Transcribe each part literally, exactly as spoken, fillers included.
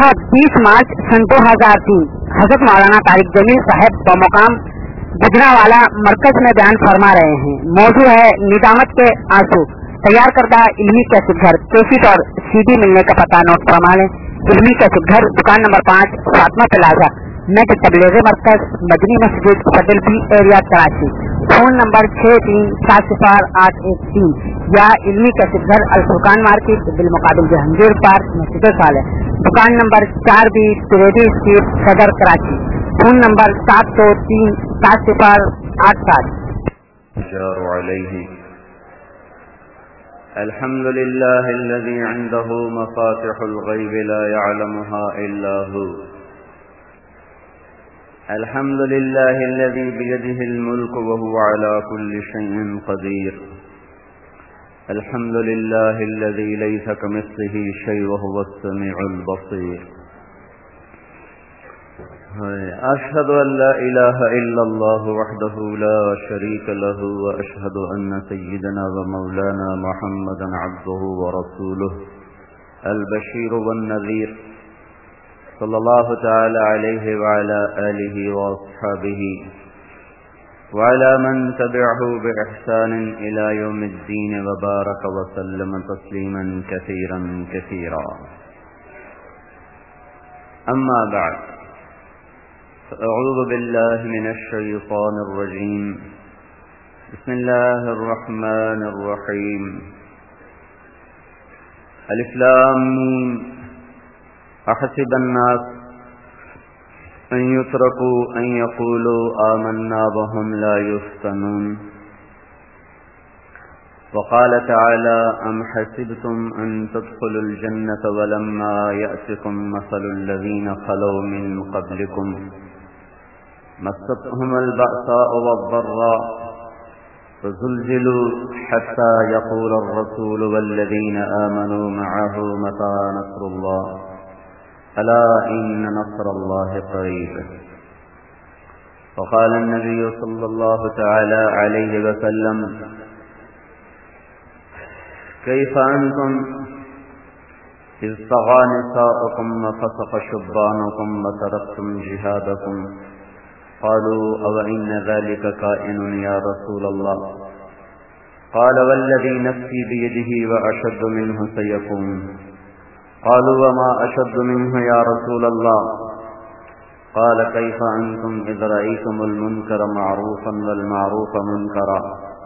تاریخ بیس مارچ سن دو ہزار تین حضرت مولانا طارق جمیل صاحب بمقام گجرانوالہ مرکز میں بیان فرما رہے ہیں۔ موضوع ہے ندامت کے آنسو۔ تیار کردہ علمی کیسٹ گھر کیسٹ اور سی ڈی ملنے کا پتہ نوٹ فرما لیں۔ علمی کیسٹ گھر دکان نمبر پانچ فاطمہ پلازا نیٹ تبلیغ مرکز مدنی مسجد فضل B area Karachi. Phone number چھ تین سات صفار آٹھ ایک تین یا علمی کیسٹ گھر الفرقان مارکیٹ بالمقابل جہانگیر پارک مسجد صالح، دکان نمبر چار بی تریڈی اسٹریٹ صدر کراچی۔ فون نمبر سات سو تین سات صفار آٹھ سات۔ الحمد لله الذي عنده مفاتح الغيب لا يعلمها إلا هو. الحمد لله الذي بيده الملك وهو على كل شيء قدير. الحمد لله الذي ليس كمثله شيء وهو السميع البصير. أشهد أن لا إله إلا الله وحده لا شريك له وأشهد أن سيدنا ومولانا محمدا عبده ورسوله البشير والنذير صلى الله تعالى عليه وعلى آله وأصحابه وعلى من تبعه بإحسان إلى يوم الدين وبارك وسلم تسليما كثيرا كثيرا. أما بعد، أعوذ بالله من الشيطان الرجيم. بسم الله الرحمن الرحيم. الف لام میم. أحسب الناس أن يتركوا أن يقولوا آمنا وهم لا يفتنون. وقال تعالى أم حسبتم أن تدخلوا الجنة ولما يأتكم مثل الذين خلوا من قبلكم مستهم البأساء والضراء فزلزلوا حتى يقول الرسول والذين آمنوا معه متى نصر الله ألا إن نصر الله قريب. وقال النبي صلى الله تعالى عليه وسلم كيف أنتم إذ طغى نساؤكم وفسق شبانكم وتركتم جهادكم قالوا أو إن ذلك كائن يا رسول الله قال والذي نفسي بيده وأشد منه سيكون قالوا وما أشد منه يا رسول الله قال كيف أنتم إذ رأيتم المنكر معروفا والمعروف منكرا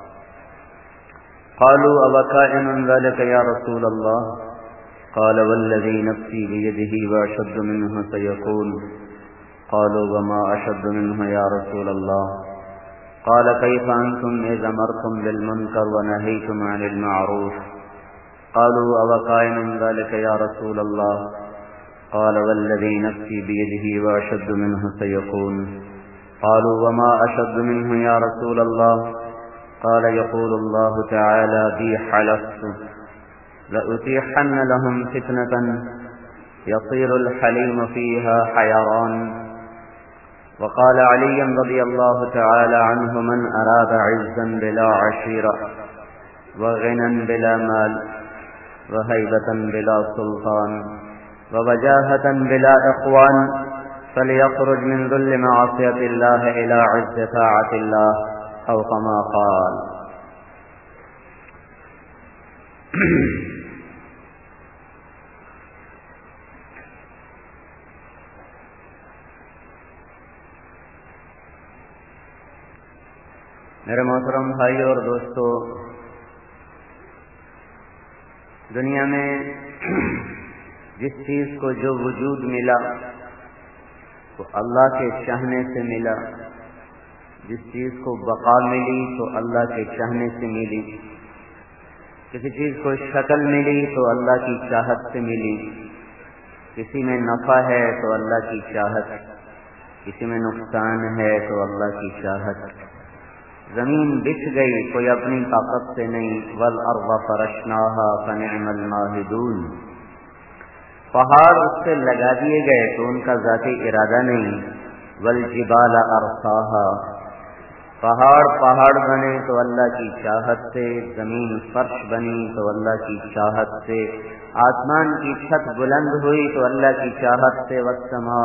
قالوا أو كائن ذلك يا رسول الله قال والذي نفسي بيده وأشد منه سيكون قالوا وما أشد منه يا رسول الله قال كيف أنتم إذ أمرتم بالمنكر ونهيتم عن المعروف قالوا أو كائن ذلك يا رسول الله قال والذي نفسي بيده وأشد منه سيكون قالوا وما أشد منه يا رسول الله قال يقول الله تعالى بي حلفت لأتيحن لهم فتنة يصير الحليم فيها حيران. وقال علي رضي الله تعالى عنه من أراد عزا بلا عشيرة وغنى بلا مال وهيبة بلا سلطان ووجاهة بلا إخوان فليخرج من ذل معصية الله إلى عز طاعة الله أو كما قال. میرے محترم بھائی اور دوستو، دنیا میں جس چیز کو جو وجود ملا وہ اللہ کے چاہنے سے ملا، جس چیز کو بقا ملی تو اللہ کے چاہنے سے ملی، کسی چیز کو شکل ملی تو اللہ کی چاہت سے ملی، کسی میں نفع ہے تو اللہ کی چاہت، کسی میں نقصان ہے تو اللہ کی چاہت. زمین بچھ گئی کوئی اپنی طاقت سے نہیں، والارض فرشناها فنعم الماہدون. پہاڑ اس سے لگا دیے گئے تو ان کا ذاتی ارادہ نہیں، والجبال ارساها. پہاڑ پہاڑ بنے تو اللہ کی چاہت سے، زمین فرش بنی تو اللہ کی چاہت سے، آسمان کی چھت بلند ہوئی تو اللہ کی چاہت سے، والسماء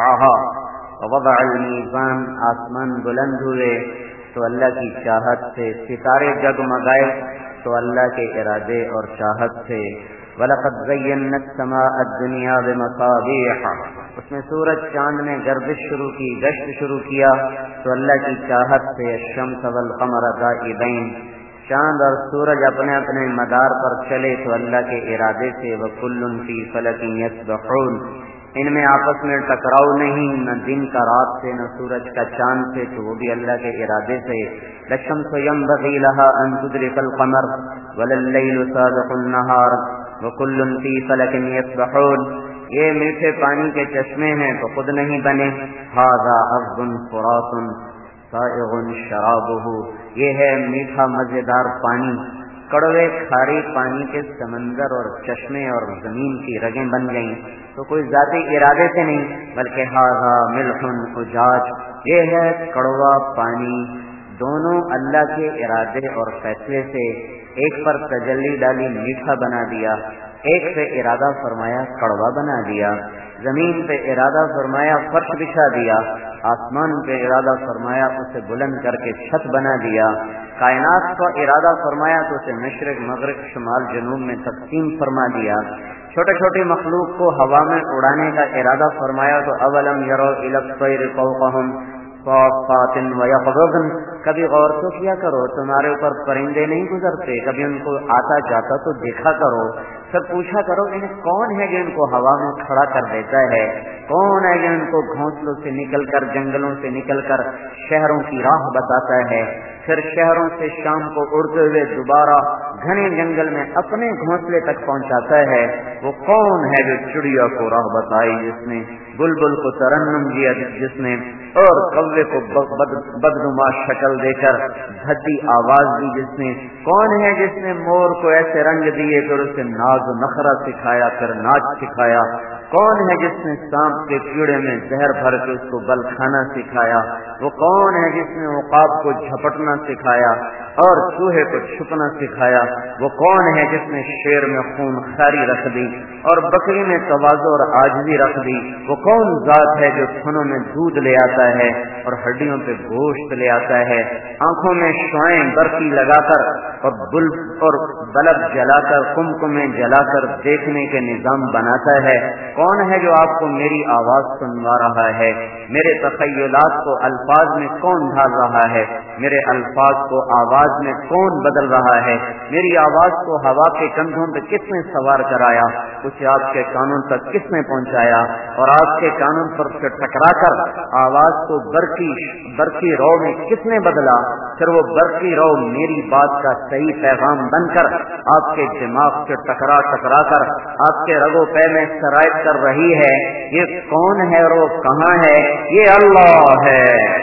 رفعها ووضع المیزان، آسمان بلند ہوئے تو اللہ کی چاہت سے، ستارے جگمگائے تو اللہ کے ارادے اور چاہت سے، وَلَقَدْ زَيَّنَّا السَّمَاءَ الدُّنْيَا بِمَصَابِيحَ، اس میں سورج چاند نے گردش شروع کی، گشت شروع کیا تو اللہ کی چاہت سے، الشمس والقمر دائبین، چاند اور سورج اپنے اپنے مدار پر چلے تو اللہ کے ارادے سے، وَكُلٌّ فِي فَلَكٍ يَسْبَحُونَ، ان میں آپس میں ٹکراؤ نہیں، نہ دن کا رات سے، نہ سورج کا چاند سے، تو وہ بھی اللہ کے ارادے سے، لَلشَّمْسُ يَنبَغِي لَهَا أَن تُدْرِكَ الْقَمَرَ وَلَلَّيْلُ سَابِقُ النَّهَارِ وَكُلٌّ فِي فَلَكٍ يَسْبَحُونَ، یہ میٹھے پانی کے چشمے ہیں تو خود نہیں بنے، هَذَا عَذْبٌ فُرَاتٌ سَائِغٌ شَرَابُهُ، یہ ہے میٹھا مزیدار پانی، کڑوے کھارے پانی کے سمندر اور چشمے اور زمین کی رگیں بن گئیں، تو کوئی ذاتی ارادے سے نہیں، بلکہ ھذا ملح اجاج، یہ ہے کڑوا پانی، دونوں اللہ کے ارادے اور فیصلے سے، ایک پر تجلی ڈالی میٹھا بنا دیا، ایک پہ ارادہ فرمایا کڑوا بنا دیا، زمین پہ ارادہ فرمایا فرش بچھا دیا، آسمان پہ ارادہ فرمایا اسے بلند کر کے چھت بنا دیا، کائنات کا ارادہ فرمایا تو اسے مشرق مغرب شمال جنوب میں تقسیم فرما دیا، چھوٹے چھوٹی مخلوق کو ہوا میں اڑانے کا ارادہ فرمایا تو اولم یروا الی الطیر فوقہم صافات ویقبضن، کبھی غور تو کیا کرو، تمہارے اوپر پرندے نہیں گزرتے، کبھی ان کو آتا جاتا تو دیکھا کرو، سب پوچھا کرو انہیں کون ہے جو ان کو ہوا میں کھڑا کر دیتا ہے، کون ہے جو ان کو گھونسلوں سے نکل کر جنگلوں سے نکل کر شہروں کی راہ بتاتا ہے، پھر شہروں سے شام کو اڑتے ہوئے دوبارہ گھنے جنگل میں اپنے گھونسلے تک پہنچاتا ہے، وہ کون ہے جو چڑیا کو راہ بتائی جس نے، بلبل کو ترنم دیا جس نے، اور کوے کو بد بدنما شکل دے کر بھدی آواز دی جس نے، کون ہے جس نے مور کو ایسے رنگ دیے پھر اسے ناز و نخرہ سکھایا پھر ناچ سکھایا، کون ہے جس نے سانپ کے کیڑے میں زہر بھر کے اس کو بل کھانا سکھایا، وہ کون ہے جس نے عقاب کو جھپٹنا سکھایا اور چوہے کو چھپنا سکھایا، وہ کون ہے جس نے شیر میں خون خاری رکھ دی اور بکری میں تواضع اور عاجزی رکھ دی، وہ کون ذات ہے جو تھنوں میں دودھ لے آتا ہے اور ہڈیوں پہ گوشت لے آتا ہے، آنکھوں میں شعائیں برقی لگا کر اور بل اور بلب جلا کر کمکمیں جلا کر دیکھنے کے نظام بناتا ہے، کون ہے جو آپ کو میری آواز سنوا رہا ہے، میرے تخیلات کو الفاظ میں کون ڈھال رہا ہے، میرے الفاظ کو آواز میں کون بدل رہا ہے، میری آواز کو ہوا کے کندھوں پہ کس نے سوار کرایا، اسے آپ کے کانوں تک کس نے پہنچایا اور آپ کے کانوں پر سے ٹکرا کر آواز کو برقی برقی رو میں کس نے بدلا، پھر وہ برقی رو میری بات کا صحیح پیغام بن کر آپ کے دماغ سے ٹکرا ٹکرا کر آپ کے رگو پے میں سرایت کر رہی ہے، یہ کون ہے اور وہ کہاں ہے، یہ اللہ ہے،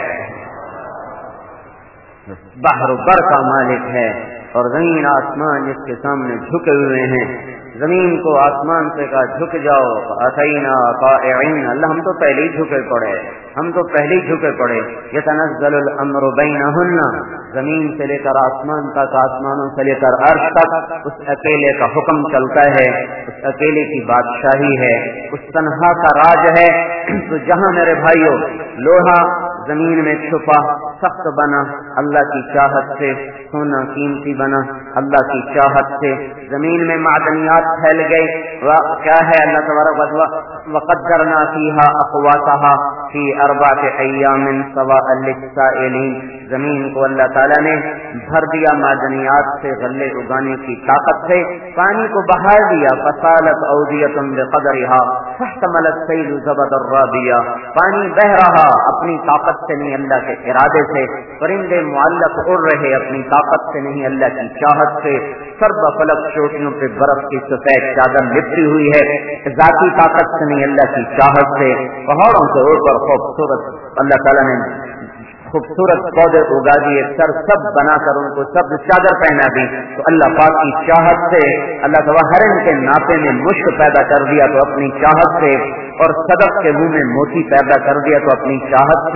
بحر و بر کا مالک ہے، اور زمین آسمان جس کے سامنے جھکے ہوئے ہیں، زمین کو آسمان سے کہا جھک جاؤ، اتینا طائعین، اللہ ہم تو پہلے ہی جھکے پڑے، ہم تو پہلے ہی جھکے پڑے، یتنزل الامر بینہن، زمین سے لے کر آسمان تک، آسمانوں سے لے کر عرش تک اس اکیلے کا حکم چلتا ہے، اس اکیلے کی بادشاہی ہے، اس تنہا کا راج ہے، تو جہاں میرے بھائیوں لوہا زمین میں چھپا سخت بنا اللہ کی چاہت سے، سونا قیمتی بنا اللہ کی چاہت سے، زمین میں معدنیات پھیل گئے، کیا ہے اللہ تبارک و تعالی وقدرنا فیها اقواتها فی اربعۃ ایام سواء للسائلین، زمین کو اللہ تعالیٰ نے بھر دیا معدنیات سے، غلے اگانے کی طاقت سے، پانی کو بہا دیا، فسالت اودیۃ بقدرها فاحتمل السیل زبدا رابیا، پانی بہ رہا اپنی طاقت سے نہیں اللہ کے ارادے سے، پرندے معلق اڑ رہے اپنی طاقت سے نہیں اللہ کی چاہت سے، سرب فلک چوٹیوں پہ برف کی سفید چادر لپٹی ہوئی ہے ذاتی طاقت سے نہیں اللہ کی چاہت سے، پہاڑوں سے اوپر خوبصورت اللہ تعالیٰ نے خوبصورت پودے اگا دیے، سر سب بنا کر ان کو سب چادر پہنا دی، تو اللہ پاک کی چاہت سے اللہ تعالیٰ ہرن کے ناپے میں مشک پیدا کر دیا تو اپنی چاہت سے، اور صدف کے منہ میں موتی پیدا کر دیا تو اپنی چاہت سے،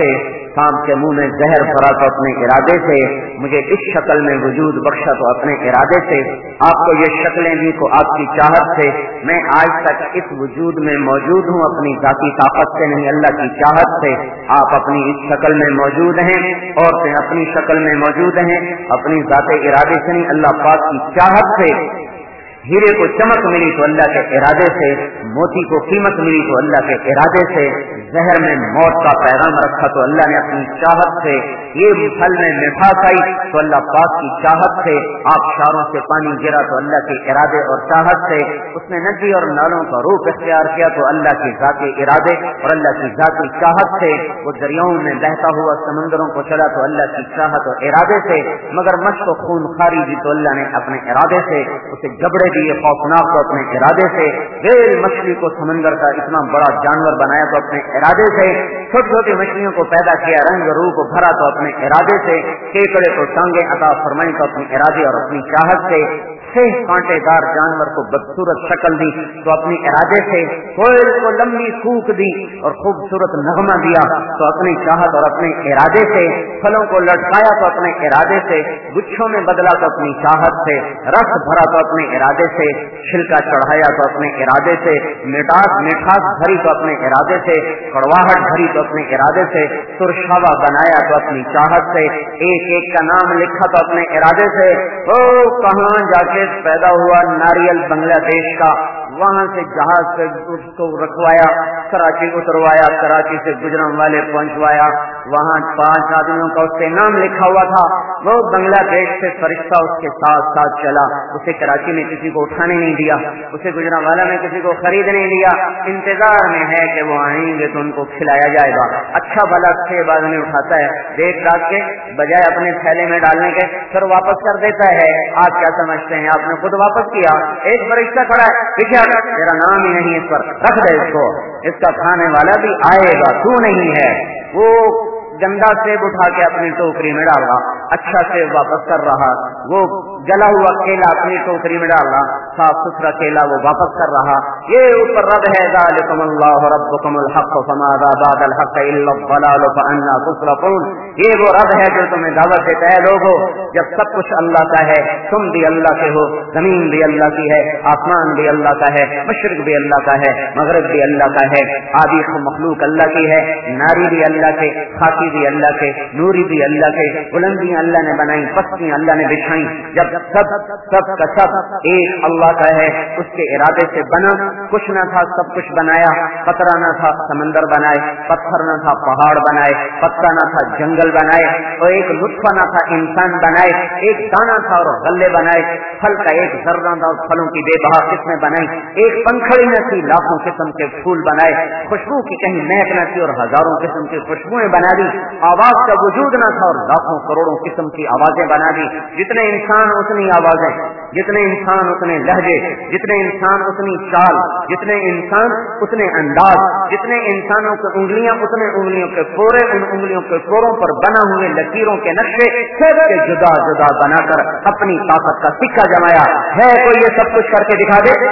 सांप के मुंह में जहर भरा तो अपने इरादे से, मुझे इस शक्ल में वजूद बख्शा तो अपने इरादे से, आपको ये शक्लें दी तो आपकी चाहत से, मैं आज तक इस वजूद में मौजूद हूँ अपनी जाती ताकत से नहीं, अल्लाह की चाहत से। आप अपनी इस शक्ल में मौजूद हैं, औरतें अपनी शक्ल में मौजूद हैं, अपनी जाते इरादे से नहीं, अल्लाह पाक की चाहत से। हीरे को चमक मिली तो अल्लाह के इरादे से, मोती को कीमत मिली तो अल्लाह के इरादे से, जहर में मौत का पैगाम रखा तो अल्लाह ने अपनी चाहत से, ये फल में मिठास आई तो अल्लाह पाक की चाहत से, आबशारों से पानी गिरा तो अल्लाह के इरादे और चाहत से, उसने नदी और नालों का रूप इख्तियार किया तो अल्लाह के ज़ाती इरादे और अल्लाह की ज़ाती चाहत से, वो दरियाओं में बहता हुआ समंदरों को चला तो अल्लाह की चाहत और इरादे से, मगर मश्क और खून खारी दी तो अल्लाह ने अपने इरादे से, उसे जबड़े दिए खौफनाक तो अपने इरादे से, वेल मछली को समंदर का इतना बड़ा जानवर बनाया तो अपने इरादे से, छोटी छोटी मछलियों को पैदा किया, रंग रूप भरा तो अपने इरादे से, केकड़े को टांगे अता फरमाई तो अपने इरादे और अपनी चाहत से, सेह कांटेदार जानवर को बदसूरत शक्ल दी तो अपनी इरादे से, कोयल को लंबी फूक दी और खूबसूरत नगमा दिया तो अपनी चाहत और अपने इरादे से, फलों को लटकाया तो अपने इरादे से, गुच्छों में बदला तो अपनी चाहत से, रस भरा तो अपने इरादे से, छिलका चढ़ाया तो अपने इरादे से, मिठास मिठास भरी तो अपने इरादे से, कड़वाहट भरी तो अपने इरादे से, सुरशावा बनाया तो अपनी चाहत से, एक एक का नाम लिखा तो अपने इरादे से। ओ कहाँ जाके पैदा हुआ नारियल बांग्लादेश का, वहां से जहाज से उसको रखवाया, कराची उतरवाया, कराची से गुजरात वाले पहुंचवाया, वहां पांच आदमियों का उसके नाम लिखा हुआ था। वो बांग्लादेश से फरिश्ता उसके साथ साथ चला, उसे कराची में किसी को उठाने नहीं दिया, उसे गुजरात वाला में किसी को खरीद नहीं दिया, इंतजार में है कि वो आएंगे तो उनको खिलाया जाएगा। अच्छा भला छह बाद में उठाता है, देख रात के बजाय अपने थैले में डालने के फिर वापस कर देता है। आप क्या समझते हैं, आपने खुद वापस किया, एक फरिश्ता खड़ा है, देखिए तेरा नाम ही नहीं इस पर, रख दे इसको, इसका खाने वाला भी आएगा, तू नहीं है। वो गंदा सेब उठा के अपनी टोकरी में डाल रहा, अच्छा सेब वापस कर रहा, वो जला हुआ केला अपनी टोकरी में डाल रहा, साफ सुथरा केला वो वापस कर रहा। ये ऊपर रब है, ज़ालिकुमुल्लाहु रब्बुकुमुल हक़्क़ फमाज़ा बअदल हक़्क़ि इल्ला ज़लाल फअन्ना तुस्रफ़ून। ये वो रब है जो तुम्हें दावत देता है, लोगों जब सब कुछ अल्लाह का है, तुम भी अल्लाह के हो, जमीन भी अल्लाह की है, आसमान भी अल्लाह का है, मशरिक भी अल्लाह का है, मगरिब भी अल्लाह का है, आदि मखलूक अल्लाह की है, नारी भी अल्लाह के, खाकी भी अल्लाह के, नूरी भी अल्लाह के, बुलंदियां अल्लाह ने बनाई, पस्तियां अल्लाह ने बिछाई। जब सब सब का सब एक अल्लाह का है, उसके इरादे से बना, कुछ न था सब कुछ बनाया, कतरा न था समंदर बनाए, पत्थर न था पहाड़ बनाए, पत्ता न था जंगल बनाए, और एक लुत्फा न था इंसान बनाए, एक दाना था और गल्ले बनाए, फल का एक जर्रा था और फलों की बेबहा किस्में बनाई, एक पंखड़ी न थी लाखों किस्म के फूल बनाए, खुशबू की कहीं महक न थी और हजारों किस्म की खुशबुएं बना दी, आवाज का वजूद न था और लाखों करोड़ों किस्म की आवाजें बना दी। जितने इंसान उतनी आवाजें, जितने इंसान उतने लहजे, जितने इंसान उतनी चाल, जितने इंसान उतने अंदाज, जितने इंसानों की उंगलियां उतने उंगलियों के कोरे, उन उंगलियों के कोरों पर बना हुए लकीरों के नक्शे सबके जुदा जुदा बनाकर अपनी ताकत का सिक्का जमाया है। कोई ये सब कुछ करके दिखा दे?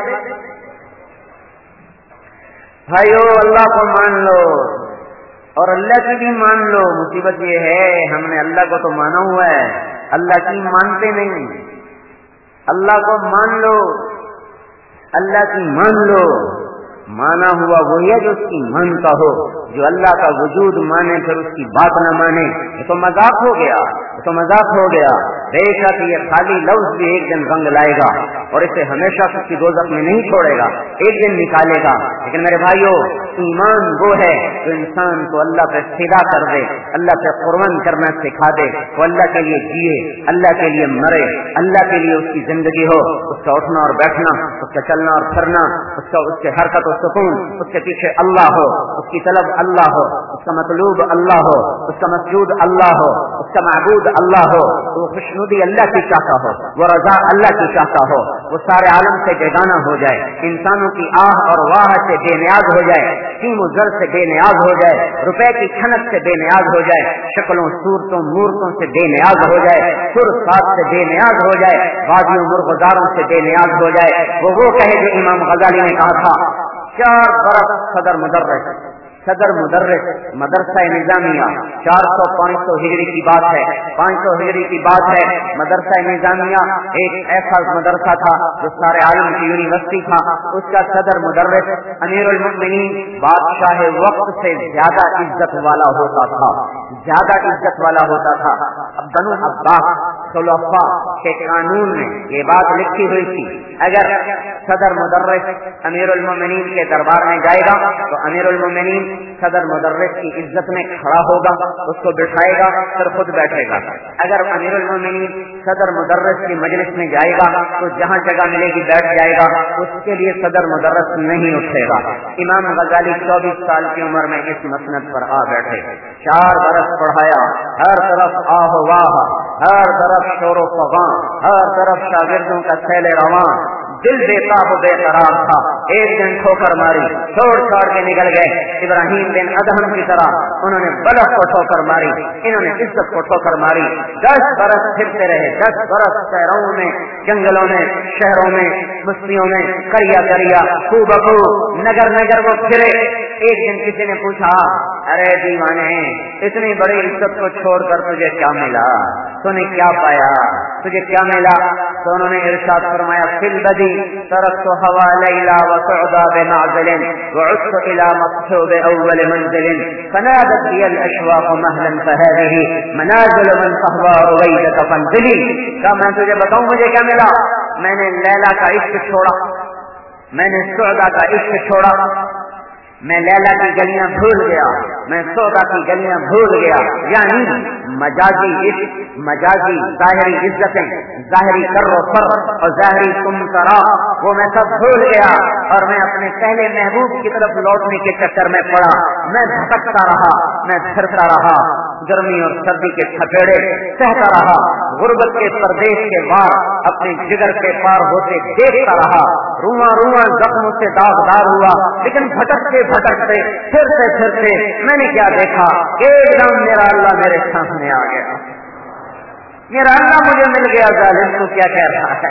भाइयों, अल्लाह को मान लो और अल्लाह की भी मान लो। मुसीबत ये है, हमने अल्लाह को तो माना हुआ है, अल्लाह की मानते नहीं। अल्लाह को मान लो, अल्लाह की मान लो। माना हुआ वही है जो उसकी मानता हो, जो अल्लाह का वजूद माने फिर उसकी बात न माने, ये तो मजाक हो गया, ये तो मजाक हो गया। बेशक ये खाली लफ्ज भी एक दिन रंग लाएगा और इसे हमेशा उसकी दोज़ख में नहीं छोड़ेगा, एक दिन निकालेगा। लेकिन मेरे भाइयों, ईमान वो है जो इंसान को अल्लाह पे फिदा कर दे, अल्लाह पे कुर्बान करना सिखा दे, वो अल्लाह के लिए जिए, अल्लाह के लिए मरे, अल्लाह के लिए उसकी जिंदगी हो, उसका उठना और बैठना, उसका चलना और फिरना, उसका उसके हरकत और सुकून, उसके पीछे अल्लाह हो, उसकी तलब अल्लाह हो, उसका मतलूब अल्लाह हो, उसका मसजूद अल्लाह हो, उसका माबूद अल्लाह हो, वो खुशनुदी अल्लाह की चाहता हो, वो रजा अल्लाह की चाहता हो, वो सारे आलम से बेगाना हो जाए, इंसानों की आह और वाह से बेनियाज हो जाए, कीमो जर से बेनियाज हो जाए, रुपए की खनक से बेनियाज हो जाए, शक्लों सूरतों मूर्तों से बेनियाज हो जाए, सुर सात से बेनियाज हो जाए, वादियों मुर्गदारों से बेनियाज हो जाए। वो वो कहे जो इमाम गजाली ने कहा था, चार बरस सदर मुदर्रस, صدر مدرس مدرسہ نظامیہ چار سو پانچ سو ہجری کی بات ہے، پانچ سو ہجری کی بات ہے۔ مدرسہ نظامیہ ایک ایسا مدرسہ تھا جو سارے عالم کی یونیورسٹی تھا، اس کا صدر مدرس امیر المؤمنین بادشاہ وقت سے زیادہ عزت والا ہوتا تھا، زیادہ عزت والا ہوتا تھا۔ اب بنو عباس خلفاء کے قانون میں یہ بات لکھی ہوئی تھی، اگر صدر مدرس امیر المؤمنین کے دربار میں جائے گا تو امیر المؤمنین صدر مدرس کی عزت میں کھڑا ہوگا، اس کو بٹھائے گا، پھر خود بیٹھے گا۔ اگر امیر المؤمنین صدر مدرس کی مجلس میں جائے گا تو جہاں جگہ ملے گی بیٹھ جائے گا، اس کے لیے صدر مدرس نہیں اٹھے گا۔ امام غزالی چوبیس سال کی عمر میں اس مسند پر آ بیٹھے، چار برس پڑھایا، ہر طرف آہ واہ، ہر طرف شور و فغاں، ہر طرف شاگردوں کا سیل رواں، دل بے قاب و بے قرار تھا۔ ایک دن ٹھوکر ماری، چھوڑ چھوڑ کے نکل گئے، ابراہیم بن ادہم کی طرح انہوں نے بلخ کو ٹھوکر ماری، انہوں نے عزت کو ٹھوکر ماری۔ دس برس پھرتے رہے، دس برس شہروں میں، جنگلوں میں، شہروں میں، بستیوں میں، کریا کریا، کو بکو، نگر نگر وہ پھرے۔ ایک دن کسی نے پوچھا، ارے دیوانے، اتنی بڑی عزت کو چھوڑ کر تجھے کیا ملا؟ تو نے کیا پایا؟ تجھے کیا ملا؟ تو انہوں نے ارشاد فرمایا، فی البدی ترکت ہوا لیلا وسعدا بمعزل وعدت الى مقصود اول منزل فنادت بی الاشواق مہلا فهذه منازل من صحبا رویدک فانزلی۔ کہا میں تجھے بتاؤں مجھے کیا ملا؟ میں نے لیلا کا عشق چھوڑا، میں نے سعدا کا عشق چھوڑا، میں لیلا کی گلیاں بھول گیا، میں سودا کی گلیاں بھول گیا، یعنی مجازی عشق، مجازی ظاہری عزتیں، ظاہری کر و فر اور ظاہری تم کرا، وہ میں سب بھول گیا اور میں اپنے پہلے محبوب کی طرف لوٹنے کے چکر میں پڑا۔ میں بھٹکتا رہا، میں پھرتا رہا، گرمی اور سردی کے تھپیڑے سہتا رہا، غربت کے پردیش کے وار اپنے جگر کے پار ہوتے دیکھتا رہا، رواں رواں زخموں سے داغدار ہوا، لیکن بھٹکتے بھٹکتے پھرتے پھرتے میں نے کیا دیکھا؟ ایک دم میرا اللہ میرے سامنے آ گیا، میرا اللہ مجھے مل گیا۔ ظالم تو کیا کہہ رہا ہے؟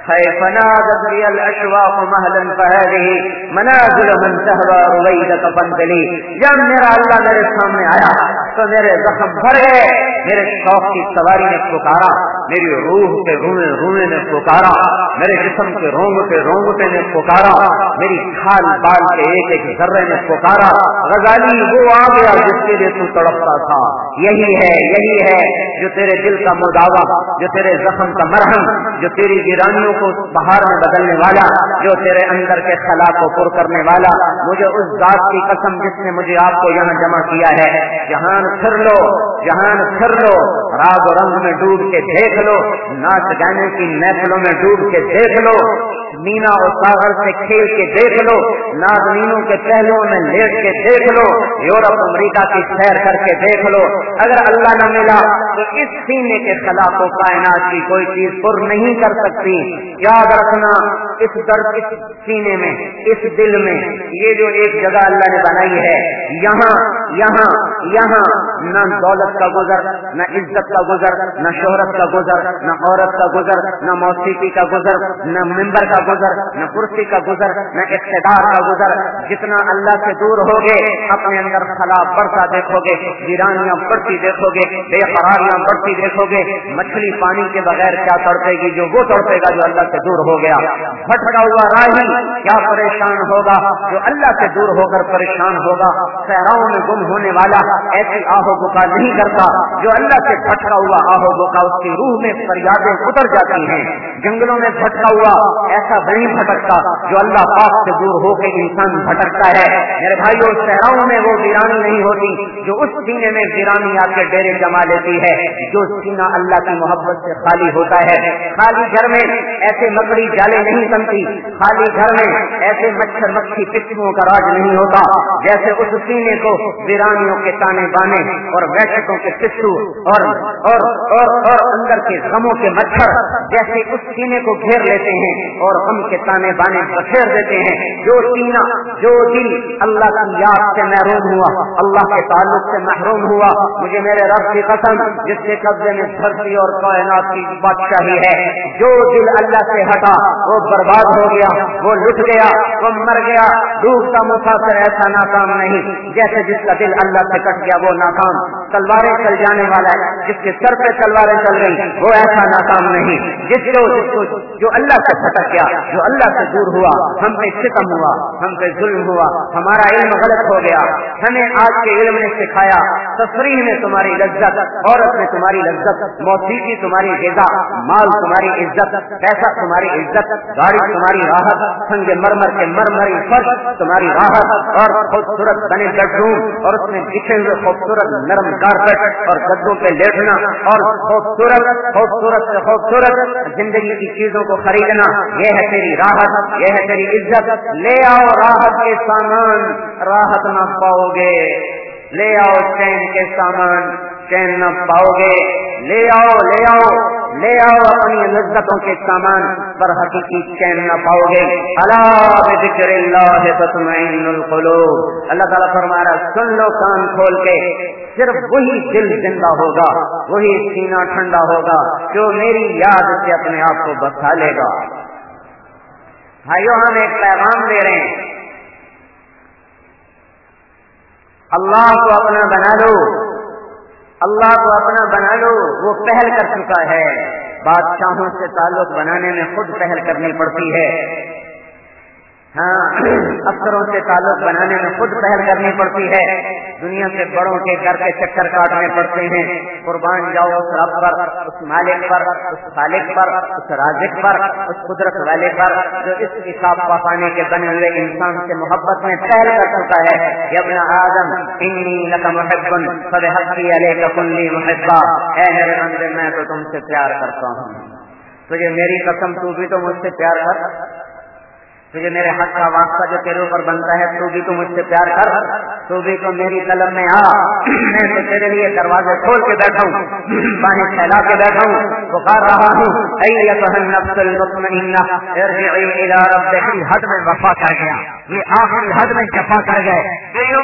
فنادت بی الاشواق مہلا فهذه منازل من صحبا رویدک فانزلی۔ جب میرا اللہ میرے سامنے آیا تو میرے زخم بھر گئے، میرے شوق کی سواری نے پکارا، میری روح کے روئے روئے نے پکارا، میرے جسم کے رونگٹے رونگٹے نے پکارا، میری کھال بال کے ایک ایک ذرے نے پکارا، غزالی وہ آ گیا جس کے لیے تو تڑپتا تھا۔ یہی ہے، یہی ہے جو تیرے دل کا مداوا، جو تیرے زخم کا مرہم، جو تیری ویرانیوں کو بہار میں بدلنے والا، جو تیرے اندر کے خلا کو پر کرنے والا۔ مجھے اس ذات کی قسم جس نے مجھے آپ کو یہاں جمع کیا ہے، جہان پھر لو، جہان پھر لو، راگ و رنگ میں ڈوب کے دیکھ لو، ناچ گانے کی محفلوں میں ڈوب کے دیکھ لو، مینا اور ساغر سے کھیل کے دیکھ لو، ناظرینوں کے پہلوؤں میں لیٹ کے دیکھ لو، یورپ امریکہ کی سیر کر کے دیکھ لو۔ اگر اللہ نہ ملا تو اس سینے کے خلا کو کائنات کی کوئی چیز پر نہیں کر سکتی۔ یاد رکھنا، اس درد اس سینے میں، اس دل میں، یہ جو ایک جگہ اللہ نے بنائی ہے، یہاں یہاں یہاں نہ دولت کا گزر، نہ عزت کا گزر، نہ شہرت کا گزر، نہ عورت کا گزر، نہ موسیقی کا گزر، نہ ممبر کا گزر، نہ کرسی کا گزر، نہ اقتدار کا گزر۔ جتنا اللہ سے دور ہوگے اپنے اندر خلا بڑھتا دیکھو گے، ویرانیاں بڑھتی دیکھو گے، بے قراریاں بڑھتی دیکھو گے۔ مچھلی پانی کے بغیر کیا تڑپے گی؟ جو وہ تڑپے گا جو اللہ سے دور ہو گیا۔ بھٹکا ہوا راہی کیا پریشان ہوگا جو اللہ سے دور ہو کر پریشان ہوگا۔ صحراؤں میں گم ہونے والا ایسی آہو بکا نہیں کرتا، جو اللہ سے بھٹکا ہوا آہو بکا اس کی روح میں فریادیں اتر جاتی ہیں۔ جنگلوں میں بھٹکا ہوا ایسا نہیں بھٹکتا جو اللہ پاک سے دور ہو کے انسان بھٹکتا ہے۔ میرے بھائیوں، صحراؤں میں وہ ویرانی نہیں ہوتی جو اس سینے میں ویرانی آ کے ڈیرے جما لیتی ہے، جو سینہ اللہ کی محبت سے خالی ہوتا ہے۔ خالی گھر میں ایسے مکڑی جالے نہیں بنتی، خالی گھر میں ایسے مچھر مکھی پچھوؤں کا راج نہیں ہوتا، جیسے اس سینے کو वीरानियों के ताने बाने और वैश्यकों के पिस्सू और और और और अंदर के गमों के मच्छर जैसे उस सीने को घेर लेते हैं और गम के ताने बाने बखेर देते हैं। जो सीना जो दिल अल्लाह की याद से महरूम हुआ, अल्लाह के ताल्लुक से महरूम हुआ, मुझे मेरे रब की कसम जिसके कब्जे में धरती और कायनात की बादशाही है, जो दिल अल्लाह से हटा वो बर्बाद हो गया, वो लुट गया, वो मर गया। डूबता मुसाफिर ऐसा नाकाम नहीं जैसे जिसका दिल अल्लाह से कट गया वो नाकाम। तलवारें चल जाने वाला है जिसके सर पे तलवारें चल गई वो ऐसा नाकाम नहीं। जिसको जिसको जो अल्लाह से भटक गया, जो अल्लाह से दूर हुआ, हम पे सितम हुआ, हम पे जुल्म हुआ, हमारा इल्म गलत हो गया। हमें आज के इल्म ने सिखाया तफरीह में तुम्हारी लज्जत, औरत में तुम्हारी लज्जत, मौसीकी तुम्हारी ग़िज़ा, माल तुम्हारी इज्जत, पैसा तुम्हारी इज्जत, गाड़ी तुम्हारी राहत, संगे मरमर के मरमरी फर्श तुम्हारी राहत, और खूबसूरत बने बेडरूम और उसमें बिछे हुए खूबसूरत नरम कारपेट और गद्दों पे लेटना और खूबसूरत खूबसूरत से खूबसूरत जिंदगी की चीजों को खरीदना, यह है तेरी राहत, यह है तेरी इज्जत। ले आओ राहत के सामान, राहत न पाओगे। ले आओ चैन के सामान, चैन न पाओगे। ले आओ ले आओ ले आओ अपनी लज्जतों के सामान, पर हकीकी चैन न पाओगे। अला बिज़िक्रिल्लाह तत्मइन्नुल क़ुलूब। अल्लाह ताला फरमा रहा, सुन लो कान खोल के, सिर्फ वही दिल जिंदा होगा, वही सीना ठंडा होगा जो मेरी याद से अपने आप को बसा लेगा। भाइयों, हम एक पैगाम दे रहे हैं, अल्लाह को अपना बना लो, अल्लाह को अपना बना लो। वो पहल कर चुका है। बादशाहों से ताल्लुक बनाने में खुद पहल करनी पड़ती है। हाँ, अफसरों से ताल्लुक बनाने में खुद पहल करनी पड़ती है। दुनिया के बड़ों के घर के चक्कर काटने पड़ते हैं। कुर्बान जाओ उस रब पर, उस मालिक पर, उस खालिक पर, उस राज़िक पर, उस कुदरत वाले पर जो इस हिसाब पाने के बने हुए इंसान से मोहब्बत में पहल कर चुका है। या इब्न आदम इन्नी लका मुहिब्बुन फबिहक़्क़ी अलैका कुल्ली मुहिब्बा। ऐ मेरे बंदे, मैं तो तुमसे प्यार करता हूँ, तुझे मेरी कसम तू भी तो मुझसे प्यार कर। तुझे मेरे हक का वास्ता जो तेरे ऊपर बनता है, तू भी तो मुझसे प्यार कर, तू भी तो मेरी तलब में आ। मैं तो तेरे लिए दरवाजे खोल के बैठा हूँ, बाहें फैला के बैठा हूँ, पुकार रहा हूँ, अय्यतुहन नफ्सुल मुत्मइन्ना इरजिई इला रब्बिकी। हद में वफा कर गया, ये आखिरी हद में जफा कर गए।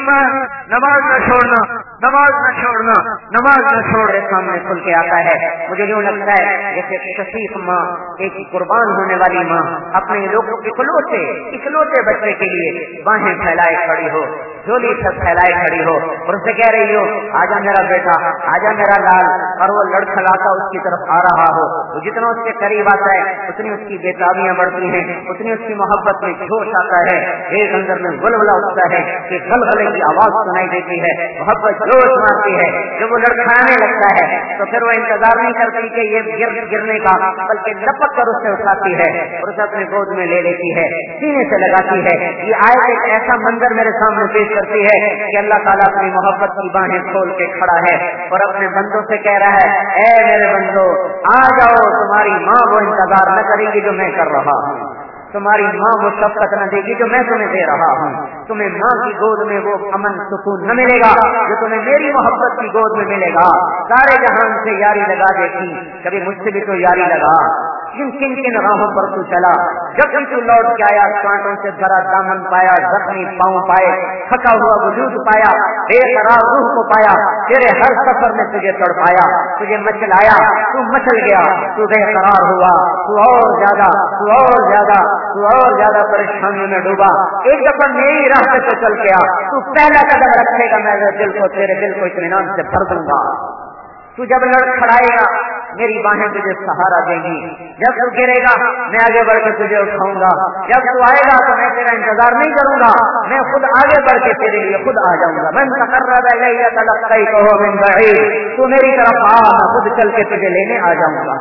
नमाज न छोड़ना, नमाज न छोड़ना, नमाज न छोड़। सामने खुल के आता है। मुझे यूँ लगता है जैसे शफीक माँ, एक कुर्बान होने वाली माँ अपने लोगों इकलौते इकलौते बच्चे के लिए बाहें फैलाए खड़ी हो, झोली सब फैलाए खड़ी हो और उसे कह रही हो, आजा मेरा बेटा, आजा मेरा लाल। और वो लड़खड़ाता उसकी तरफ आ रहा हो, तो जितना उसके करीब आता है उतनी उसकी बेताबियां बढ़ती हैं, उतनी उसकी मोहब्बत में जोश आता है, एक अंदर में बुलबुला उठता है कि गलगले की आवाज सुनाई देती है, मोहब्बत जोश मारती है। जब वो लड़खड़ाने लगता है तो फिर वो इंतजार नहीं करती कि ये गिर गिरने का, बल्कि लपक कर उससे उठाती है और उसे अपने गोद में ले लेती है, सीने से लगाती है। ये आयत एक ऐसा मंजर मेरे सामने पेश करती है कि अल्लाह ताला अपनी मोहब्बत की बाहें खोल के खड़ा है और अपने बंदों से कह रहा है, ऐ मेरे बंदो आ जाओ, तुम्हारी माँ वो इंतजार न करेगी जो मैं कर रहा हूँ, तुम्हारी माँ वो शफ़क़त न देगी जो मैं तुम्हें दे रहा हूँ। तुम्हें माँ की गोद में वो अमन सुकून न मिलेगा जो तुम्हें मेरी मोहब्बत की गोद में मिलेगा। सारे जहान से यारी लगा देती, कभी मुझसे भी तो यारी लगा। किन किन किन राहों पर तू चला, जब भी तू लौट के आया कांटों से भरा दामन पाया, जख्मी पाँव पाए, थका हुआ वजूद पाया, बेकरार रूह को पाया। तेरे हर सफर में तुझे तड़पाया, तुझे मचलाया, तू मचल गया, तू बेकरार हुआ, तू और ज्यादा तू और ज्यादा तू और ज्यादा परेशानी में डूबा। एक दफा मेरी राह पे तो चल गया, तू पहला कदम रखेगा, मैं दिल को तेरे दिल को इत्मीनान से भर दूंगा। तू जब लड़खड़ाएगा मेरी बाहें तुझे सहारा देंगी, जब तू गिरेगा मैं आगे बढ़ के तुझे उठाऊंगा, जब तू आएगा तो मैं तेरा इंतजार नहीं करूंगा, मैं खुद आगे बढ़ के तेरे लिए खुद आ जाऊंगा। मैं तकर्रब इलैया तलक़्क़ैतुहु मिन बईद, तू मेरी तरफ आ, मैं खुद चल के तुझे लेने आ जाऊंगा।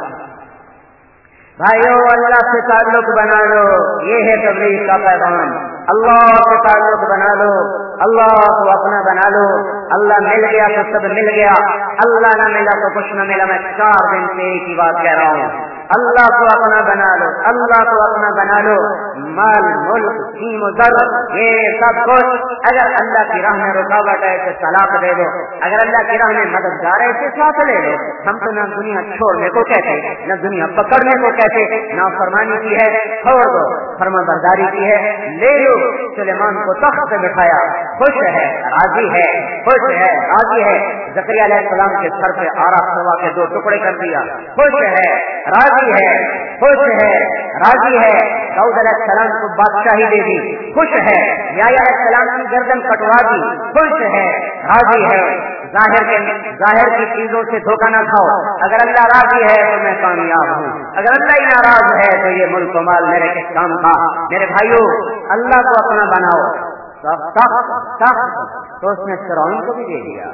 भाइयों, अल्लाह से ताल्लुक बना लो, ये है तबलीग का पैगाम। अल्लाह से ताल्लुक बना लो, अल्लाह को अपना बना लो। अल्लाह मिल गया तो सब मिल गया, अल्लाह न मिला तो कुछ न मिला। मैं चार दिन से एक ही बात कह रहा हूँ, اللہ کو اپنا بنا لو، اللہ کو اپنا بنا لو، مال ملک سیم و زر یہ سب کچھ اگر اللہ کی راہ میں رکاوٹ ہے تو طلاق دے دو، اگر اللہ کی راہ میں مددگار ہے تو ساتھ لے لو۔ ہم تو نہ دنیا چھوڑنے کو کہتے نہ دنیا پکڑنے کو کہتے، نہ فرمانی کی ہے چھوڑ دو، فرما برداری کی ہے لے لو۔ سلیمان کو تخت پہ بٹھایا، خوش ہے راضی ہے، خوش ہے راضی ہے۔ زکریا علیہ السلام کے سر پہ آرا سوا کے دو ٹکڑے کر دیا، خوش ہے راضی ہے، خوش ہے راضی ہے۔ داؤد علیہ السلام کو بادشاہی دے دی، خوش ہے۔ یحییٰ علیہ السلام کی گردن کٹوا دی، خوش ہے راضی ہے۔ ظاہر کے ظاہر کی چیزوں سے دھوکہ نہ کھاؤ، اگر اللہ راضی ہے تو میں کامیاب ہوں، اگر اللہ ہی ناراض ہے تو یہ ملک و مال میرے کس کام کا۔ میرے بھائیو، اللہ کو اپنا بناؤ۔ تخت تخت تو اس نے فرعون کو بھی دے دیا،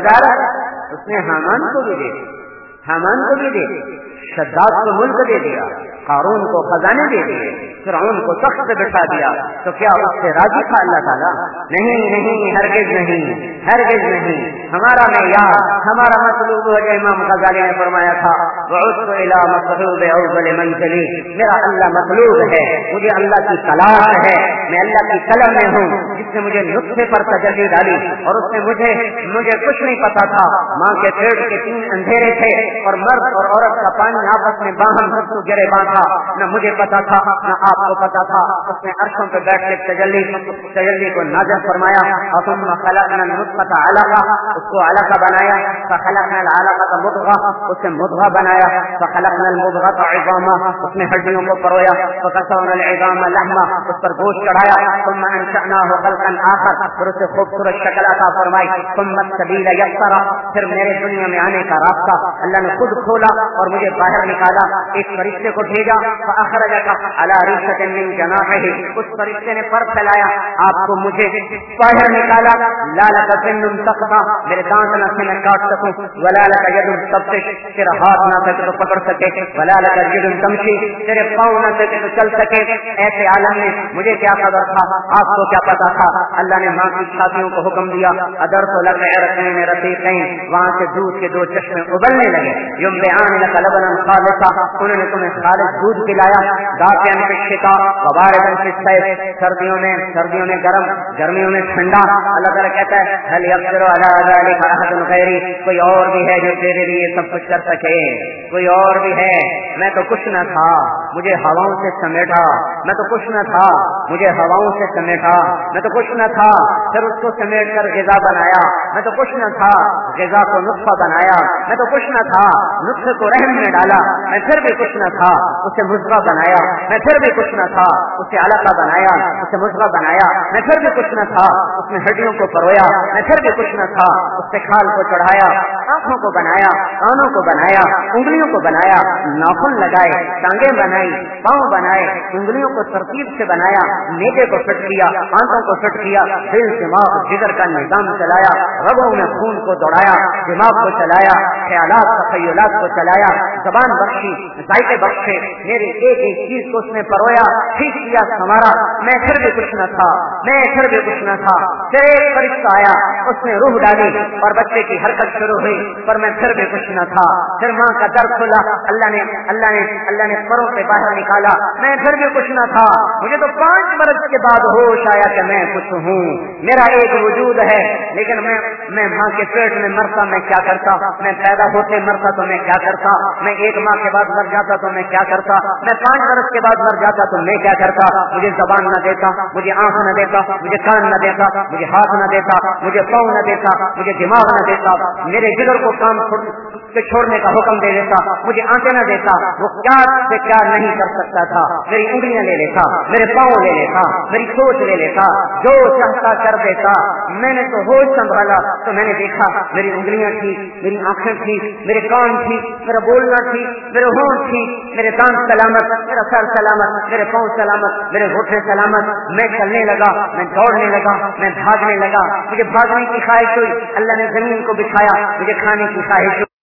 وزارت اس نے حامان کو بھی دے دی، حامان کو بھی دے دی، شداد کو ملک دے دیا، قارون کو خزانے دے دیے، فرعون کو تخت پہ بٹھا دیا، تو کیا اس سے راضی تھا اللہ تعالیٰ؟ نہیں نہیں، ہرگز نہیں، ہرگز نہیں۔ ہمارا معیار، ہمارا مطلوب ہے، امام غزالی نے فرمایا تھا وعدت الى مطلوب اول منزلی، میرا اللہ مطلوب ہے، مجھے اللہ کی تلاش ہے، میں اللہ کی طلب میں ہوں، جس نے مجھے نطفے پر تجلی ڈالی اور اس نے مجھے مجھے کچھ نہیں پتا تھا، ماں کے پیٹ کے تین اندھیرے تھے اور مرد اور عورت کا پانی آپس میں باہم گرے باں تھا، نہ مجھے پتا تھا نہ آپ کو پتا تھا۔ اس نے عرشوں پہ بیٹھ کے تجلی تجلی کو نازل فرمایا، ثم خلقنا النطفة علقة، اس کو علقہ بنایا، فخلقنا العلقة مضغة، اس سے مضغہ بنایا، فخلقنا المضغة عظاما، اس نے ہڈیوں کو پرویا، فكسونا العظام لحما، اس پر گوشت چڑھایا، ثم انشأناه خلقا آخر، پھر اسے خوبصورت شکل عطا فرمائی، ثم السبيل يسر، پھر میرے دنیا میں آنے کا راستہ اللہ نے خود کھولا اور مجھے باہر نکالا، ایک فرشتے کو بھیجا، فأخرجك على ريشة من جناحه، اس فرشتے نے پر پھیلایا، آپ کو مجھے باہر نکالا، لا لك سن تقطع، میرے دانت نہ سے میں کاٹ سکوں، ولا لك يد تبطش، تیرا ہاتھ نہ سے تو پکڑ سکے، ولا لك رجل تمشي، تیرے پاؤں نہ سے تو چل سکے۔ ایسے عالم میں مجھے کیا خبر تھا، آپ کو کیا پتا تھا؟ اللہ نے ماں کی چھاتیوں کو حکم دیا، ادر تو لگ عرقین رفیقین، وہاں سے دودھ کے دو چشمے ابلنے لگے، ينبعان لك لبنا خالصا، انہوں نے تمہیں خالص دودھ پلایا، دافعا فی الشتاء وباردا فی الصیف، سردیوں میں سردیوں میں گرم، گرمیوں میں ٹھنڈا۔ اللہ تعالیٰ کہتا ہے هل يقدر على ذلك احد غیری، کوئی اور بھی ہے جو تیرے لیے سب کچھ کر سکے، کوئی اور بھی ہے؟ میں تو کچھ نہ تھا، مجھے ہواؤں سے سمیٹا، میں تو کچھ نہ تھا، مجھے ہواؤں سے سمیٹا، میں تو کچھ نہ تھا، پھر اس کو سمیٹ کر غذا بنایا، میں تو کچھ نہ تھا، غذا کو نطفہ بنایا، میں تو کچھ نہ تھا، نطفے کو رحم میں ڈالا، میں پھر بھی کچھ نہ تھا، اسے مضغہ بنایا، میں پھر بھی کچھ نہ تھا، اسے علقہ بنایا، اسے مضغہ بنایا، میں پھر بھی کچھ نہ تھا، اس نے ہڈیوں کو پرویا، میں پھر بھی کچھ نہ تھا، اس سے کھال کو چڑھایا، آنکھوں کو بنایا، کانوں کو بنایا، انگلیوں کو بنایا، ناخن لگائے، ٹانگیں بنائی، پاؤں بنائے، انگلیوں کو ترتیب سے بنایا، میدے کو فٹ کیا، آنتوں کو فٹ کیا، دل دماغ جگر کا نظام چلایا، رگوں میں خون کو دوڑایا، دماغ کو چلایا، خیالات تخیلات کو چلایا، زبان بخشی، ذائقے بخشے، میرے ایک ایک چیز کو اس نے پرویا، ٹھیک کیا، سنوارا، میں پھر بھی کچھ نہ تھا، میں پھر بھی کچھ نہ تھا، پھر ایک فرشتہ آیا، اس نے روح ڈالی اور بچے کی حرکت شروع ہوئی، پر میں پھر بھی کچھ نہ تھا، پھر ماں کا در کھلا، اللہ نے اللہ نے اللہ نے پروں سے باہر نکالا، میں پھر بھی کچھ نہ تھا، مجھے تو پانچ برس کے بعد ہوش آیا کہ میں کچھ ہوں، میرا ایک وجود ہے، لیکن میں میں ماں کے پیٹ میں مرتا میں کیا کرتا، میں پیدا ہوتے مرتا تو میں کیا کرتا، میں ایک ماہ کے بعد مر جاتا تو میں کیا کرتا، میں پانچ برس کے بعد مر جاتا تو میں کیا کرتا، مجھے زبان نہ دیتا، مجھے آنکھ نہ دیتا، مجھے کان نہ دیتا، مجھے ہاتھ نہ دیتا، مجھے پاؤں نہ دیتا، مجھے دماغ نہ دیتا، میرے جگر کو کام کے چھوڑنے کا حکم دے دیتا، مجھے آنکھیں نہ دیتا، وہ کیا سے کیا نہیں کر سکتا تھا، میری انگلیاں لے لیتا، میرے پاؤں لے لیتا، میری سوچ لے لیتا، جو چاہتا کر دیتا۔ میں نے تو ہوش سنبھالا تو میں نے دیکھا میری انگلیاں تھی، میری آنکھیں تھی، میرے کان تھی، میرا بولنا تھی، میرے ہونٹ تھی، میرے دانت سلامت، میرا سر سلامت، میرے پاؤں سلامت، میرے گھٹنے سلامت، میں چلنے لگا، میں دوڑنے لگا، میں بھاگنے لگا، مجھے بھاگنے کی خواہش ہوئی، اللہ نے زمین کو بچھایا، مجھے کھانے کی خواہش ہوئی۔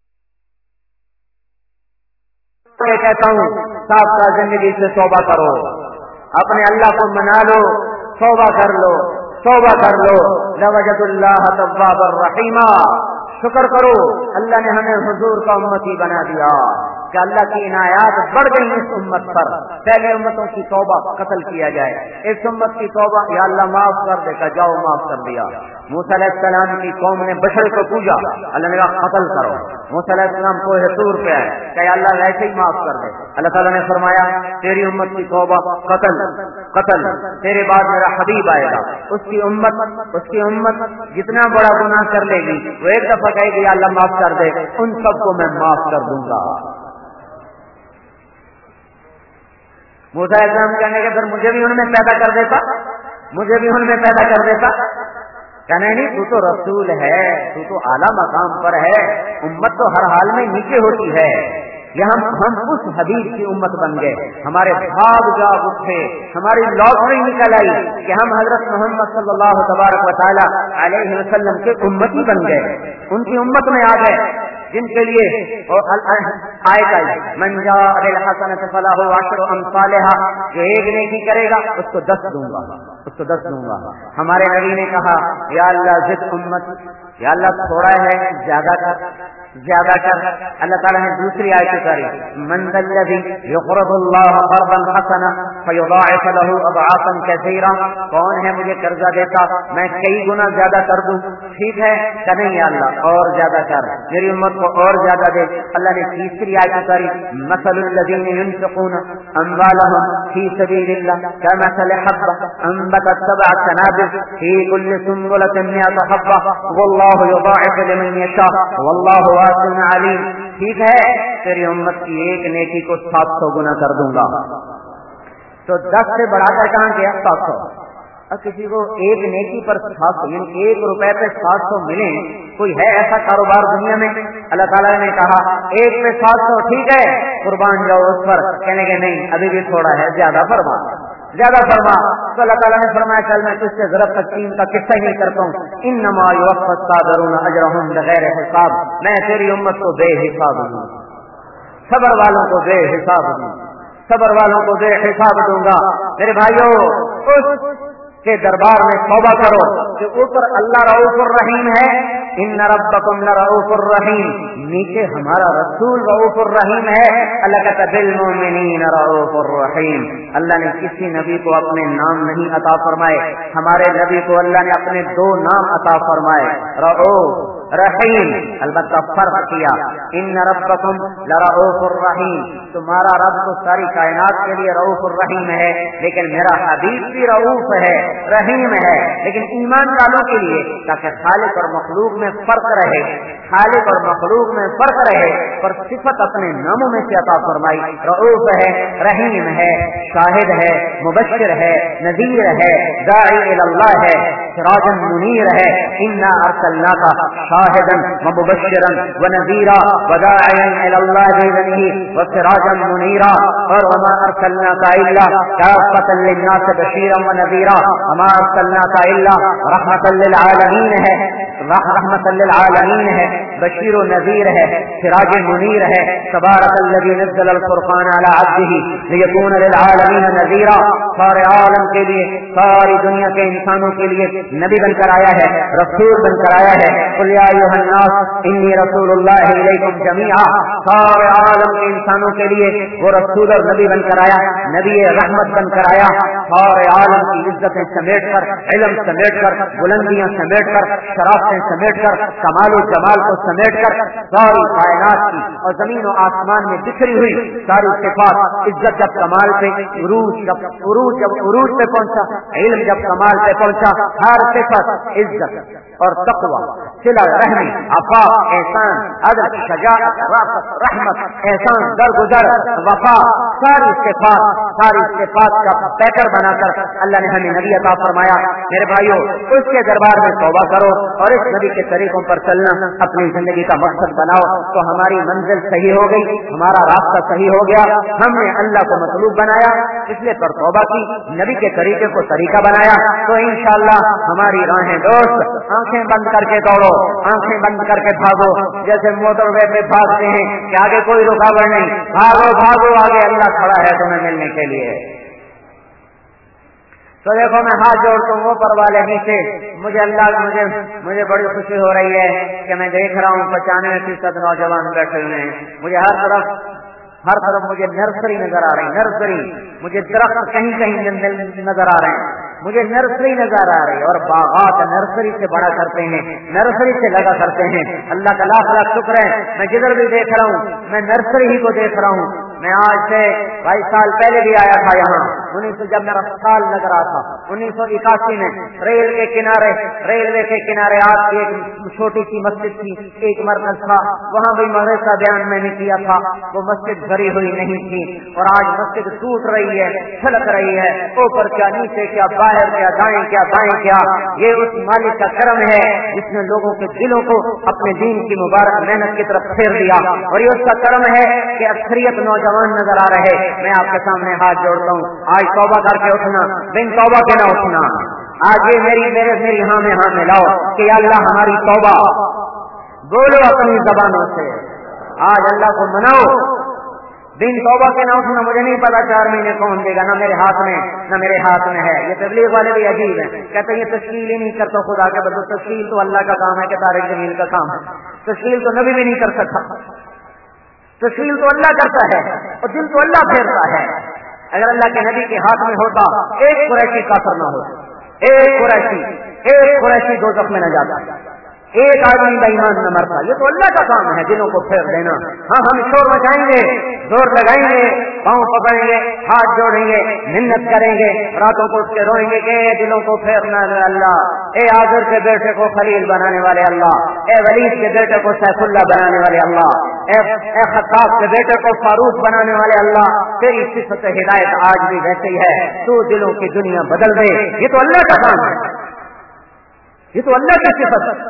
میں کہتا ہوں سابقہ زندگی سے توبہ کرو، اپنے اللہ کو منا لو، توبہ کر لو، توبہ کر لو، لوجد اللہ توابا الرحیما، شکر کرو اللہ نے ہمیں حضور کا امتی بنا دیا کہ اللہ کی عنایات بڑھ گئی اس امت پر. پہلے امتوں کی توبہ قتل کیا جائے, اس امت کی توبہ یا اللہ معاف کر دے کہ جاؤ معاف کر دیا. موسیٰ علیہ السلام کی قوم نے بشر کو پوجا, اللہ نے کہا قتل کرو. موسیٰ علیہ السلام کوہ طور پہ آئے کہ اللہ ویسے ہی معاف کر دے. اللہ تعالیٰ نے فرمایا تیری امت کی توبہ قتل قتل, تیرے بعد میرا حبیب آئے گا, اس کی امت اس کی امت جتنا بڑا گناہ کر لے گی وہ ایک دفعہ کہے گی اللہ معاف کر دے, ان سب کو میں معاف کر دوں گا. موسیٰ علیہ السلام کہنے کے پھر مجھے بھی ان میں پیدا کر دیتا مجھے بھی ان میں پیدا کر دیتا کہنے نہیں تو تو رسول ہے, تو تو اعلیٰ مقام پر ہے, امت تو ہر حال میں نیچے ہوتی ہے. یہ ہم ہم اس حبیب کی امت بن گئے, ہمارے بھاگ جاگ اٹھے, ہماری لاٹری نکل آئی کہ ہم حضرت محمد صلی اللہ تبارک و تعالی علیہ وسلم کے امتی بن گئے, ان کی امت میں آ گئے جن کے لیے آیت آئی من جاء بالحسنۃ فلہ عشر امثالھا, جو ایک نیکی کرے گا اس کو دس دوں گا اس کو دس دوں گا. ہمارے نبی نے کہا یا اللہ زد امت, یا اللہ تھوڑا ہے زیادہ کر زیادہ کر. اللہ تعالیٰ نے دوسری آیت اتاری من ذا الذی یقرض اللہ قرضا حسنا فیضاعف له اضعافا کثیرا, کون ہے مجھے قرضہ دیتا میں کئی گنا زیادہ کر دوں. ٹھیک ہے کہ نہیں یا اللہ اور زیادہ کر, میری امت کو اور زیادہ دے. اللہ نے تیسری آیت اتاری مثل الذین ينفقون اموالهم فی سبیل اللہ کمثل حبۃ انبتت سبع سنابل فی کل سنبلۃ مئۃ حبۃ واللہ یضاعف لمن یشاء واللہ واسع علیم. ٹھیک ہے تیری امت کی ایک نیکی کو سات سو گنا کر دوں گا. تو دس سے بڑھا کر کہاں گیا سات سو. اب کسی کو ایک نیکی پر سات سو یعنی ایک روپے پہ سات سو ملے, کوئی ہے ایسا کاروبار دنیا میں؟ اللہ تعالیٰ نے کہا ایک پہ سات سو ٹھیک ہے قربان جاؤ اس پر, کہنے کے نہیں ابھی بھی تھوڑا ہے زیادہ فرما زیادہ فرما. تو اللہ تعالیٰ نے فرمایا چل میں تجھ سے ضرب تقسیم کا قصہ ہی کرتا ہوں, انما یوفی الصابرون اجرهم بغیر حساب, میں تیری امت کو بے حساب دوں, صبر والوں کو بے حساب دوں صبر والوں کو بے حساب دوں گا. میرے بھائیوں اس کے دربار میں توبہ کرو کہ اوپر اللہ رؤوف الرحیم ہے, ان ربکم لرؤوف الرحیم, نیچے ہمارا رسول رؤوف الرحیم ہے. اللہ کہتا بالمؤمنین رؤوف الرحیم. اللہ نے کسی نبی کو اپنے نام نہیں عطا فرمائے, ہمارے نبی کو اللہ نے اپنے دو نام عطا فرمائے رؤوف رحیم. البتہ فرق کیا ان ربکم لرؤوف الرحیم, تمہارا رب تو ساری کائنات کے لیے رؤوف الرحیم ہے, لیکن میرا حبیب بھی رؤوف ہے رحیم ہے, لیکن ایمان والوں کے لیے تاکہ خالق اور مخلوق میں فرق رہے خالق اور مخلوق میں فرق رہے پر صفت اپنے ناموں میں سے عطا فرمائی. رؤوف ہے رحیم ہے, شاہد ہے مبشر ہے نذیر ہے داعی الی اللہ ہے سراجا منیر ہے. انا ارسلناک شاہدا ومبشرا ونذیرا وداعیا الی اللہ باذنہ وسراجا منیرا, اور وما ارسلناک الا کافۃ للناس بشیرا ونذیرا وما ارسلناک الا رحمۃ للعالمین ہے رحمۃ للعالمین ہے, بشیر و نذیر ہے سراج منیر ہے. تبارک الذی نزل الفرقان علی عبدہ لیکون للعالمین نذیرا, سارے عالم کے لیے ساری دنیا کے انسانوں کے لیے نبی بن کر آیا ہے رسول بن کر آیا ہے. قل یا ایھا الناس انی رسول اللہ الیکم جمیعا, سارے عالم کے انسانوں کے لیے وہ رسول اور نبی بن کر آیا, نبی رحمت بن کر آیا. سارے عالم کی عزتیں سمیٹ کر علم سمیٹ کر بلندیاں سمیٹ کر شرافتیں سمیٹ کر کمال و جمال کو سمیٹ کر ساری کائنات کی اور زمین و آسمان میں بکھری ہوئی ساری صفات, عزت جب کمال پہ عروج جب عروج جب عروج پہ پہنچا, علم جب کمال پہ پہنچا, ہر صفت عزت اور تقوی صلہ رحمی عفا احسان عدل شجاعت رافت رحمت احسان درگزر وفا ساری صفات ساری صفات کا پیکر بنا کر اللہ نے ہمیں نبی عطا فرمایا. میرے بھائیوں اس کے دربار میں توبہ کرو اور اس نبی کے طریقوں پر چلنا اپنی زندگی کا مقصد بناؤ, تو ہماری منزل صحیح ہو گئی, ہمارا راستہ صحیح ہو گیا. ہم نے اللہ کو مطلوب بنایا, اس لیے پر توبہ کی, نبی کے طریقے کو طریقہ بنایا, تو انشاءاللہ ہماری راہیں دوست آنکھیں بند کر کے دوڑو, آنکھیں بند کر کے بھاگو, جیسے موٹر وے پہ بھاگتے ہیں کہ آگے کوئی رکاوٹ نہیں, بھاگو بھاگو آگے اللہ کھڑا ہے تمہیں ملنے کے لیے. تو دیکھو میں ہاتھ جوڑتا ہوں اوپر والے نیچے، مجھے اللہ مجھے مجھے بڑی خوشی ہو رہی ہے کہ میں دیکھ رہا ہوں پچانوے فیصد نوجوان بیٹھے ہوئے ہیں، مجھے ہر طرف ہر طرف مجھے نرسری نظر آ رہی، نرسری مجھے درخت کہیں کہیں نظر آ رہے ہیں، مجھے نرسری نظر آ رہی، اور باغات نرسری سے بڑا کرتے ہیں، نرسری سے لگا کرتے ہیں۔ اللہ کا لاکھ لاکھ شکر ہے، میں جدھر بھی دیکھ رہا ہوں میں نرسری ہی کو دیکھ رہا ہوں۔ میں آج سے بائیس سال پہلے بھی آیا تھا یہاں، انیس سو جب میرا سال لگ رہا تھا انیس سو اکاسی میں، ریل کے کنارے ریلوے کے کنارے آج کی ایک چھوٹی سی مسجد تھی، ایک مرکز تھا، وہاں بھی مدرسہ کا بیان میں نے کیا تھا، وہ مسجد بھری ہوئی نہیں تھی، اور آج مسجد ٹوٹ رہی ہے، چھلک رہی ہے، اوپر کیا نیچے کیا باہر کیا دائیں کیا بائیں کیا۔ یہ اس مالک کا کرم ہے جس نے لوگوں کے دلوں کو اپنے دین کی مبارک محنت کی طرف پھیر دیا، اور یہ اس کا کرم ہے کہ اکثریت نوجوان نظر آ رہے۔ میں آپ کے سامنے ہاتھ جوڑتا ہوں، آج توبہ کر کے اٹھنا، بن توبہ کے نہ اٹھنا۔ آج یہ میری میرے میری ہاں میں ہاں ملاؤ کہ یا اللہ ہماری توبہ بولو اپنی زبانوں سے، آج اللہ کو مناؤ، دن توبہ کے نہ اٹھنا۔ مجھے نہیں پتا چار مہینے کون دے گا، نہ میرے ہاتھ میں نہ میرے ہاتھ میں ہے۔ یہ تبلیغ والے بھی عجیب ہیں، کہتے ہیں یہ تشکیل ہی نہیں کرتا خدا کے بدل، تشکیل تو اللہ کا کام ہے کہ طارق جمیل کا کام ہے، تشکیل تو نبی بھی نہیں کر سکتا، تشکیل تو اللہ کرتا ہے اور دل تو اللہ پھیرتا ہے۔ اگر اللہ کے نبی کے ہاتھ میں ہوتا ایک قریشی کافر نہ ہوتا، ایک قریشی ایک قریشی دوزخ میں نہ جاتا، ایک آدمی بے ایمان نہ مرتا۔ یہ تو اللہ کا کام ہے دلوں کو پھیر دینا۔ ہاں ہم شور مچائیں گے، زور لگائیں گے، پاؤں پکڑیں گے، ہاتھ جوڑیں گے، محنت کریں گے، راتوں کو اٹھ کے روئیں گے کہ دلوں کو پھیرنا اللہ، اے آذر کے بیٹے کو خلیل بنانے والے اللہ، اے ولید کے بیٹے کو سیف اللہ بنانے والے اللہ، اے اے خطاب کے بیٹے کو فاروق بنانے والے اللہ، تیری صفت ہدایت آج بھی ویسے ہی ہے، تو دلوں کی دنیا بدل دے۔ یہ تو اللہ کا کام ہے، یہ تو اللہ کی صفت ہے۔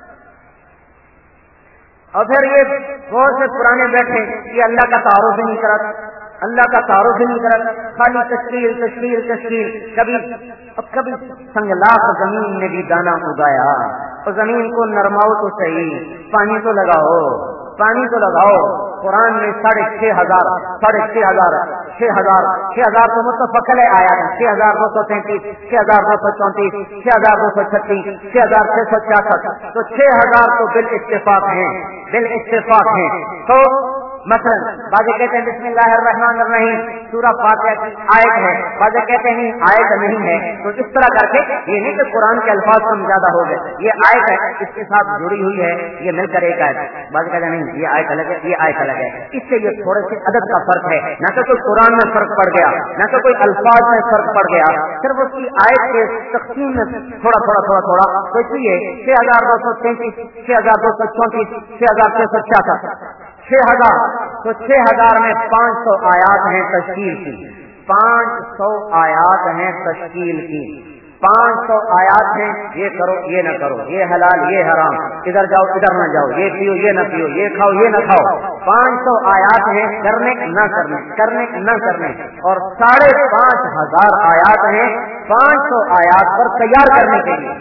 اور پھر یہ بہت سے پرانے بیٹھے یہ اللہ کا تعارف ہی نہیں کرا، اللہ کا تعارف ہی نہیں کرا، خالی تشکیل تشکیل تشکیل۔ کبھی کبھی سنگلاخ زمین نے بھی دانا اگایا، اور زمین کو نرماؤ تو صحیح، پانی تو لگاؤ، پانی تو لگاؤ۔ قرآن میں ساڑھے چھ ہزار ساڑھے چھ ہزار چھ ہزار چھ ہزار تو متفقل آیا ہے، چھ ہزار دو سو تینتیس، چھ ہزار دو سو چونتیس، چھ ہزار دو سو چھتیس، چھ ہزار چھ سو چھیاسٹھ، تو چھ ہزار تو بال اتفاق ہیں، بال اتفاق ہیں۔ تو مثلا بعض کہتے ہیں بسم اللہ الرحمن الرحیم سورہ فاتحہ کی آیت ہے، بعض کہتے ہیں آیت نہیں ہے، تو اس طرح کر کے یہ نہیں کہ قرآن کے الفاظ کم زیادہ ہو گئے، یہ آیت ہے اس کے ساتھ جڑی ہوئی ہے، یہ مل کر ایک آیت ہے، بعض کہتے ہیں نہیں یہ آیت الگ ہے یہ آیت الگ ہے۔ اس سے یہ تھوڑے سے عدد کا فرق ہے، نہ کہ کوئی قرآن میں فرق پڑ گیا، نہ کہ کوئی الفاظ میں فرق پڑ گیا، صرف اس کی آیت کے تقسیم میں تھوڑا تھوڑا تھوڑا تھوڑا تو اس لیے چھ ہزار دو سو تینتیس، چھ ہزار دو سو چونتیس، چھ ہزار چھ سو چھیاسٹھ، چھ ہزار تو چھ ہزار میں پانچ سو آیات ہیں تشکیل کی، پانچ سو آیات ہیں تشکیل کی، پانچ سو آیات ہیں یہ کرو یہ نہ کرو، یہ حلال یہ حرام، ادھر جاؤ ادھر نہ جاؤ، یہ پیو یہ نہ پیو، یہ کھاؤ یہ نہ کھاؤ۔ پانچ سو آیات ہیں کرنے نہ کرنے کرنے نہ کرنے، اور ساڑھے پانچ ہزار آیات ہیں پانچ سو آیات پر تیار کرنے کے لیے۔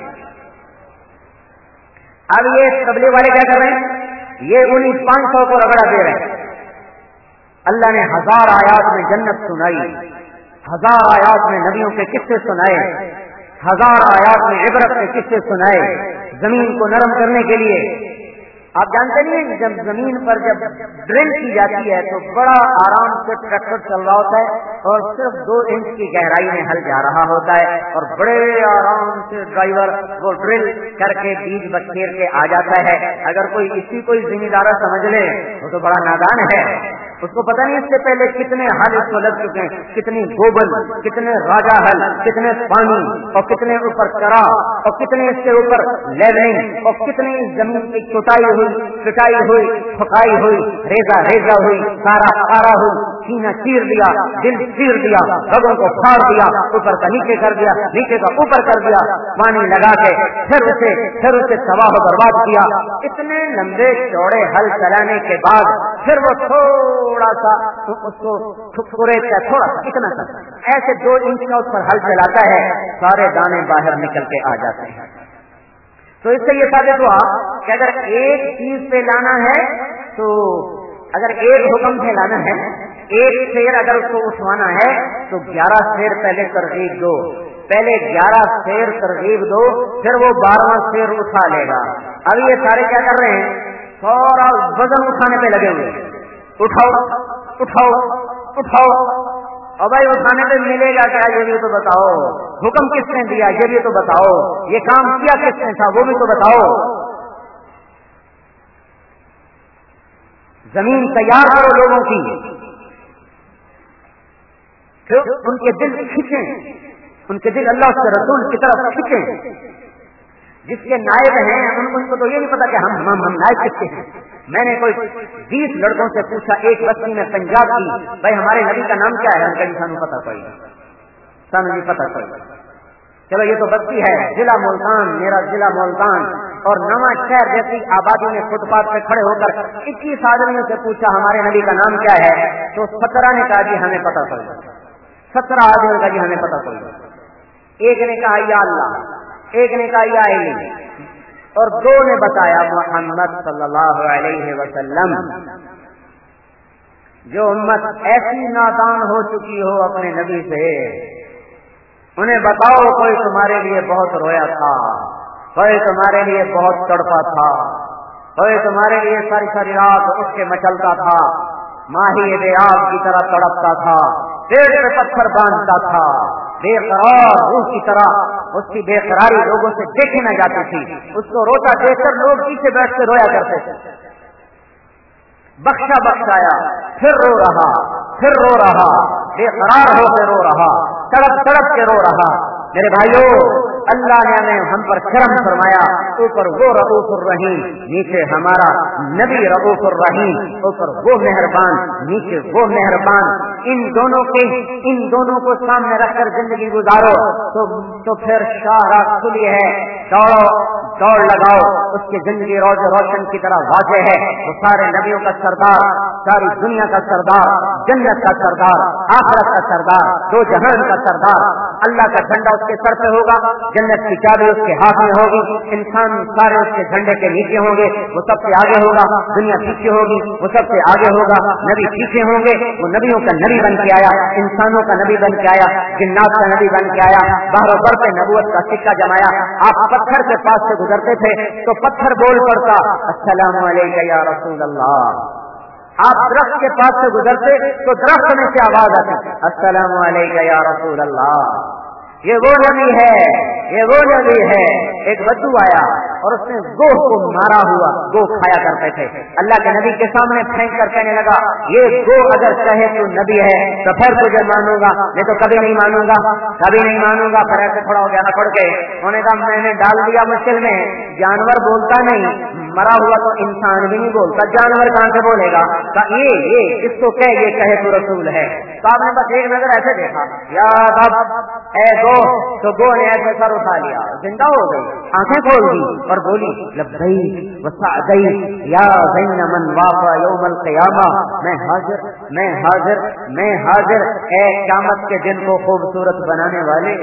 اب یہ تبلیغ والے کیا کر رہے ہیں، یہ انہیں پانچ سو کو رگڑا دے رہے ہیں۔ اللہ نے ہزار آیات میں جنت سنائی، ہزار آیات میں نبیوں کے قصے سنائے، ہزار آیات میں عبرت کے قصے سنائے زمین کو نرم کرنے کے لیے۔ آپ جانتے نہیں جب زمین پر جب ڈرل کی جاتی ہے تو بڑا آرام سے ٹریکٹر چل رہا ہوتا ہے اور صرف دو انچ کی گہرائی میں ہل جا رہا ہوتا ہے، اور بڑے آرام سے ڈرائیور وہ ڈرل کر کے بیج بکھیر کے آ جاتا ہے۔ اگر کوئی اسی کوئی ذمہ دارہ سمجھ لے وہ تو بڑا نادان ہے، اس کو پتہ نہیں اس سے پہلے کتنے حل اس کو لگ چکے ہیں، کتنی گوبل، کتنے راجا حل، کتنے پانی، اور کتنے اوپر کرا، اور کتنے اس کے اوپر لیولنگ، اور کتنے اس زمین کی چٹائی ہوئی پٹائی ہوئی پھکائی ہوئی، ریزا ریزا ہوئی، سارا سارا ہوئی، سینہ چیر دیا، دل چیر دیا، رگوں کو پھاڑ دیا، اوپر کا نیچے کر دیا، نیچے کا اوپر کر دیا، پانی لگا کے پھر اسے پھر اسے تباہ و برباد کیا۔ اتنے لمبے چوڑے حل چلانے کے بعد پھر وہ تھوڑا سا اس کو ٹھکرے کا تھوڑا سا اتنا سا ایسے دو انچ کا اس پر حل چلاتا ہے، سارے دانے باہر نکل کے آ جاتے ہیں۔ تو اس سے یہ ثابت ہوا کہ اگر ایک چیز پہ لانا ہے تو اگر ایک حکم سے لانا ہے، ایک شیر اگر اس کو اٹھوانا ہے تو گیارہ شیر پہلے ترغیب دو، پہلے گیارہ شیر ترغیب دو، پھر وہ بارہواں شیر اٹھا لے گا۔ اب یہ سارے کیا کر رہے ہیں؟ سورا وزن اٹھانے پہ لگے ہوئے، اٹھاؤ اٹھاؤ اٹھاؤ۔ اور بھائی اٹھانے پہ ملے گا کیا یہ بھی تو بتاؤ، حکم کس نے دیا یہ بھی تو بتاؤ، یہ کام کیا کس نے تھا وہ بھی تو بتاؤ۔ زمین تیار کرو لوگوں کی، پھر ان کے دل کھینچیں، ان کے دل اللہ کے رسول کی طرف کھینچیں۔ جس کے نائب ہیں ان کو تو یہ نہیں پتا کہ ہم ہم, ہم نائب کس کے ہیں۔ میں نے کوئی بیس لڑکوں سے پوچھا ایک بستی میں پنجاب کی، بھائی ہمارے نبی کا نام کیا ہے؟ ان کا انسان پتا پڑے سانو نہیں پتا پڑے۔ چلو یہ تو بستی ہے، ضلع ملتان، میرا ضلع ملتان اور نواں شہر جیسی آبادی میں فٹ پاتھ پہ کھڑے ہو کر اکیس آدمیوں سے پوچھا ہمارے نبی کا نام کیا ہے، تو سترہ نے کہا جی ہمیں پتا پڑ گیا، سترہ آدمیوں کا جی ہمیں پتا پڑ گیا۔ ایک نے کہا یا اللہ، ایک نے کہا یا علی، اور دو نے بتایا محمد صلی اللہ علیہ وسلم۔ جو امت ایسی نادان ہو چکی ہو اپنے نبی سے، انہیں بتاؤ کوئی تمہارے لیے بہت رویا تھا، کوئی تمہارے لیے بہت تڑپا تھا، کوئی تمہارے لیے ساری ساری رات اٹھ کے مچلتا تھا، ماہی بے آب کی طرح تڑپتا تھا، پیڑ پہ پتھر باندھتا تھا، بے قرار روح کی طرح اس کی بے قراری لوگوں سے دیکھی نہ جاتی تھی، اس کو روتا دیکھ کر لوگ پیچھے بیٹھ کے رویا کرتے تھے۔ بخشا بخشایا، پھر رو رہا، پھر رو رہا، بے قرار ہو کے رو رہا، تڑپ تڑپ کے رو رہا۔ میرے بھائیوں، اللہ نے ہمیں ہم پر کرم فرمایا، اوپر وہ رؤوف الرحیم، نیچے ہمارا نبی رؤوف الرحیم، اوپر وہ مہربان، نیچے وہ مہربان۔ ان دونوں کے ان دونوں کو سامنے رکھ کر زندگی گزارو تو تو پھر شاہراہ کھلی ہے، دوڑو دوڑ لگاؤ، اس کی زندگی روز روشن کی طرح واضح ہے۔ وہ سارے نبیوں کا سردار، ساری دنیا کا سردار، جنت کا سردار، آخرت کا سردار، دو جہان کا سردار۔ اللہ کا جھنڈا اس کے سر پہ ہوگا، جنت کی چابی اس کے ہاتھ میں ہوگی، انسان سارے اس کے جھنڈے کے نیچے ہوں گے، وہ سب سے آگے ہوگا، دنیا پیچھے ہوگی، وہ سب سے آگے ہوگا، نبی پیچھے ہوں گے، وہ نبیوں کا نبی بن کے آیا، انسانوں کا نبی بن کے آیا، جنات کا نبی بن کے آیا، باہر و بر پہ نبوت کا سکہ جمایا۔ آپ پتھر کے پاس سے گزرتے تھے تو پتھر بول پڑتا السلام علیکم یا رسول اللہ۔ آپ درخت کے پاس سے گزرتے تو درخت میں سے آواز آتی السلام علیکم یا رسول اللہ۔ یہ وہ نبی ہے، یہ وہ نبی ہے۔ ایک بدو آیا اور اس نے گوہ کو مارا ہوا، گوہ کھایا کرتے تھے، اللہ کے نبی کے سامنے پھینک کر کہنے لگا یہ گوہ اگر کہے تو نبی ہے تو پھر تجھے مانوں گا، نہیں تو کبھی نہیں مانوں گا، کبھی نہیں مانوں گا۔ پھر ایسے تھوڑا ہو گیا نہ پڑ کے انہوں نے کہا میں نے ڈال دیا مشکل میں، جانور بولتا نہیں، مرا ہوا تو انسان بھی نہیں بولتا، جانور کہاں سے بولے گا؟ یہ یہ اس کو کہ یہ کہے تو رسول ہے۔ تو آپ نے بس ایک نظر ایسے دیکھا یا رب اے گو، تو گو نے ایسے سر اٹھا لیا، زندہ ہو گئی، آنکھیں کھول دی اور بولی لبیک وسعدیک یا زین من وافا یوم القیامہ، میں حاضر میں حاضر میں حاضر اے قیامت کے دن کو خوبصورت بنانے والے۔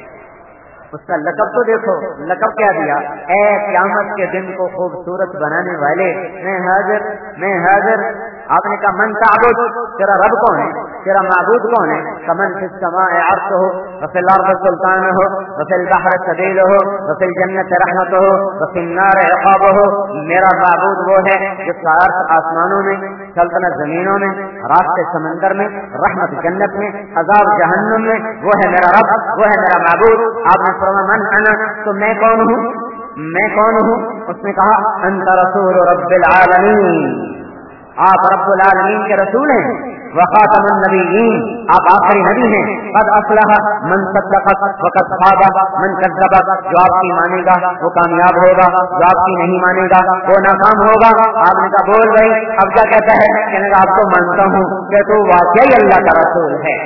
اس کا لقب تو دیکھو، لقب کیا دیا؟ اے قیامت کے دن کو خوبصورت بنانے والے، میں حاضر میں حاضر۔ آپ نے کہا من تعبد، تیرا رب کون ہے، تیرا معبود کون ہے؟ کمن فی السماء عرشہ وفی الارض سلطانہ وفی البحر سبیلہ وفی الجنت رحمتہ وفی النار عقابہ۔ میرا معبود وہ ہے جس کا عرش آسمانوں میں، سلطنت زمینوں میں، راستے سمندر میں، رحمت جنت میں، عذاب جہنم میں، وہ ہے میرا رب، وہ ہے میرا معبود۔ آپ نے فرمایا من انا، تو میں کون ہوں میں کون ہوں اس نے کہا انت رسول رب العالمین، آپ رب العالمین کے رسول ہیں، وخاتم النبیین، آپ آخری نبی ہیں۔ قد افلح من صدقک وقد خاب من کذبک، جو آپ کی مانے گا وہ کامیاب ہوگا، جو آپ کی نہیں مانے گا وہ ناکام ہوگا۔ آپ نے کہا بول گئی، اب کیا کہتا ہے؟ کہنے کا آپ تو مانتا ہوں کہ تو واقعی اللہ کا رسول ہے،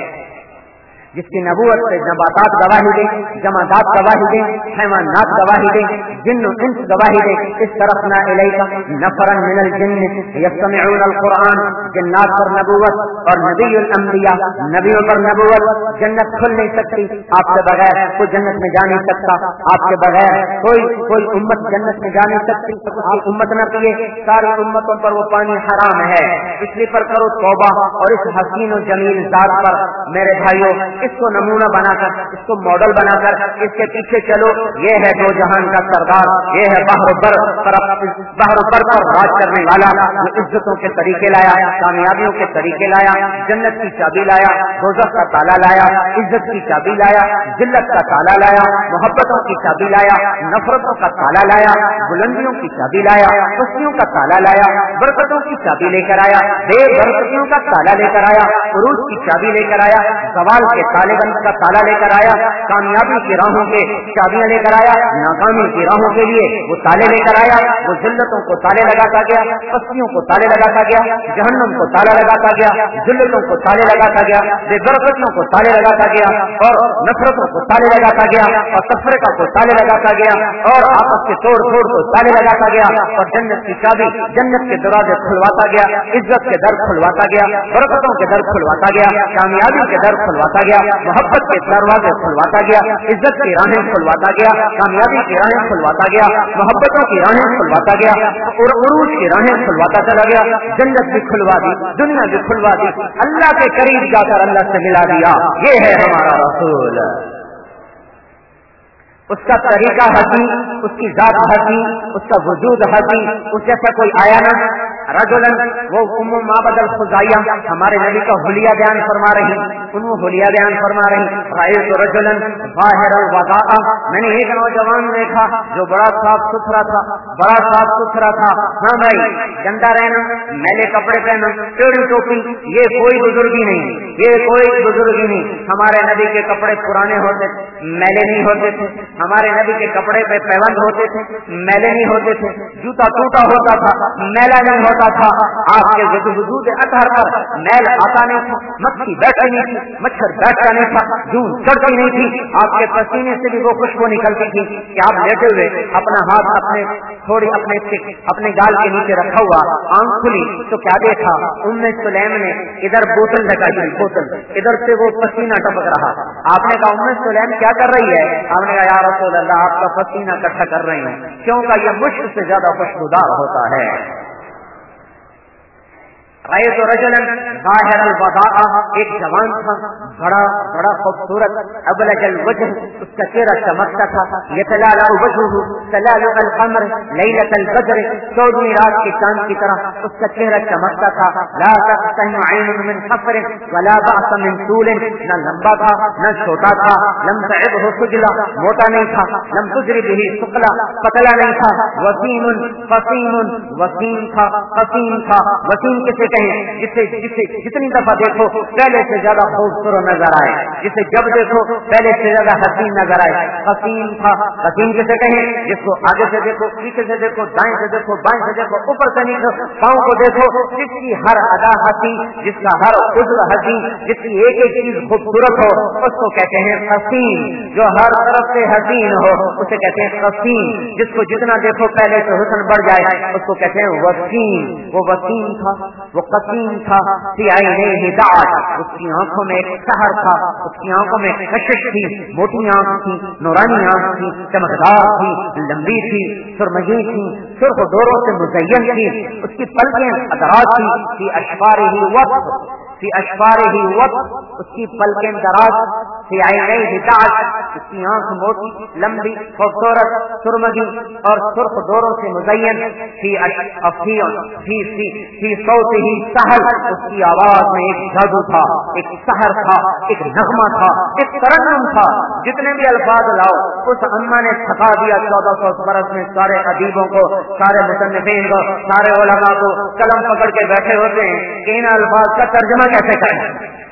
جس کی نبوت سے نباتات گواہی دیں، جمادات گواہی دیں، حیوانات گواہی دیں، جن و انس گواہی دیں۔ اس طرفنا الیک نفرا من الجن یستمعون القرآن، جنات پر نبوت اور نبی الانبیاء، نبیوں پر نبوت۔ جنت کھل نہیں سکتی آپ کے بغیر، کوئی جنت میں جا نہیں سکتا آپ کے بغیر، کوئی کوئی امت جنت میں جا نہیں سکتی آپ امت نہ پیے، ساری امتوں پر وہ پانی حرام ہے۔ اس لیے پر کرو توبہ، اور اس حسین و جمیل ذات پر میرے بھائیوں اس کو نمونہ بنا کر، اس کو ماڈل بنا کر اس کے پیچھے چلو، یہ ہے دو جہان کا سردار، یہ ہے بحر بر پر بحر بر پر راج کرنے والا، جو عزتوں کے طریقے لایا، کامیابیوں کے طریقے لایا، جنت کی چابی لایا، دوزخ کا تالا لایا، عزت کی چابی لایا، ذلت کا تالا لایا، محبتوں کی چابی لایا، نفرتوں کا تالا لایا، بلندیوں کی چابی لایا، خوشیوں کا تالا لایا، برکتوں کی چابی لے کر آیا، بے برکتیوں کا تالا لے کر آیا، عروج کی چابی لے کر آیا، زوال کے تالے بند کا تالا لے کر آیا، کامیابی کی راہوں کے چابیاں لے کر آیا، ناکامی کی راہوں کے لیے وہ تالے لے کر آیا، وہ ذلتوں کو تالے لگاتا گیا، پستیوں کو تالے لگاتا گیا، جہنم کو تالا لگاتا گیا، ذلتوں کو تالے لگاتا گیا، بے برکتیوں کو تالے لگاتا گیا، اور نفرتوں کو تالے لگاتا گیا، اور تفرقہ کو تالے لگاتا گیا، اور آپس کے توڑ پھوڑ کو تالے لگاتا گیا، اور جنت کی چابی جنت کے دروازے کھلواتا گیا، عزت کے در کھلواتا گیا، برکتوں کے در کھلواتا گیا، کامیابی کے در کھلواتا گیا، محبت کے دروازے کھلواتا گیا، عزت کی راہیں کھلواتا گیا، کامیابی کی راہیں کھلواتا گیا، محبتوں کی راہیں کھلواتا گیا، اور عروج کی راہیں کھلواتا چلا گیا، جنت بھی کھلوا دی، دنیا بھی کھلوا دی، اللہ کے قریب جا کر اللہ سے ملا دیا۔ یہ ہے ہمارا رسول، اس کا طریقہ حسین، اس کی ذات حسین، اس کا وجود حسین، اس جیسا کوئی آیا نہ۔ رجلن، وہ ام معبد الخزاعیہ ہمارے نبی کا حلیہ بیان فرما رہی، ان وہ حلیہ بیان فرما رہی، رأیت رجلن ظاہر الوضاء، میں نے ایک نوجوان دیکھا جو بڑا صاف ستھرا تھا، بڑا صاف ستھرا تھا۔ ہاں بھائی، گندا رہنا، میلے کپڑے پہنا، ٹیڑھی ٹوپی، یہ کوئی بزرگی نہیں، یہ کوئی بزرگی نہیں۔ ہمارے نبی کے کپڑے پرانے ہوتے تھے، میلے نہیں ہوتے تھے، ہمارے نبی کے کپڑے پہ پیوند ہوتے تھے، میلے نہیں ہوتے تھے، جوتا ٹوٹا ہوتا تھا، میلا نہیں ہوتا تھا۔ آپ کے وجود اطہر پر میل آتا نہیں تھا، مکھی بیٹھتی نہیں تھی، مچھر بیٹھتا نہیں تھا، جون چڑھتی نہیں تھی، آپ کے پسینے سے بھی وہ خوشبو نکلتی تھی کہ آپ لیٹے ہوئے اپنا ہاتھ اپنے تھوڑی اپنے اپنے گال کے نیچے رکھا ہوا، آنکھ کھلی تو کیا دیکھا، ام سلیم نے ادھر بوتل لگائی، بوتل ادھر سے وہ پسینہ ٹپک رہا۔ آپ نے کہا ام سلیم کیا کر رہی ہے؟ آپ نے کہا یا رسول اللہ، آپ کا پسینہ اکٹھا کر رہی ہوں، کیونکہ یہ مشک سے زیادہ خوشبودار ہوتا ہے۔ رأیت رجلا ظاہر الوضاء، ایک جوان تھا، بڑا بڑا خوبصورت، ابلج الوجہ، اس کا چہرہ چمکتا تھا، یتلالع وجهه تلالع القمر لیلۃ البدر، چودہویں رات کے چاند کی طرح اس کا چہرہ چمکتا تھا۔ لا تقتنع عین من حفر ولا بأس من طول، نہ لمبا تھا نہ چھوٹا تھا، لم تعبه سجلا، موٹا نہیں تھا، لم تجری به ثقلا، پتلا نہیں تھا، وسیم فصیم، وسیم تھا، قسیم تھا۔ وسیم کسے کہیں؟ جسے جسے جتنی دفعہ دیکھو پہلے سے زیادہ خوبصورت نظر آئے، جسے جب دیکھو پہلے سے زیادہ حسین نظر آئے۔ قسیم تھا، قسیم کسے کہیں؟ جس کو آگے سے دیکھو، پیچھے سے دیکھو، دائیں سے دیکھو، بائیں سے دیکھو، اوپر سے نیچے پاؤں کو دیکھو، جس کی ہر ادا حسین، جس کا ہر عضو حسین، جس کی ایک ایک چیز خوبصورت ہو، اس کو کہتے ہیں قسیم۔ جو ہر طرف سے حسین ہو اسے کہتے ہیں قسیم۔ جس کو جتنا دیکھو پہلے سے حسن بڑھ جائے اس کو کہتے ہیں وسیم۔ وہ وسیم تھا، وہ قسیم تھا، فی عینیہ دعج، اس کی آنکھوں میں ایک سحر تھا، اس کی آنکھوں میں کشش تھی، موٹی آنکھ تھی، نورانی آنکھ تھی، چمکدار تھی، لمبی تھی، سرمئی تھی، سرخ ڈوروں سے مزین تھی، اس کی پلکیں ادراج تھی، فی اشفارہ وقت فی اشفارہ وقت، اس کی پلکیں دراز، فی عینیہ دعج، اس کی آنکھ موٹی، لمبی، خوبصورت، سرمئی اور سرخ ڈوروں سے مزین، فی فی فی فی صوتہ سحر، اس کی آواز میں ایک جادو تھا، ایک سحر تھا، ایک نغمہ تھا، ایک ترنم تھا۔ جتنے بھی الفاظ لاؤ اس اما نے تھکا دیا چودہ سو برس میں سارے ادیبوں کو، سارے مصنفین کو، سارے علماء کو، قلم پکڑ کے بیٹھے ہوتے ہیں کہ ان الفاظ کا ترجمہ کیسے کریں۔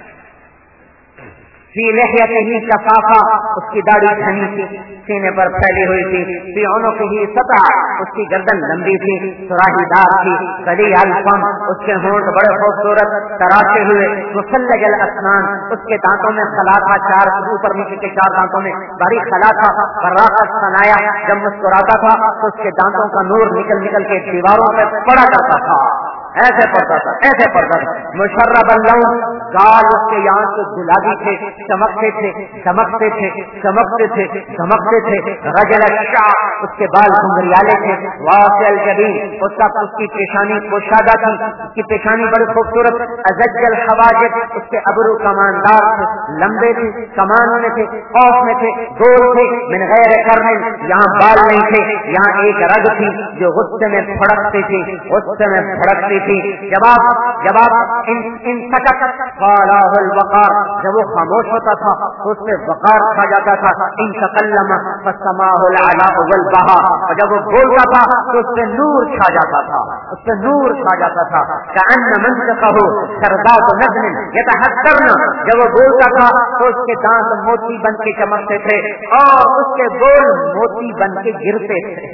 فی لحیتہ شفافہ، اس کی داڑھی گھنی تھی، سینے پر پھیلی ہوئی تھی، فی عنقہ سطع، اس کی گردن لمبی تھی، سراہی دار تھی، قلی الفم، اس کے ہونٹ بڑے خوبصورت تراشے ہوئے، مثلج الاسنان، اس کے دانتوں میں خلا تھا، چار اوپر نیچے کے چار دانتوں میں بھاری خلا تھا، براق الثنایا، جب مسکراتا تھا تو اس کے دانتوں کا نور نکل نکل کے دیواروں پہ پڑا جاتا تھا، ایسے پڑتا تھا ایسے پڑتا تھا۔ مشرب اللون، गाल उसके यहाँ से गुलाबी थे, चमकते थे चमकते थे चमकते थे चमकते थे। रजल शाह उसके बाल घुंघरियाले थे। वासिल जबीन उसका उसकी पेशानी पोशादा थी, उसकी पेशानी बड़ी खूबसूरत। अजल खवाजिब उसके अबरू कमानदार थे, लंबे थे, कमान में थे, खौफ में थे, गोल थे। मिन गैर करने यहाँ बाल नहीं थे, यहाँ एक रग थी जो गुस्से में फड़कती थी, गुस्से में फड़कती थी। जब आप जब आप इन इन सकत फालाहुल वकार जब वो खामोश होता था तो उसमें वकार खा जाता था। इन तकल्लम फसमाहुल अला वल बहा और जब वो बोलता था तो उसमें नूर छा जाता था, उसमें नूर छा जाता था। कअन्न मंतक़हु सरदात नज़्न यतहद्दरन जब वो बोलता था तो उसके दांत मोती बन के चमकते थे और उसके बोल मोती बन के गिरते थे।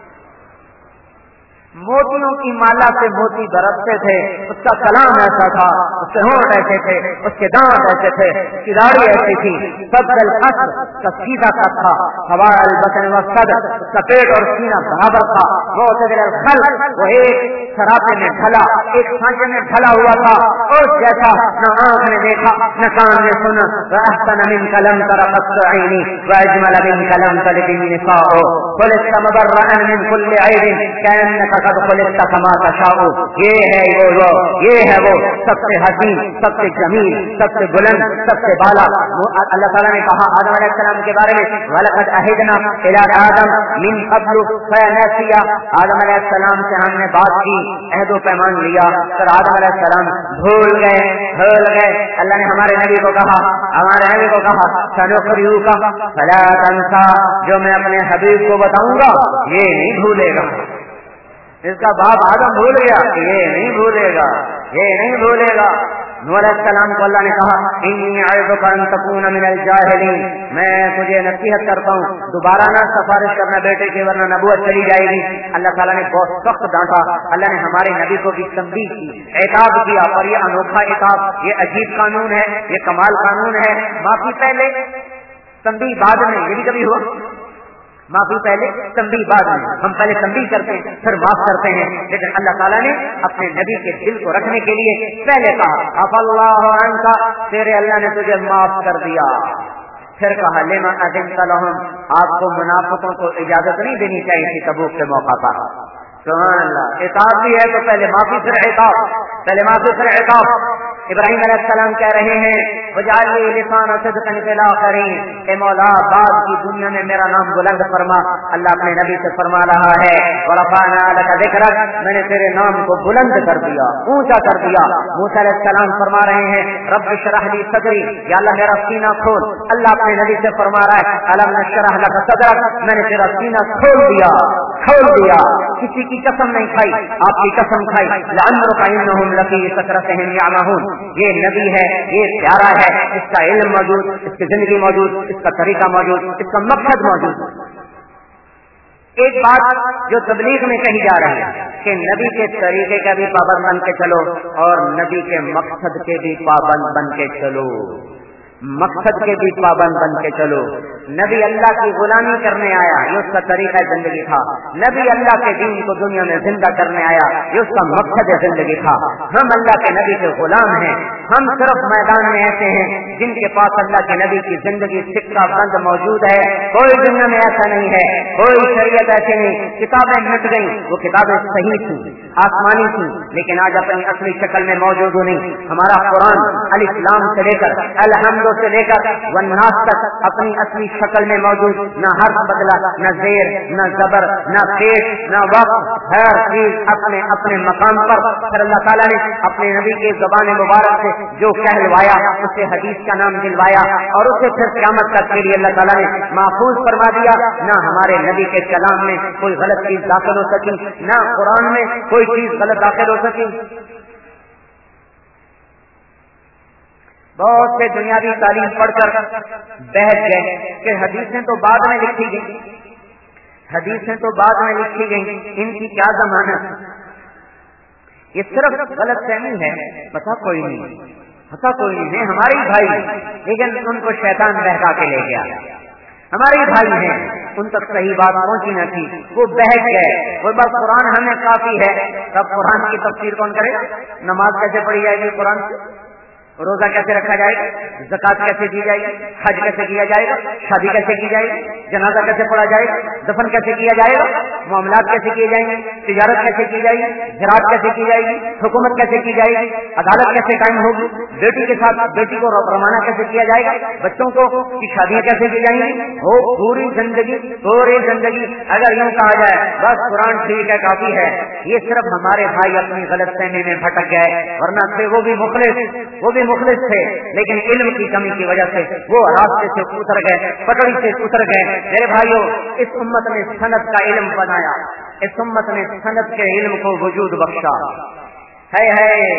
मोतियों की माला से मोती बरसते थे। उसका कलाम ऐसा था, उसके होंठ ऐसे थे, उसके दांत ऐसे थे, उसकी दाढ़ी ऐसी थी। सदल खस उसका सीधा कद था। हवाल बतन व सदर उसका पेट और सीना बराबर था। वो खल वो एक सरापे में ढला, एक सांचे में ढला हुआ था और जैसा न आंख ने देखा न कान ने सुना। अहसन मिन कलम तरक़त ऐनी व अजमल मिन कलम तलबी निसाओ कुल मबर्रअन मिन कुल्ल ऐबिन कैन ये है वो वो ये है वो सबसे हसीन, सबसे जमील, सबसे बुलंद, सबसे बाला। अल्लाह ताला ने कहा आदम अलैहिस्सलाम के बारे में वलक़द अहिदना इला आदम मिन क़ब्लु फनसिया। आदम अलैहिस्सलाम से हमने बात की, अहद व पैमान लिया, पर आदम अलैहिस्सलाम भूल गए भूल गए अल्लाह ने हमारे नबी को कहा हमारे नबी को कहा सनुक़रिउका फला तंसा, जो मैं अपने हबीब को बताऊंगा ये नहीं भूलेगा। इसका बाप आदम भूल गया, ये नहीं भूलेगा, ये नहीं भूलेगा। नूह अलैहिस्सलाम को अल्लाह ने कहा इन्नी अइज़ुका अन तकूना मिनल जाहिलीन, मैं तुझे नसीहत करता हूँ दोबारा ना सिफारिश करना बेटे की वरना नबूवत चली जाएगी। अल्लाह ताला ने बहुत सख्त डांटा। अल्लाह ने हमारे नबी को भी तंबीह की, इताब किया। और ये अनोखा इताब, ये अजीब कानून है, ये कमाल कानून है। माफी पहले तंबीह बाद में, ये भी कभी हुआ? माफी पहले तंबीह बाद में। हम पहले तंबीह करते हैं फिर माफ करते हैं, लेकिन अल्लाह ताला ने अपने नबी के दिल को रखने के लिए पहले कहा अफ़ल्लाहु अन्का, तेरे अल्लाह ने तुझे माफ कर दिया। फिर कहा लिमा अज़िनता लहुम, आपको मुनाफिकों को इजाजत नहीं देनी चाहिए थी तबूक के मौका पर। सुभान अल्लाह। इताब भी है तो पहले माफी फिर इताब, पहले माफी फिर इताब। इब्राहिम अलैहिस्सलाम कह रहे हैं वजाली लिसान सिद्क़न फिल आखिरीन, ए मौला बाद की दुनिया में मेरा नाम बुलंद फरमा। अल्लाह अपने नबी से फरमा रहा है वरफ़अना लका ज़िक्रक, मैंने तेरे नाम को बुलंद कर दिया, ऊंचा कर दिया। मूसा अलैहिस्सलाम फरमा रहे हैं रब्बि इश्रह ली सदरी, या अल्लाह मेरा सीना खोल। अल्लाह अपने नबी से फरमा रहा है अलम नशरह लका सदरक, मैंने तेरा सीना खोल दिया खोल दिया। किसी की कसम नहीं खाई, आपकी कसम खाई। लअम्रुका इन्नहुम लफी सकरतिहिम यअमहून, ये नबी है, ये प्यारा है, इसका इल्म मौजूद, इसकी जिंदगी मौजूद, इसका तरीका मौजूद, इसका मकसद मौजूद। एक बात जो तबलीग में कही जा रही है कि नबी के तरीके का भी पाबंद बन के चलो और नबी के मकसद के भी पाबंद बन के चलो, मकसद के भी पाबंद बन के चलो। नबी अल्लाह की गुलामी करने आया, ये उसका तरीका जिंदगी था। नबी अल्लाह के दीन को दुनिया में जिंदा करने आया, ये उसका मकसद जिंदगी था। हम अल्लाह के नबी के गुलाम हैं। हम सिर्फ मैदान में ऐसे हैं जिनके पास अल्लाह के नबी की जिंदगी सिक्का बंद मौजूद है। कोई दुनिया में ऐसा नहीं है, कोई शरीयत ऐसी नहीं। किताबें मिट गई, वो किताबें सही थी, आसमानी थी, लेकिन आज अपनी असली शक्ल में मौजूद नहीं। हमारा कुरान अल इस्लाम से लेकर अल हम्द से लेकर वन्नास तक अपनी असली शक्ल में मौजूद, न हर्फ बदला, न जेर, न जबर, न पेश, न वक्त, हर चीज अपने अपने मकाम पर। फिर अल्लाह ताला ने अपने नबी के ज़बान मुबारक से जो कहलवाया उसे हदीस का नाम दिलवाया और उसे फिर क़यामत तक के लिए अल्लाह ताला ने महफूज फरमा दिया। न हमारे नबी के कलाम में कोई गलत चीज दाखिल हो सकी, न कुरान में कोई चीज गलत दाखिल हो सकी। बहुत से दुनियावी तालीम पढ़कर बहस गए कि हदीसें तो बाद में लिखी गई, हदीसें तो बाद में लिखी गई, इनकी क्या जमानत। ये सिर्फ गलत फहमी है, पता कोई नहीं, पता कोई नहीं है। हमारे ही भाई, लेकिन उनको शैतान बहका के ले गया। हमारे ही भाई हैं, उन तक सही बात पहुंची न थी, वो बहक गए। वो बात कुरान हमें काफी है, तब कुरान की तफसीर कौन करे? नमाज कैसे पढ़ी जाएगी कुरान से? रोजा कैसे रखा जाएगा, ज़कात कैसे दी जाएगी, हज कैसे किया जाएगा, शादी कैसे की जाएगी, जनाजा कैसे पढ़ा जाएगा, दफन कैसे किया जाएगा, मामलात कैसे किए जाएंगे, तिजारत कैसे की जाएगी, ज़राअत कैसे की जाएगी, हुकूमत कैसे की जाएगी, अदालत कैसे कायम होगी, बेटी के साथ बेटी को रवाना कैसे किया जाएगा, बच्चों को की शादियां कैसे की जाएंगी, हो पूरी जिंदगी पूरी जिंदगी अगर यूं कहा जाए बस कुरान ठीक है काफी है, ये सिर्फ हमारे भाई अपनी गलतफहमी में भटक गए, वरना थे वो भी मुखलिस वो भी मुखलिस थे, लेकिन इल्म की कमी की वजह से वो रास्ते से उतर गए, पटड़ी से उतर गए। मेरे भाइयों, इस उम्मत ने सनद का इल्म बनाया, इस उम्मत ने सनद के इल्म को वजूद बख्शा है, है।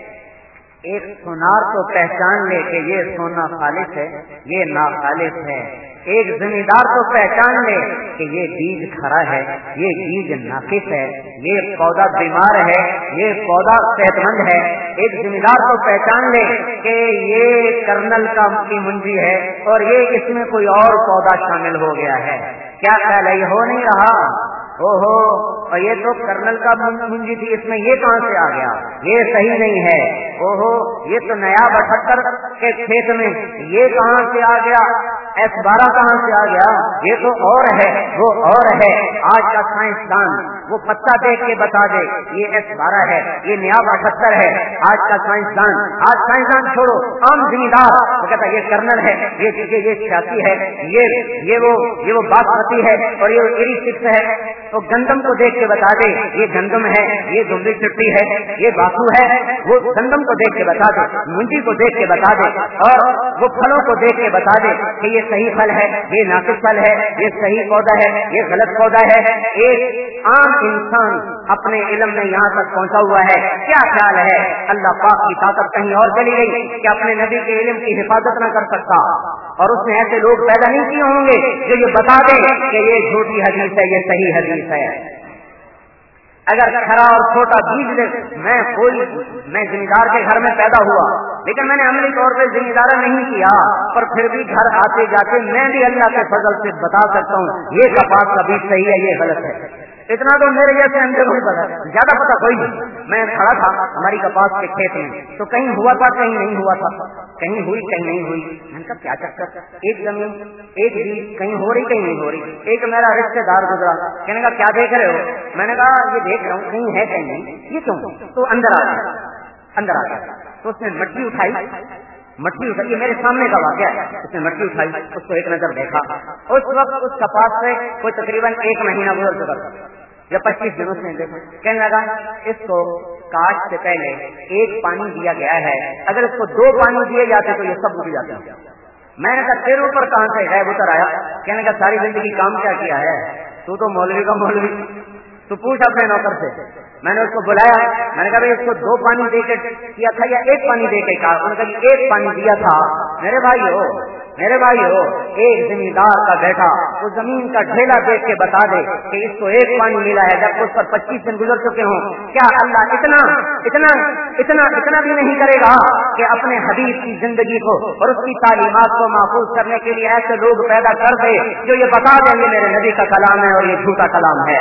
एक सुनार तो पहचान ले कि ये सोना खालिस है, ये नाखालिस है। एक जमींदार तो पहचान ले कि ये बीज खरा है, ये बीज नाकिस है, ये पौधा बीमार है, ये पौधा सेहतमंद है। एक जमींदार तो पहचान ले कि ये कर्नल का की मुंजी है और ये इसमें कोई और पौधा शामिल हो गया है। क्या ख्याल है, ये हो नहीं रहा? ओहो, और ये तो कर्नल का मुंजी थी, इसमें ये कहां से आ गया, ये सही नहीं है। ओहो, ये तो नया अठहत्तर के खेत में ये कहां से आ गया, एस बारह कहां से आ गया, ये तो और है वो और है। आज का साइंसदान वो पत्ता देख के बता दे ये एस बारह है, ये नया अठहत्तर है। आज का साइंसदान, आज साइंसदान छोड़ो, आम जिम्मेदार वो कहता ये कर्नल है, ये ये ये छियासी है, ये ये वो ये वो बासमती है और ये इरी सिक्स है। तो गंदम को देख के बता दे ये गंदम है, ये दुबली चिट्टी है, ये बासु है। वो गंदम को देख के बता दे, मुंजी को देख के बता दे, और वो फलों को देख के बता दे कि ये सही फल है, ये नाकिस फल है, ये सही पौधा है, ये गलत पौधा है। एक आम इंसान अपने इल्म में यहाँ तक पहुँचा हुआ है। क्या ख्याल है, अल्लाह पाक की ताकत कहीं और चली गई कि अपने नबी के इल्म की हिफाजत न कर सकता, और उसने ऐसे लोग पैदा नहीं किए होंगे जो ये बता दें कि ये झूठी हदीस है, ये सही हदीस है। अगर खरा और छोटा बीज ले, मैं कोई मैं जिम्मेदार के घर में पैदा हुआ, लेकिन मैंने अमली तौर पर जिम्मेदार नहीं किया, पर फिर भी घर आते जाते मैं भी अल्लाह के फजल से बता सकता हूँ ये कपास का बीज सही है, ये गलत है। इतना तो मेरे जैसे अंधे को पता, ज्यादा पता कोई नहीं। मैं खड़ा था हमारी कपास के खेत में, तो कहीं हुआ था कहीं नहीं हुआ था, कहीं हुई कहीं नहीं हुई। मैंने कहा क्या चक्कर, एक जमीन एक बीज कहीं हो रही कहीं नहीं हो रही। एक मेरा रिश्तेदार गुजरा, कहने का क्या देख रहे हो, मैंने कहा ये देख रहा हूँ कहीं है कहीं नहीं, ये क्यों? तो अंदर आ गया, अंदर आ गया तो उसने मट्टी उठाई, मट्टी उठाई, ये मेरे सामने का वाकया है। उसने मट्टी उठाई, उसको एक नजर देखा, उस वक्त उस कपास से कोई तकरीबन एक महीना गुजर चुका था या पच्चीस दिन। उसने देखा, कहने लगा इसको काट से पहले एक पानी दिया गया है, अगर इसको दो पानी दिए जाते तो ये सब उग जाते। मैंने कहा तेरे ऊपर कहां से गैब उतर आया? कहने का सारी जिंदगी काम क्या किया है, तू तो मौलवी का मौलवी, तू पूछ अपने नौकर से। मैंने उसको बुलाया, मैंने कहा भाई इसको दो पानी दे के किया था या एक पानी दे के कहा? उन्होंने कहा एक पानी दिया था। मेरे भाइयों मेरे भाइयों एक जमींदार का बेटा वो जमीन का ढेला देख के बता दे कि इसको एक पानी मिला है, जब उस पर पच्चीस दिन गुजर चुके हों। क्या अल्लाह इतना इतना इतना इतना भी नहीं करेगा कि अपने हबीब की जिंदगी को और उसकी तालीमात को महफूज करने के लिए ऐसे लोग पैदा कर दे जो ये बता देंगे मेरे नबी का कलाम है और ये झूठा कलाम है?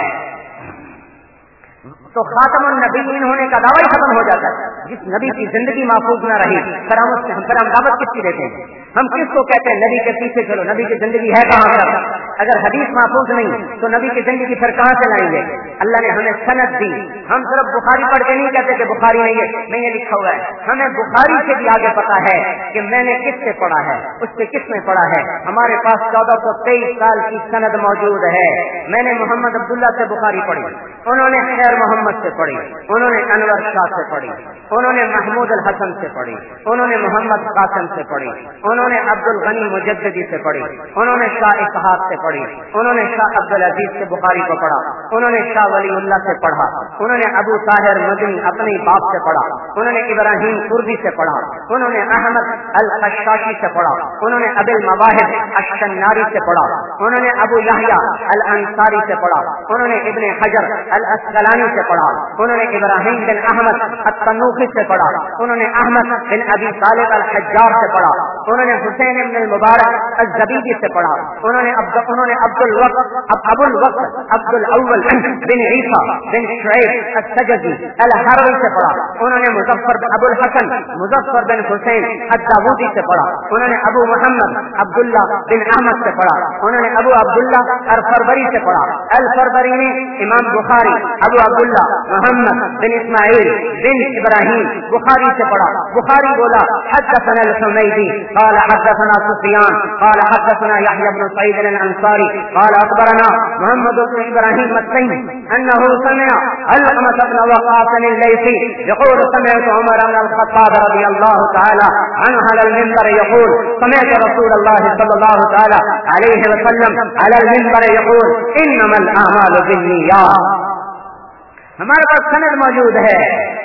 तो खातमुन नबीयीन होने का दावा ही खत्म हो जाता है। जिस नबी की जिंदगी महफूज न रही फिर हम उससे फिर हम दावत किसकी देते हैं? हम किसको कहते हैं नबी के पीछे चलो? नबी की जिंदगी है कहाँ पर? अगर हदीस महफूज नहीं तो नबी की जिंदगी फिर कहाँ से लाएंगे? अल्लाह ने हमें सनद दी। हम सिर्फ बुखारी पढ़ के नहीं कहते कि बुखारी नहीं है, नहीं ये लिखा हुआ है। हमें बुखारी से भी आगे पता है कि मैंने किससे पढ़ा है, उससे किसने पढ़ा है। हमारे पास चौदह सौ तेईस साल की सनद मौजूद है। मैंने मोहम्मद अब्दुल्ला से बुखारी पढ़ी, उन्होंने खैर मोहम्मद से पढ़ी, उन्होंने अनवर शाह से पढ़ी, उन्होंने महमूद अल हसन से पढ़ी, उन्होंने मोहम्मद कासिम से पढ़ी, उन्होंने अब्दुल गनी मुजद्दिदी से पढ़ी, उन्होंने शाह इसहाक से पढ़ी, उन्होंने शाह अब्दुल अजीज से बुखारी को पढ़ा, उन्होंने शाह वलीउल्लाह से पढ़ा, उन्होंने अबू ताहिर मदनी अपने बाप से पढ़ा, उन्होंने इब्राहिम कुर्दी से पढ़ा, उन्होंने अहमद अल खशाशी से पढ़ा, उन्होंने अबुल मवाहिब अश्शनारी से पढ़ा, उन्होंने अबू यहया अल अंसारी से पढ़ा, उन्होंने इब्ने हजर अल अस्कलानी से पढ़ा, उन्होंने इब्राहिम बिन अहमद अत-तन्नूखी से पढ़ा, उन्होंने अहमद बिन अबी तालिब अल हज्जाज से पढ़ा, انہوں نے حسین بن المبارک الزبیدی سے پڑھا, انہوں نے انہوں نے عبد الوقت ابو الوقت عبد الاول بن عیسیٰ بن شعیب السجدی الحروی سے پڑھا, انہوں نے مظفر ابو الحسن مظفر بن حسین الداودی سے پڑھا, انہوں نے ابو محمد عبداللہ بن احمد سے پڑھا, انہوں نے ابو عبداللہ الفربری سے پڑھا. الفربری نے امام بخاری ابو عبداللہ محمد بن اسماعیل بن ابراہیم بخاری سے پڑھا. بخاری بولا حدثنا الحمیدی قال حدثنا سفیان قال حدثنا یحیی بن سعید الانصاری قال اخبرنا محمد بن ابراہیم التیمی انه سمع علقمة بن وقاص الليثي يقول سمعت عمر بن الخطاب رضي الله تعالى عنه على المنبر يقول سمعت رسول الله صلى الله تعالى عليه وسلم على المنبر يقول انما الاعمال بالنیات. ہمارے پاس سند موجود ہے,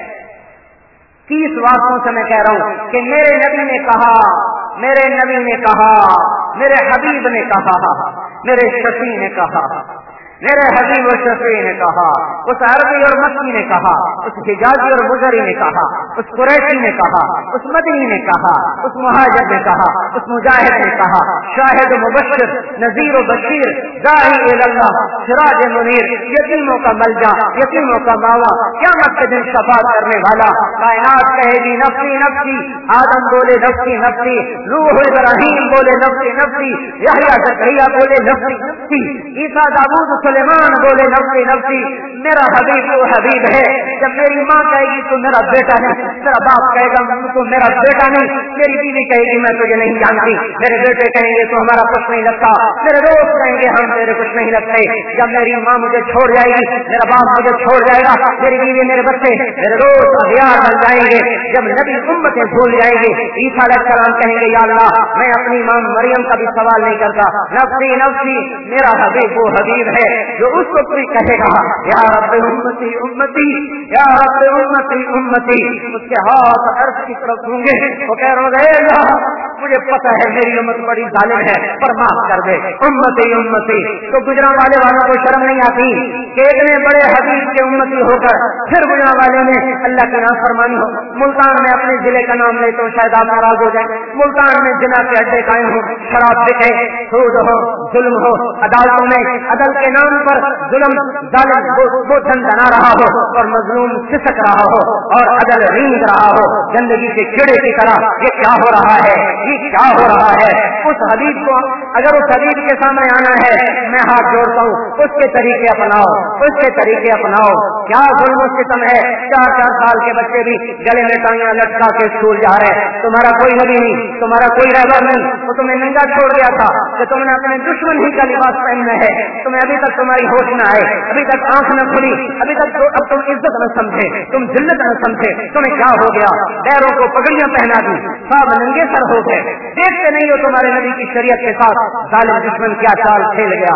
تیس واقعوں سے میں کہہ رہا ہوں کہ میرے نبی نے کہا, میرے نبی نے کہا, میرے حبیب نے کہا, میرے شفیع نے کہا, میرے حبیب و شفیع نے کہا, اس عربی اور مکی نے کہا, اس حجازی اور بزری نے کہا, اس قریشی نے کہا, اس مدنی نے کہا, اس مہاجر نے کہا, اس مجاہد نے کہا, شاہد و مبشر نذیر و بشیر داعی الی اللہ سراج منیر یتیموں کا ملجا یتیموں کا ماوا قیامت کے دن شفاعت کرنے والا. کائنات کہے گی نفسی نفسی, آدم بولے نفسی نفسی, نوح ابراہیم بولے نفسی نفسی, یحییٰ زکریا بولے نفسی نفسی, عیسیٰ داؤد سلیمان بولے نفسی نفسی. میرا حبیب وہ حبیب ہے, جب میری ماں کہے گی تو میرا بیٹا نہیں, میرا باپ کہے گا تو میرا بیٹا نہیں, میری بیوی کہے گی میں تجھے نہیں جانتی, میرے بیٹے کہیں گے تو ہمارا کچھ نہیں لگتا, میرے دوست کہیں گے ہم تیرے کچھ نہیں لگتے. جب میری ماں مجھے چھوڑ جائے گی, میرا باپ مجھے چھوڑ جائے گا, میری بیوی میرے بچے میرے دوست اغیار بن جائیں گے. جب نبی امتیں بھول جائیں گے, عیسیٰ علیہ السلام کہیں گے یا اللہ میں اپنی ماں مریم کا بھی سوال نہیں کرتا, نفسی نفسی. میرا حبیب وہ حبیب ہے جو اس کو کوئی کہے گا یا رب امتی امتی یا رب امتی امتی, اس کے ہاتھ عرش کی طرف ہوں گے, وہ کہہ رہے اللہ مجھے پتہ ہے میری امت بڑی ظالم ہے پر معاف کر دے, امتی امتی. تو گجرا والے والوں کو شرم نہیں آتی کہ اتنے بڑے حبیب کے امتی ہو کر پھر گجرا والے نے اللہ کی نافرمانی ہو. ملتان میں اپنے ضلع کا نام لے تو شاید آپ ناراض ہو جائیں, ملتان میں جنا کے اڈے قائم ہو, شراب بکے, سود ہو, ظلم ہو, عدالتوں میں عدل کے نام پر ظلم ظالم وہ دھن بنا رہا ہو اور مظلوم سسک رہا ہو اور عدل رینگ رہا ہو گندگی کے کیڑے کی طرح. یہ کیا ہو رہا ہے, یہ کیا ہو رہا ہے؟ اس حبیب کو اگر اس حبیب کے سامنے آنا ہے میں ہاتھ جوڑتا ہوں, اس کے طریقے اپناؤ, اس کے طریقے اپناؤ. کیا ظلم و ستم ہے, چار چار سال کے بچے بھی گلے میں ٹانگیاں لٹکا کے اسکول جا رہے ہیں. تمہارا کوئی نبی نہیں, تمہارا کوئی رہبر نہیں, وہ تمہیں ننگا چھوڑ گیا تھا کہ تم نے اپنے دشمن ہی کا لباس پہننا ہے. تمہیں ابھی تک تمہاری ہوش نہ آئے, ابھی تک آنکھ نہ کھلی, ابھی تک تو اب تم عزت نہ سمجھے, تم ذلت نہ سمجھے. تمہیں کیا ہو گیا, پیروں کو پگڑیاں پہنا دی, سب ننگے سر ہو گئے. دیکھتے نہیں ہو تمہارے نبی کی شریعت کے ساتھ ظالم دشمن کیا چال کھیل گیا,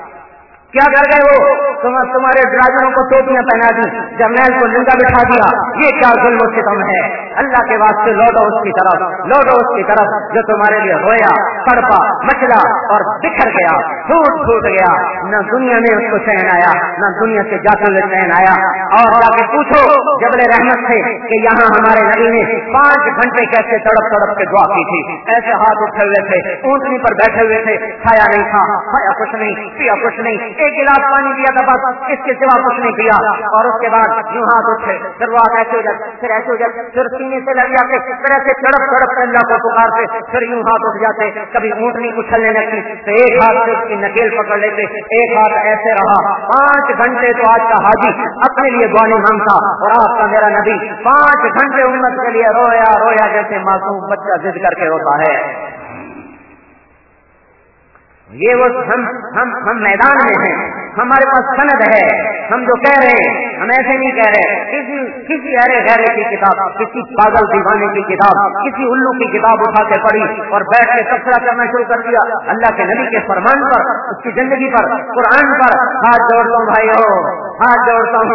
کیا کر گئے وہ تم تمہارے ڈرائیوروں کو ٹوپیاں پہنا دی, جرنیل کو ننگا بٹھا دیا. یہ کیا ظلم و ستم ہے؟ اللہ کے واسطے لوٹو اس کی طرف, لوٹو اس کی طرف جو تمہارے لیے رویا, تڑپا, مچلا اور بکھر گیا, ٹوٹ پھوٹ گیا. نہ دنیا میں اس کو چین آیا, نہ دنیا سے جاتے ہوئے چین آیا. اور جا کے پوچھو جبل رحمت سے کہ یہاں ہمارے نبی نے پانچ گھنٹے کیسے تڑپ تڑپ کے دعا کی تھی. ایسے ہاتھ اٹھے ہوئے تھے, اونٹنی پر بیٹھے ہوئے تھے, کھایا نہیں تھا, کھایا کچھ نہیں, پیا کچھ نہیں, ایک گلاس پانی پیا تھا بس, اس کے سوا کچھ نہیں پیا. اور اس کے بعد یوں ہاتھ اٹھے, پھر وہ ہاتھ ایسے ہو جاتے, پھر ایسے ہو جاتے, پھر سینے سے لگ جاتے, پھر ایسے تڑپ تڑپ کر اللہ کو پکارتے, پھر یوں ہاتھ اٹھ جاتے. کبھی اونٹنی اچھلنے لگتی تو ایک ہاتھ سے اس کی نکیل پکڑ لیتے, ایک ہاتھ ایسے رہا. پانچ گھنٹے تو آج کا حاجی اپنے لیے دعا نہیں مانگتا, اور آپ کا میرا نبی پانچ گھنٹے امت کے لیے رویا رویا جیسے معصوم بچہ ضد کر کے روتا ہے. یہ وہ ہم ہم ہم میدان میں ہیں, ہمارے پاس سند ہے, ہم جو کہہ رہے ہیں ہم ایسے نہیں کہہ رہے. کسی کسی ارے غیرے کی کتاب, کسی پاگل دیوانے کی کتاب, کسی الو کی کتاب اٹھا کے پڑھی اور بیٹھ کے تبصرہ کرنا شروع کر دیا. اللہ کے نبی کے فرمان پر, اس کی زندگی پر, قرآن پر ہاتھ جوڑتا ہوں بھائی ہو, ہاتھ جوڑتا ہوں,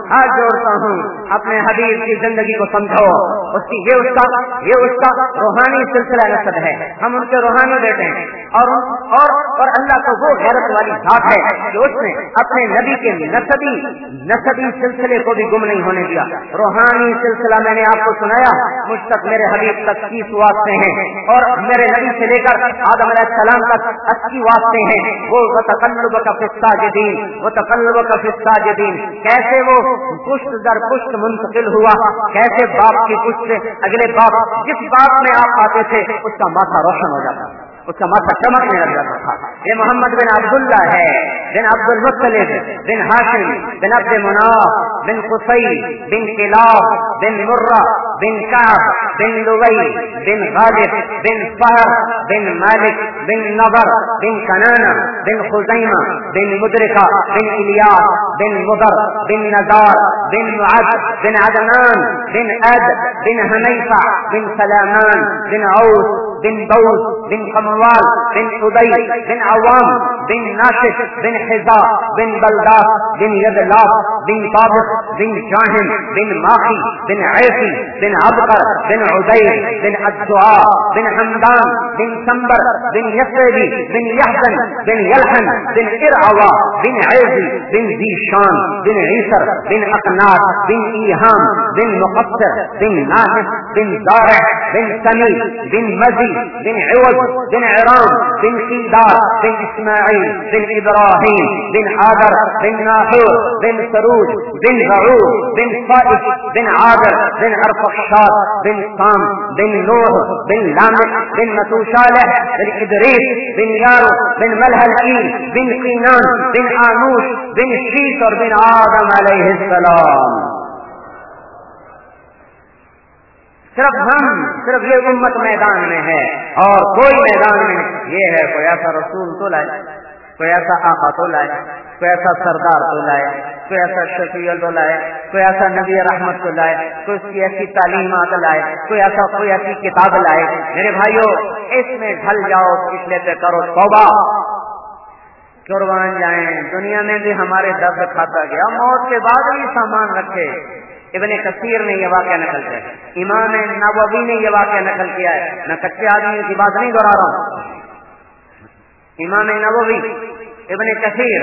ہاتھ جوڑتا ہوں اپنے حبیب کی زندگی کو سمجھو، اس کی یہ اس کا یہ اس کا روحانی سلسلہ نسب ہے، ہم ان کے روحانی بیٹے ہیں، اور اور اور اللہ کو وہ غیرت والی ذات ہے کہ اس نے اپنے نبی کے نسبی نسبی سلسلے کو بھی گم نہیں ہونے دیا۔ روحانی سلسلہ میں نے آپ کو سنایا، مجھ تک میرے حبیب تک تیس واسطے ہیں، اور میرے نبی سے لے کر آدم علیہ السلام تک اسی واسطے ہیں۔ وہ تقلبک فی الساجدین، وہ تقلبک فی الساجدین، کیسے وہ پشت در پشت منتقل ہوا، کیسے باپ کی پشت سے اگلے باپ، جس باپ میں آپ آتے تھے اس کا ماتھا روشن ہو جاتا، اس کا ماتھا چمکنے لگ جاتا تھا۔ یہ محمد بن عبداللہ ہے، بن عبد المطلب، بن ہاشم، بن عبد مناف، بن قصی، بن کلاب، بن مرہ، بن کعب، بن لوی، بن غالب، بن فہر، بن مالک، بن نضر، بن کنانہ، بن خزیمہ، بن مدرکہ، بن الیاس، بن مضر، بن نزار، بن معد، بن عدنان، بن اد، بن حنیفہ، بن سلامان، بن عوف، بن بوز، بن قموال، بن عدی، بن عوام، بن ناشف، بن حزا، بن بلداس، بن یدلاف، بن طابق، بن جاہم، بن ماخی، بن عیفی، بن عبقر، بن عدیر، بن الدعاء، بن حمدان، بن سنبر، بن یسری، بن یحزن، بن یلحن، بن ارعوا، بن عیزی، بن ذیشان، بن عیسر، بن اقناط، بن ایہام، بن مقصر، بن ناحف، بن زارع، بن سمی، بن مزی، بن عوض، بن عرام، بن قیدار، بن اسماعیل، بن ابراہیم، بن آدر، بن ناحور، بن سروج، بن رعوب، بن صائف، بن عابر، بن ارفخشاد، بن سام، بن نوح، بن لامح، بن متوشالح، بن ادریس، بن یارو، بن ملحل، بن قینان، بن آنوش، بن شیت، اور بن آدم علیہ السلام۔ صرف ہم صرف یہ امت میدان میں ہے اور کوئی میدان میں نہیں۔ یہ ہے کوئی ایسا رسول تو لائے، کوئی ایسا آقا تو لائے، کوئی ایسا سردار تو لائے، کوئی ایسا شفیع تو لائے، کوئی ایسا نبی رحمت تو لائے، کوئی اس کی ایسی تعلیمات لائے، کوئی ایسا کوئی ایسی کتاب لائے۔ میرے بھائیوں، اس میں ڈھل جاؤ، پچھلے پہ کرو توبہ، قربان جائیں۔ دنیا میں بھی ہمارے درد کھاتا گیا، موت کے بعد بھی سامان رکھے۔ ابن کثیر نے یہ واقعہ نقل کیا ہے، امام نووی نے یہ واقعہ نقل کیا ہے، میں کچے آدمی کی بات نہیں دہرا رہا ہوں۔ امام نووی، ابن کثیر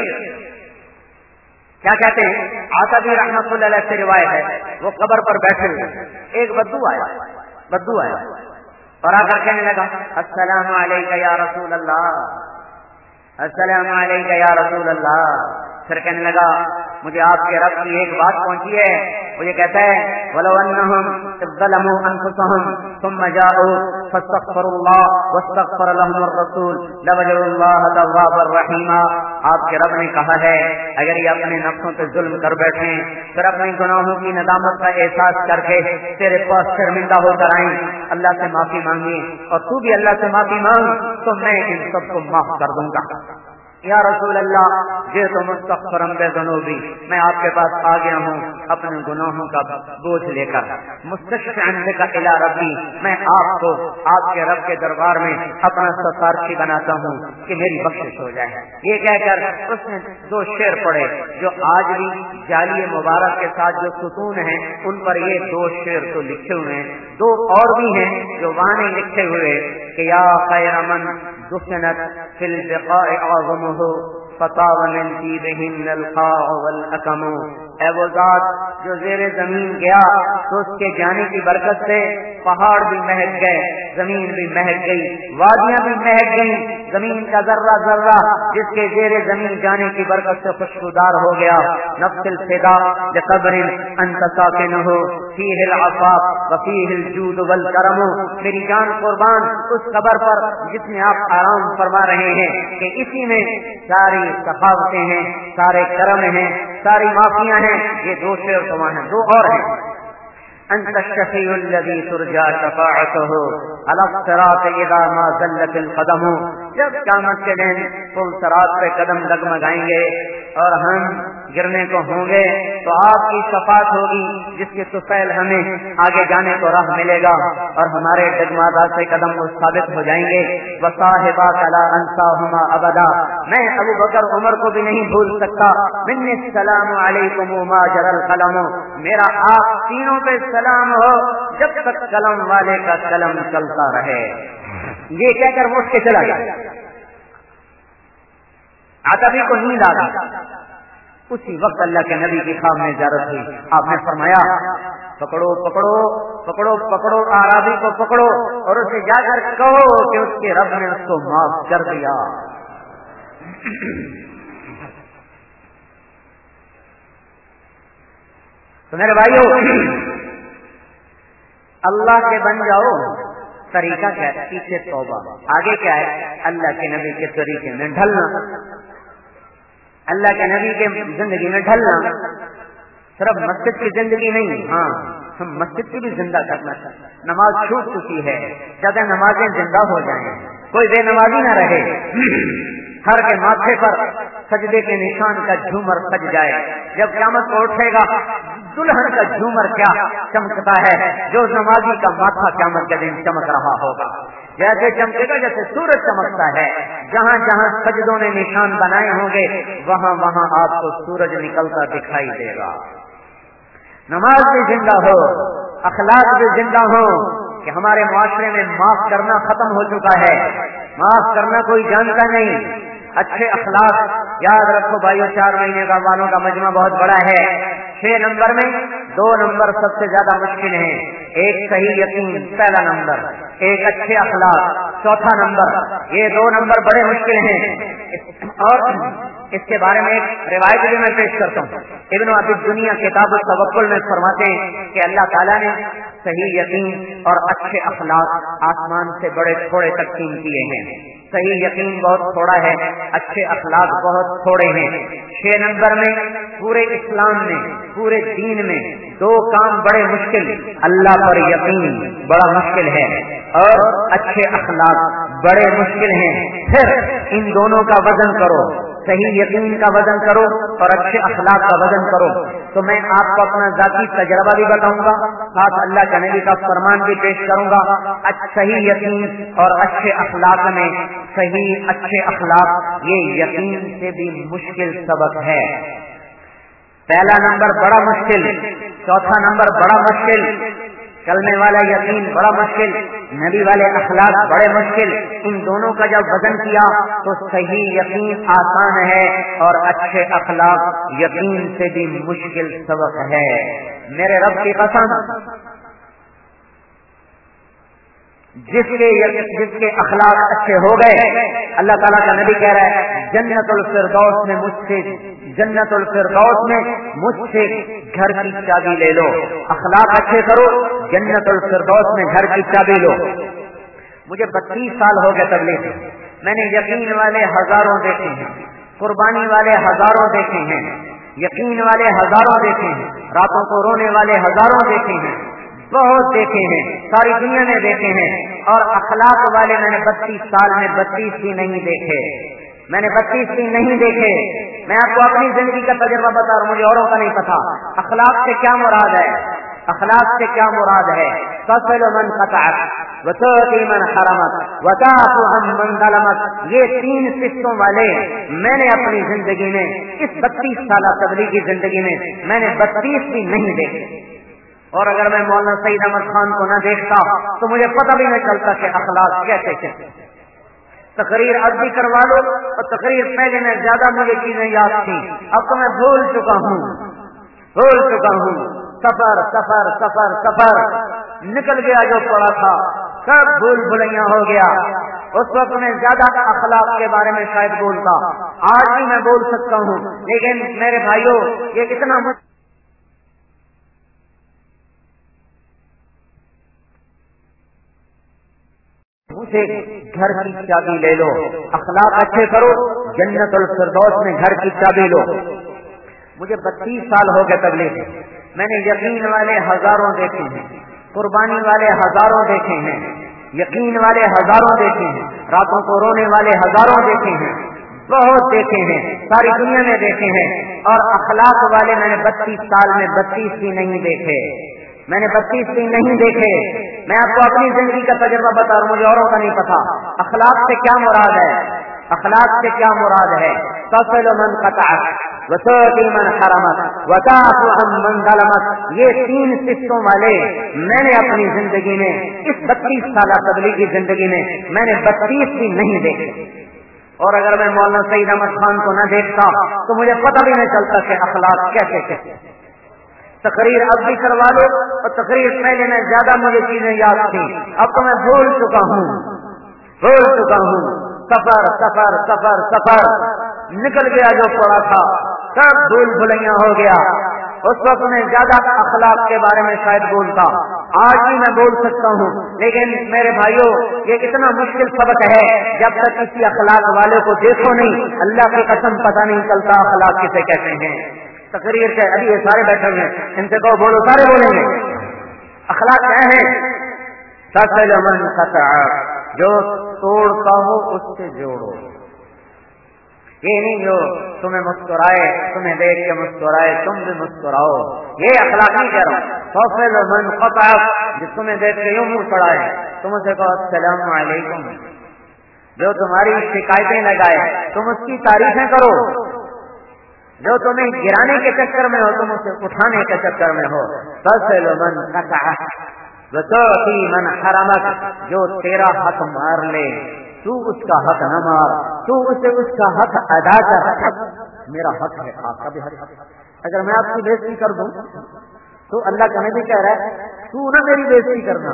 کیا کہتے ہیں، عتبی رحمۃ اللہ علیہ سے روایت ہے، وہ قبر پر بیٹھے ہوئے، ایک بدو آیا بدو آیا اور آ کر کہنے لگا السلام علیکہ یا رسول اللہ، السلام علیکہ یا رسول اللہ۔ پھر کہنے لگا مجھے آپ کے رب کی ایک بات پہنچی ہے، وہ یہ کہتا ہے وَلَوْ أَنَّهُمْ إِذْ ظَلَمُوا أَنفُسَهُمْ ثُمَّ جَاءُوا فَاسْتَغْفَرُوا اللَّهَ وَاسْتَغْفَرَ لَهُمُ الرَّسُولُ لَوَجَدُوا اللَّهَ تَوَّابًا رَحِيمًا۔ آپ کے رب نے کہا ہے اگر یہ اپنے نفسوں پہ ظلم کر بیٹھیں، پھر اپنے گناہوں کی ندامت کا احساس کر کے تیرے پاس شرمندہ ہو کر آئیں، اللہ سے معافی مانگی اور تو بھی اللہ سے معافی مانگ، تو میں ان سب کو معاف کر دوں گا۔ یا رسول اللہ یہ تو مستغفرا بذنوبی، میں آپ کے پاس آ گیا ہوں اپنے گناہوں کا بوجھ لے کر، مستشفعا بک الی ربی، میں آپ کو آپ کے رب کے دربار میں اپنا سفارشی بناتا ہوں کہ میری بخشش ہو جائے۔ یہ کہہ کر اس نے دو شعر پڑھے جو آج بھی جعلی مبارک کے ساتھ جو ستون ہیں ان پر یہ دو شعر تو لکھے ہوئے ہیں، دو اور بھی ہیں جو وہاں نہیں لکھے ہوئے کہ یا خیر من دفنت فی البقاء اعظمہ فطاب من طیبہن القاع والاکم، اے وہ ذات جو زیر زمین گیا تو اس کے جانے کی برکت سے پہاڑ بھی مہک گئے، زمین بھی مہک گئی، وادیاں بھی مہک گئیں، زمین کا ذرہ ذرہ جس کے زیر زمین جانے کی برکت سے خوشبودار ہو گیا۔ نفس الفدا لقبر انت ساکنہ فیہ العفاف وفیہ الجود والکرم، میری جان قربان اس قبر پر جس میں آپ آرام فرما رہے ہیں کہ اسی میں ساری سخاوتیں ہیں، سارے کرم ہیں، ساری معافیاں ہیں۔ یہ دو شعر تو ہیں، دو اور ہیں انت الشفیع الذی ترجى شفاعته على الصراط اذا ما زلت القدم، جب قیامت کے دن پل صراط پہ قدم ڈگمگائیں گے اور ہم گرنے کو ہوں گے تو آپ کی شفاعت ہوگی جس کے سفیل ہمیں آگے جانے کو راہ ملے گا اور ہمارے ڈگمگاتے سے قدم وہ ثابت ہو جائیں گے. وصاحبا لا انساہما ابدا. میں ابو بکر عمر کو بھی نہیں بھول سکتا. من السلام علیکم ما جرى القلم. میرا آپ تینوں پہ سلام ہو جب تک قلم والے کا قلم چلتا رہے. یہ کہہ کر وہ اٹھ کے چلا گیا. عتبی کو نیند آ گئی. اسی وقت اللہ کے نبی کی خواب میں زیارت ہوئی. آپ نے فرمایا پکڑو پکڑو پکڑو پکڑو اعرابی کو پکڑو اور اسے جا کر کہو کہ اس کے رب نے اس کو معاف کر دیا. تو میرے بھائیو اللہ کے بن جاؤ. طریقہ کیا ہے؟ پیچھے توبہ. آگے کیا ہے؟ اللہ کے نبی کے طریقے میں ڈھلنا. اللہ کے نبی کے زندگی میں ڈھلنا. صرف مسجد کی زندگی نہیں، ہاں ہم مسجد کی بھی زندہ کرنا چاہتے. نماز چھوٹ چکی ہے، زیادہ نمازیں زندہ ہو جائیں، کوئی بے نمازی نہ رہے. ہر کے ماتھے پر سجدے کے نشان کا جھومر سج جائے. جب قیامت کو اٹھے گا دلہن کا جھومر کیا چمکتا ہے جو نمازی کا ماتھا قیامت کے دن چمک رہا ہوگا. جیسے چمکے گا جیسے سورج چمکتا ہے. جہاں جہاں سجدوں نے نشان بنائے ہوں گے وہاں وہاں آپ کو سورج نکلتا دکھائی دے گا. نماز بھی زندہ ہو، اخلاق بھی زندہ ہو کہ ہمارے معاشرے میں معاف کرنا ختم ہو چکا ہے. معاف کرنا کوئی جانتا نہیں. اچھے اخلاق یاد رکھو بھائیو. چار مہینے کا والوں کا مجمع بہت بڑا ہے. چھ نمبر میں دو نمبر سب سے زیادہ مشکل ہیں. ایک صحیح یقین پہلا نمبر، ایک اچھے اخلاق چوتھا نمبر. یہ دو نمبر بڑے مشکل ہیں. اور اس کے بارے میں ایک روایت بھی میں پیش کرتا ہوں. ابن ابی دنیا کتاب التوکل میں فرماتے ہیں کہ اللہ تعالیٰ نے صحیح یقین اور اچھے اخلاق آسمان سے بڑے تھوڑے تقسیم کیے ہیں. صحیح یقین بہت تھوڑا ہے، اچھے اخلاق بہت تھوڑے ہیں. چھ نمبر میں پورے اسلام میں پورے دین میں دو کام بڑے مشکل. اللہ پر یقین بڑا مشکل ہے اور اچھے اخلاق بڑے مشکل ہیں. پھر ان دونوں کا وزن کرو. صحیح یقین کا وزن کرو اور اچھے اخلاق کا وزن کرو. تو میں آپ کو اپنا ذاتی تجربہ بھی بتاؤں گا، ساتھ اللہ کے نبی کا فرمان بھی پیش کروں گا. صحیح یقین اور اچھے اخلاق میں صحیح اچھے اخلاق یہ یقین سے بھی مشکل سبق ہے. پہلا نمبر بڑا مشکل، چوتھا نمبر بڑا مشکل. چلنے والا یقین بڑا مشکل، نبی والے اخلاق بڑے مشکل. ان دونوں کا جب وزن کیا تو صحیح یقین آسان ہے اور اچھے اخلاق یقین سے بھی مشکل سبق ہے. میرے رب کی قسم جس کے جس کے اخلاق اچھے ہو گئے، اللہ تعالیٰ کا نبی کہہ رہا ہے جنت الفردوس میں مجھ سے جنت الفردوس میں مجھ سے گھر کی چابی لے لو. اخلاق اچھے کرو، جنت الفردوس میں گھر کی چابی لو. مجھے بتیس سال ہو گئے تبلیغ. میں نے یقین والے ہزاروں دیکھے ہیں، قربانی والے ہزاروں دیکھے ہیں، یقین والے ہزاروں دیکھے ہیں، راتوں کو رونے والے ہزاروں دیکھے ہیں، بہت دیکھے ہیں، ساری دنیا میں دیکھے ہیں. اور اخلاق والے میں نے بتیس سال میں بتیس بھی نہیں دیکھے. میں نے بتیس بھی نہیں دیکھے. میں آپ کو اپنی زندگی کا تجربہ بتا رہا ہوں، مجھے اوروں کا نہیں پتا. اخلاق سے کیا مراد ہے؟ اخلاق سے کیا مراد ہے؟ تصل من قطعت وتعطي من حرمت وتعفو عن من ظلمت. یہ تین صفتوں والے میں نے اپنی زندگی میں اس بتیس سالہ تبلیغی زندگی میں میں نے بتیس بھی نہیں دیکھے. اور اگر میں مولانا سعید احمد خان کو نہ دیکھتا تو مجھے پتہ بھی نہ چلتا کہ اخلاق کیسے کیسے. تقریر اب بھی کروا لو اور تقریر پہلے میں زیادہ مجھے چیزیں یاد تھی، اب تو میں بھول چکا ہوں بھول چکا ہوں سفر سفر سفر سفر نکل گیا جو پڑا تھا سب بھول بھلیاں ہو گیا. اس وقت میں زیادہ اخلاق کے بارے میں شاید بولتا، آج بھی میں بول سکتا ہوں. لیکن میرے بھائیوں یہ اتنا مجھے گھر کی چابی لے لو. اخلاق اچھے کرو، جنت الفردوس میں گھر کی چابی لو. مجھے بتیس سال ہو گئے تبلیغ. میں نے یقین والے ہزاروں دیکھے ہیں، قربانی والے ہزاروں دیکھے ہیں، یقین والے ہزاروں دیکھے ہیں، راتوں کو رونے والے ہزاروں دیکھے ہیں، بہت دیکھے ہیں، ساری دنیا میں دیکھے ہیں، اور اخلاق والے میں نے بتیس سال میں بتیس بھی نہیں دیکھے، میں نے بتیس بھی نہیں دیکھے۔ میں آپ کو اپنی زندگی کا تجربہ بتا رہا ہوں، مجھے اوروں کا نہیں پتا۔ اخلاق سے کیا مراد ہے؟ اخلاق سے کیا مراد ہے؟ تصل من قطعک وتعطی من حرمک وتعفو عن من ظلمک، یہ تین صفتوں والے میں نے اپنی زندگی میں، اس بتیس سالہ تبلیغی زندگی میں میں نے بتیس بھی نہیں دیکھے۔ اور اگر میں مولانا سعید احمد خان کو نہ دیکھتا تو مجھے پتہ بھی نہیں چلتا کہ اخلاق کیسے کیسے۔ تقریر اب بھی کروا لو، اور تقریر پہلے میں زیادہ مجھے چیزیں یاد تھیں، اب تو میں بھول چکا ہوں بھول چکا ہوں سفر سفر سفر سفر نکل گیا، جو پڑا تھا سب بھول بھلیاں ہو گیا۔ اس وقت میں زیادہ اخلاق کے بارے میں شاید بولتا، آج بھی میں بول سکتا ہوں، لیکن میرے بھائیوں یہ اتنا مشکل سبق ہے، جب تک کسی اخلاق والے کو دیکھو نہیں، اللہ کی قسم پتہ نہیں چلتا اخلاق کسے کہتے ہیں۔ تقریر سے ابھی یہ سارے بیٹھے ہوئے ہیں، ان سے کہو بولو، سارے بولیں گے۔ اخلاق کیا ہے؟ تصل من قطعک، جو توڑتا ہو اس سے جوڑو۔ یہ نہیں جو تمہیں مسکرائے، تمہیں دیکھ کے مسکرائے تم بھی مسکراؤ، یہ اخلاق نہیں کہہ رہا ہوں۔ تصل من قطعک، جس تمہیں دیکھ کے یوں منہ چڑھائے، تم اسے کہو السلام علیکم۔ جو تمہاری شکایتیں لگائے تم اس کی تعریفیں کرو، جو تمہیں گرانے کے چکر میں ہو تم اسے اٹھانے کے چکر میں ہو۔ تصل من قطعک وتعطی من حرمک، جو تیرا حق مار لے تو اس کا حق نہ مار، تو اسے اس کا حق ادا کر۔ میرا حق ہے، آپ کا بھی حق ہے۔ اگر میں آپ کی بےزتی کر دوں تو اللہ کا نبی کہہ رہا ہے تو نہ میری بےزتی کرنا،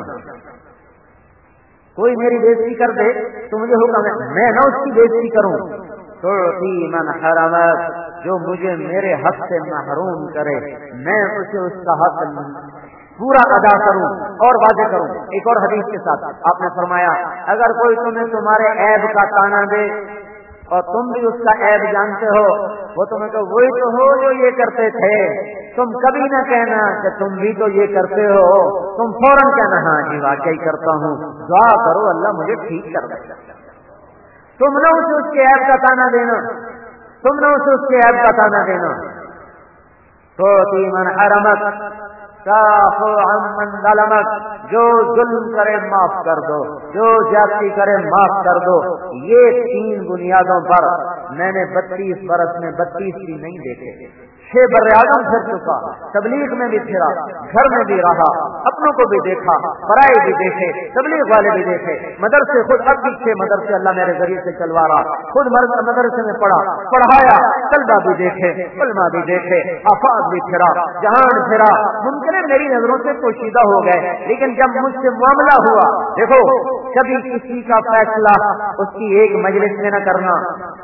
کوئی میری بےزتی کر دے تو مجھے حکم ہے میں نہ اس کی بےزتی کروں۔ تعطی من حرمک، جو مجھے میرے حق سے محروم کرے میں اسے اس کا حق پورا ادا کروں اور واضح کروں۔ ایک اور حدیث کے ساتھ آپ نے فرمایا اگر کوئی تمہیں تمہارے عیب کا تانا دے اور تم بھی اس کا عیب جانتے ہو، وہ تمہیں تو وہی تو ہو جو یہ کرتے تھے، تم کبھی نہ کہنا کہ تم بھی تو یہ کرتے ہو، تم فوراً کہنا ہاں جی واقعی کرتا ہوں، دعا کرو اللہ مجھے ٹھیک کر دے۔ تم نہ اسے اس کے عیب کا تانا دینا، تم نہ اسے اس کے عیب کا تانا دینا۔ تعطی من حرمک تعفو عن من ظلمک، جو ظلم کرے معاف کر دو، جو زیادتی کرے معاف کر دو۔ یہ تین بنیادوں پر میں نے بتیس برس میں بتیس بھی نہیں دیکھے۔ چھ بر اعظم پھر چکا، تبلیغ میں بھی پھرا، گھر میں بھی رہا، اپنوں کو بھی دیکھا، پرائے بھی دیکھے، تبلیغ والے بھی دیکھے، مدرسے خود اب بھی چھ مدرسے اللہ میرے ذریعے سے چلوا رہا، خود مدرسے میں پڑھا پڑھایا، طلبہ بھی دیکھے، علماء بھی دیکھے، آفاق بھی پھرا، جہان پھرا، ممکن ہے میری نظروں سے پوشیدہ ہو گئے، لیکن جب مجھ سے معاملہ ہوا، دیکھو کبھی کسی کا فیصلہ اس کی ایک مجلس میں نہ کرنا۔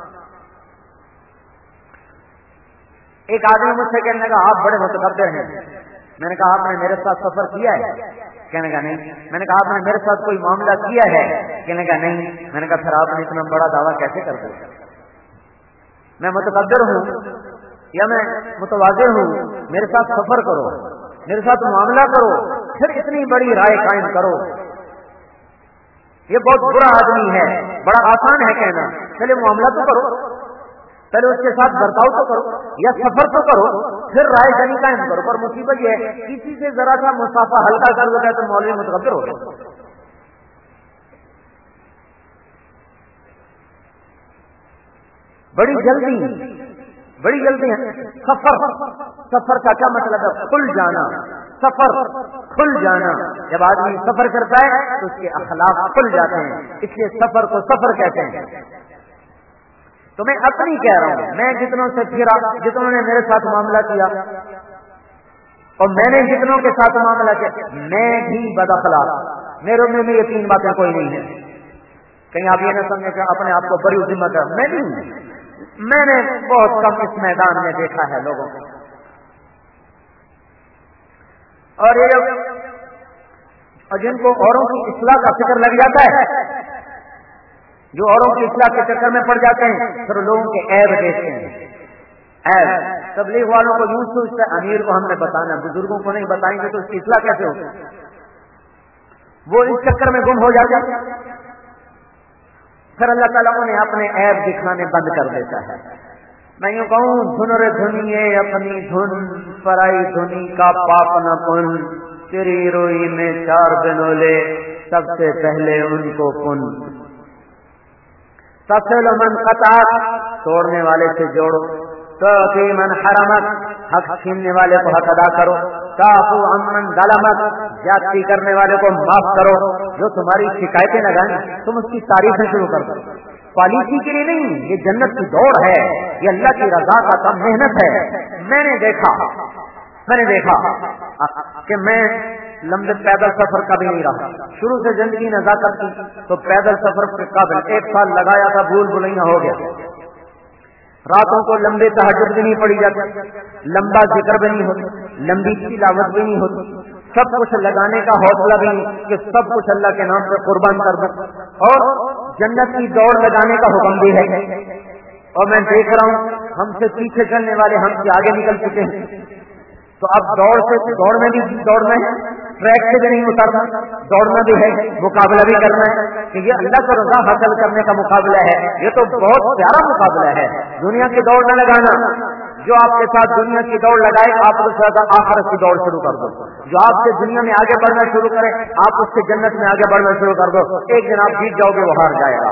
ایک آدمی مجھ سے کہنے لگا آپ بڑے متکبر ہیں، میں نے کہا آپ نے میرے ساتھ سفر کیا ہے؟ کہنے کا نہیں۔ میں نے کہا آپ نے میرے ساتھ کوئی معاملہ کیا ہے؟ کہنے کا نہیں۔ میں نے کہا پھر آپ نے اتنا بڑا دعویٰ کیسے کر دیا؟ میں متکبر ہوں یا میں متواضع ہوں؟ میرے ساتھ سفر کرو، میرے ساتھ معاملہ کرو، پھر اتنی بڑی رائے قائم کرو۔ یہ بہت برا آدمی ہے، بڑا آسان ہے کہنا، چلے معاملہ تو کرو، پہلے اس کے ساتھ برتاؤ تو کرو یا سفر تو کرو، پھر رائے دہی قائم کرو۔ پر مصیبت یہ ہے کسی سے ذرا سا مسافہ ہلکا کر دیتا ہے تو مولوی متکبر ہو گئے۔ بڑی جلدی بڑی جلدی ہے۔ سفر سفر کا کیا مطلب ہے؟ کھل جانا، سفر کھل جانا۔ جب آدمی سفر کرتا ہے تو اس کے اخلاق کھل جاتے ہیں، اس لیے سفر کو سفر کہتے ہیں۔ تو میں اپنی کہہ رہا ہوں، میں جتنوں سے پھرا، جتنوں نے میرے ساتھ معاملہ کیا اور میں نے جتنوں کے ساتھ معاملہ کیا، میں بھی بد اخلاق، میرے میں یہ تین باتیں کوئی نہیں ہے۔ کہیں آپ یہ نہ سمجھیں کہ اپنے آپ کو بڑی ذمہ دار میں نہیں، میں نے بہت کم اس میدان میں دیکھا ہے لوگوں کو۔ اور یہ اور جن کو اوروں کی اصلاح کا فکر لگ جاتا ہے، جو اوروں کی اصلاح کے چکر میں پڑ جاتے ہیں، پھر لوگوں کے عیب دیکھتے ہیں۔ عیب تبلیغ والوں کو یوں سوچتا ہے امیر کو ہم نے بتانا، بزرگوں کو نہیں بتائیں گے تو اس کی اصلاح کیسے ہوگی؟ وہ اس چکر میں گم ہو جاتے ہیں، پھر اللہ تعالیٰ انہیں اپنے عیب دکھانے بند کر دیتا ہے۔ میں یوں کہوں، دھن رے دھنیے اپنی دھن، پرائی دھنی کا پاپ نہ پن، تیری روئی میں چار بنولے سب سے پہلے ان کو پن۔ تصل من قطعت، توڑنے والے سے جوڑو، تعطی من حرمت، حق چھیننے والے کو حق ادا کرو، تعفو عن من ظلمت، زیادتی کرنے والے کو معاف کرو، جو تمہاری شکایتیں لگائیں تم اس کی تعریفیں شروع کر دو۔ پالیسی کے لیے نہیں، یہ جنت کی دوڑ ہے، یہ اللہ کی رضا کا کام محنت ہے۔ میں نے دیکھا میں نے دیکھا کہ میں لمبے پیدل سفر کا بھی نہیں رہا، شروع سے زندگی نزاکت کی تو پیدل سفر کے قابل، ایک سال لگایا تھا، بھول بھلیا ہو گیا، راتوں کو لمبے تہجد بھی نہیں پڑی جاتی، لمبا ذکر بھی نہیں ہوتا، لمبی تلاوت بھی نہیں ہوتی، سب کچھ لگانے کا حوصلہ بھی نہیں کہ سب کچھ اللہ کے نام پہ قربان کر دوں، اور جنت کی دوڑ لگانے کا حکم بھی ہے۔ اور میں دیکھ رہا ہوں ہم سے پیچھے چلنے والے ہم سے آگے نکل چکے ہیں، تو اب دوڑ سے دوڑ میں بھی دوڑنا ہے، ٹریک سے بھی نہیں اترنا، دوڑنا بھی ہے، مقابلہ بھی کرنا ہے کہ یہ اللہ کو رضا حاصل کرنے کا مقابلہ ہے۔ یہ تو بہت پیارا مقابلہ ہے، دنیا کی دوڑ نہ لگانا، جو آپ کے ساتھ دنیا کی دوڑ لگائے آپ اس سے آخرت کی دوڑ شروع کر دو، جو آپ سے دنیا میں آگے بڑھنا شروع کرے آپ اس سے جنت میں آگے بڑھنا شروع کر دو، ایک دن آپ جیت جاؤ گے، وہ ہار جائے گا۔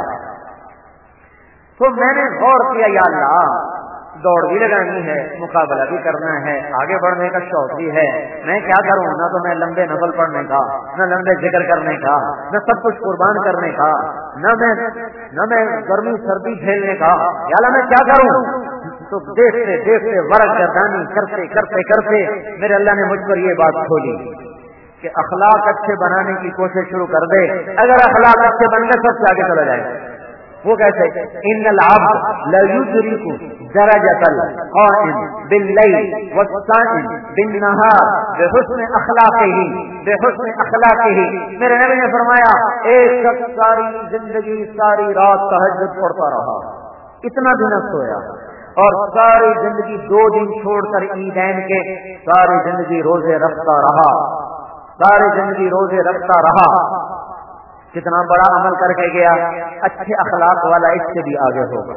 تو میں نے غور کیا، یا اللہ دوڑ بھی لگانی ہے، مقابلہ بھی کرنا ہے، آگے بڑھنے کا شوق بھی ہے، میں کیا کروں؟ نہ تو میں لمبے نفل پڑھنے کا، نہ لمبے ذکر کرنے کا، نہ سب کچھ قربان کرنے کا، نہ میں نہ میں گرمی سردی جھیلنے کا، یا اللہ میں کیا کروں؟ تو دیکھتے دیکھتے ورق گردانی کرتے کرتے کرتے میرے اللہ نے مجھ پر یہ بات کھولی کہ اخلاق اچھے بنانے کی کوشش شروع کر دے، اگر اخلاق اچھے بن گئے سب سے آگے چلا جائے۔ وہ کیسے؟ ان العبد لا يدرك درجة القائم بالليل والصائم بالنهار بحسن اخلاقه بحسن اخلاقه۔ میرے نبی نے فرمایا ایک شخص ساری زندگی ساری رات تہجد پڑھتا رہا، اتنا بھی نہ سویا، اور ساری زندگی دو دن چھوڑ کر عیدین کے ساری زندگی روزے رکھتا رہا، ساری زندگی روزے رکھتا رہا، کتنا بڑا عمل کر کے گیا۔ اچھے اخلاق والا اس سے بھی آگے ہوگا،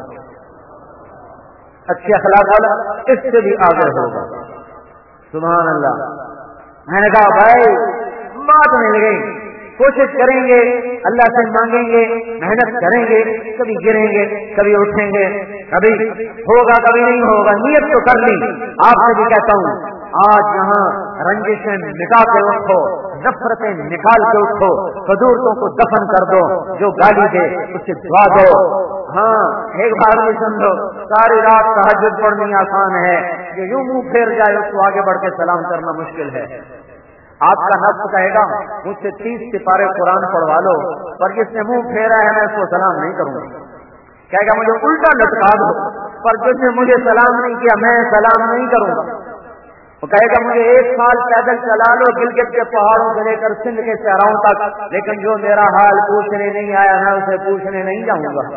اچھے اخلاق والا اس سے بھی آگے ہوگا۔ سبحان اللہ۔ میں نے کہا بھائی بات مل گئی، کوشش کریں گے، اللہ سے مانگیں گے، محنت کریں گے، کبھی گریں گے کبھی اٹھیں گے، کبھی ہوگا کبھی نہیں ہوگا، نیت تو کر لی۔ آپ سے بھی کہتا ہوں آج یہاں رنجشیں مٹا کے اٹھو، نفرتیں نکال کے اٹھو، قدورتوں کو دفن کر دو، جو گالی دے اسے دعا دو۔ ہاں ایک بات بھی سن لو، ساری رات تہجد پڑھنی آسان ہے، جو یوں منہ پھیر جائے اس کو آگے بڑھ کے سلام کرنا مشکل ہے۔ آپ کا نفس کہے گا مجھ سے تیس سپارے قرآن پڑھوا لو، پر جس نے منہ پھیرا ہے میں اس کو سلام نہیں کروں گا، کہے گا مجھے الٹا لٹکا دو، پر جس نے مجھے سلام نہیں کیا میں سلام نہیں کروں گا۔ وہ کہے گا مجھے ایک سال پیدل چلا لو گلگت کے پہاڑوں سے لے کر سندھ کے صحراؤں تک، لیکن جو میرا حال پوچھنے نہیں آیا میں اسے پوچھنے نہیں جاؤں گا۔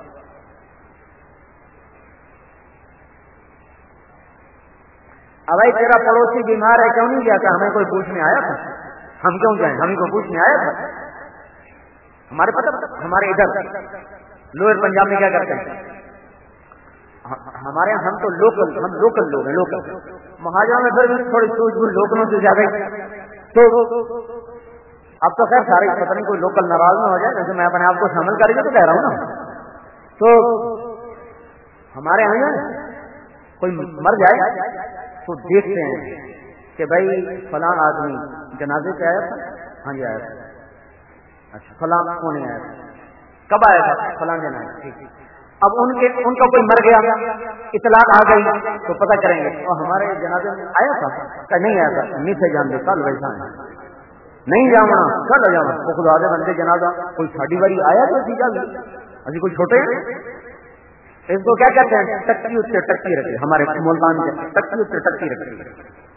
ابھی تیرا پڑوسی بیمار ہے کیوں نہیں گیا تھا؟ ہمیں کوئی پوچھنے آیا تھا؟ ہم کیوں جائیں؟ ہمیں کوئی پوچھنے آیا تھا؟ ہمارے پتہ ہمارے ادھر لوئر پنجاب میں کیا کرتے ہیں، ہمارے ہم تو لوکل ہم لوکل لوگ ہیں، لوکل مہاجروں میں پھر بھی تھوڑی سوچ بوجھ لوکلوں سے زیادہ، تو اب تو خیر سارے پتہ نہیں کوئی لوکل ناراض نہ ہو جائے، جیسے میں اپنے آپ کو شامل کر کے تو کہہ رہا ہوں نا۔ تو ہمارے یہاں کوئی مر جائے تو دیکھتے ہیں کہ بھائی فلاں آدمی جنازے سے آیا تھا، ہاں جی آیا تھا، اچھا فلاں کون آیا تھا، کب آیا تھا، فلاں جنازے، ٹھیک۔ اب ان کے ان کا کوئی مر گیا، اطلاع آ گئی تو پتہ کریں گے اور ہمارے جنازے میں آیا تھا کہ نہیں آیا تھا، نہیں سے جان دے کل ویسا نہیں جانا کل جانا، وہ خدا دے بندے جنازہ کوئی ساڑی باری آیا تو سی جا ابھی کوئی چھوٹے ہیں، اس کو کیا کہتے ہیں ٹکی اس سے ٹکی رکھے، ہمارے ملتان کے ٹکی اس سے ٹکی رکھے،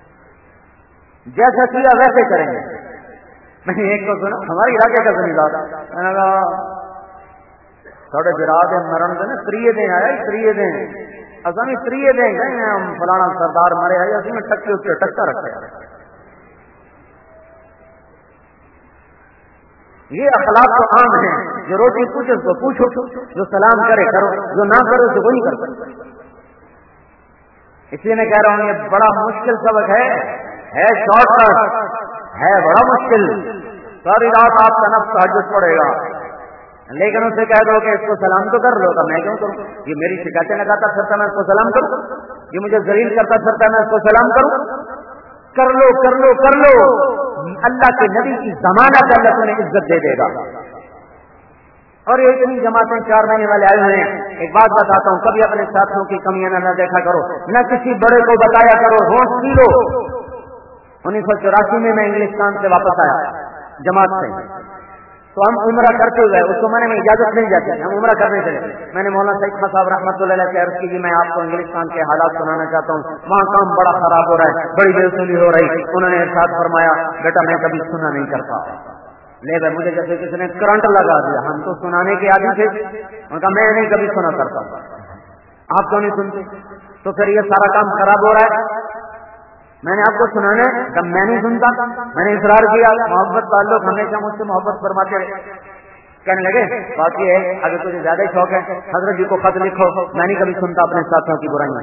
جیسا کیا ویسے کریں گے۔ میں ایک کو سنا ہمارے علاقے کا زمیندار میں نے کہا تھوڑے براد مرن دے نا تریے دیں آیا تریے دیں اصل تریے دیں گئے ہم فلانا سردار مرے آئے اصل میں ٹکے اس سے ٹکا رکھے یہ اخلاق تو عام ہیں، جو روٹی پوچھے اس کو پوچھو، جو سلام کرے کرو، جو نہ کرو تو وہ نہیں کر سکتے۔ اس لیے میں کہہ رہا ہوں یہ بڑا مشکل سبق ہے، ہے شارٹ کٹ، ہے بڑا مشکل۔ ساری رات آپ کا نفس تہجد پڑے گا، لیکن اسے کہہ دو کہ اس کو سلام تو کر لو، تو میں کیوں کروں؟ یہ میری شکایتیں لگاتا پھرتا میں اس کو سلام کروں، یہ مجھے ذلیل کرتا پھرتا میں اس کو سلام کروں؟ کر لو کر لو کر لو، اللہ کے نبی کی ضمانت اللہ تمہیں عزت دے دے گا۔ اور یہ اتنی جماعتیں چار مہینے والے آئے ہوئے ہیں، ایک بات بتاتا ہوں، کبھی اپنے ساتھیوں کی کمیاں نہ دیکھا کرو، نہ کسی بڑے کو بتایا کرو، ہوش پی لو۔ انیس سو چوراسی میں میں انگلستان سے واپس آیا جماعت سے، تو ہم عمرہ کرتے ہوئے اس کو میں نے اجازت نہیں جاتی، ہم عمرہ کرنے چلے، میں نے مولانا سعید خان صاحب رحمۃ اللہ علیہ سے عرض کی کہ میں آپ کو انگلستان کے حالات سنانا چاہتا ہوں، وہاں کام بڑا خراب ہو رہا ہے، بڑی بے وصولی ہو رہی۔ انہوں نے ارشاد فرمایا بیٹا میں کبھی سنا نہیں کرتا، لے بھائی مجھے جیسے کسی نے کرنٹ لگا دیا، ہم تو سنانے کے عادی تھے، ان کا میں نہیں کبھی سنا کرتا، آپ کیوں نہیں سنتے؟ تو پھر یہ سارا کام خراب ہو رہا ہے، میں نے آپ کو سنانا ہے، جب میں نہیں سنتا، میں نے اصرار کیا، محبت تعلق ہمیشہ مجھ سے محبت فرماتے رہے، کہنے لگے بات یہ ہے اگر تجھے زیادہ شوق ہے حضرت جی کو خط لکھو، میں نہیں کبھی سنتا اپنے ساتھیوں کی برائیاں،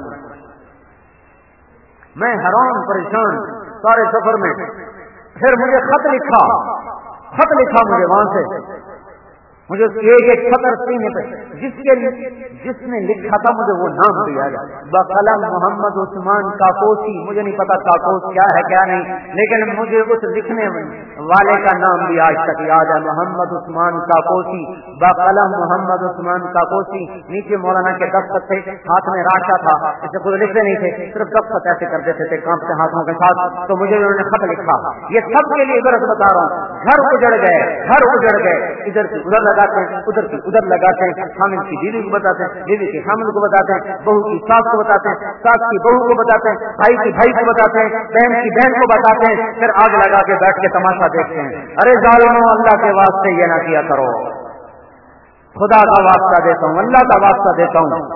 میں حیران پریشان سارے سفر میں۔ پھر مجھے خط لکھا خط لکھا مجھے وہاں سے، مجھے ایک ایک سطر سینے پہ جس کے جس نے لکھا تھا مجھے وہ نام دیا گیا، بقلم محمد عثمان کاکوسی، مجھے نہیں پتا کاکوس کیا ہے کیا نہیں، لیکن مجھے اس لکھنے والے کا نام بھی آج تک یاد ہے، محمد عثمان کاکوسی، بقلم محمد عثمان کاکوسی۔ نیچے مولانا کے دستخط تھے، ہاتھ میں راشا تھا، اسے خود لکھتے نہیں تھے، صرف دستخط ایسے کر دیتے تھے کانپتے ہاتھوں کے ساتھ، تو مجھے انہوں نے خط لکھا۔ یہ سب کے لیے عبرت بتا رہا ہوں، گھر اجڑ گئے گھر اجڑ گئے ادھر سے ادھر لگاتے ہیں، ادھر کی ادھر لگاتے ہیں، خامد کی بیوی کو بتاتے ہیں، بیوی کے خامد کو بتاتے ہیں، بہو کی ساس کو بتاتے ہیں، ساس کی بہو کو بتاتے ہیں، بھائی کی بھائی کو بتاتے ہیں، بہن کی بہن کو بتاتے ہیں، پھر آگ لگا کے بیٹھ کے تماشا دیکھتے ہیں۔ ارے ظالموں اللہ کے واسطے یہ نہ کیا کرو، خدا کا واسطہ دیتا ہوں، اللہ کا واسطہ دیتا ہوں،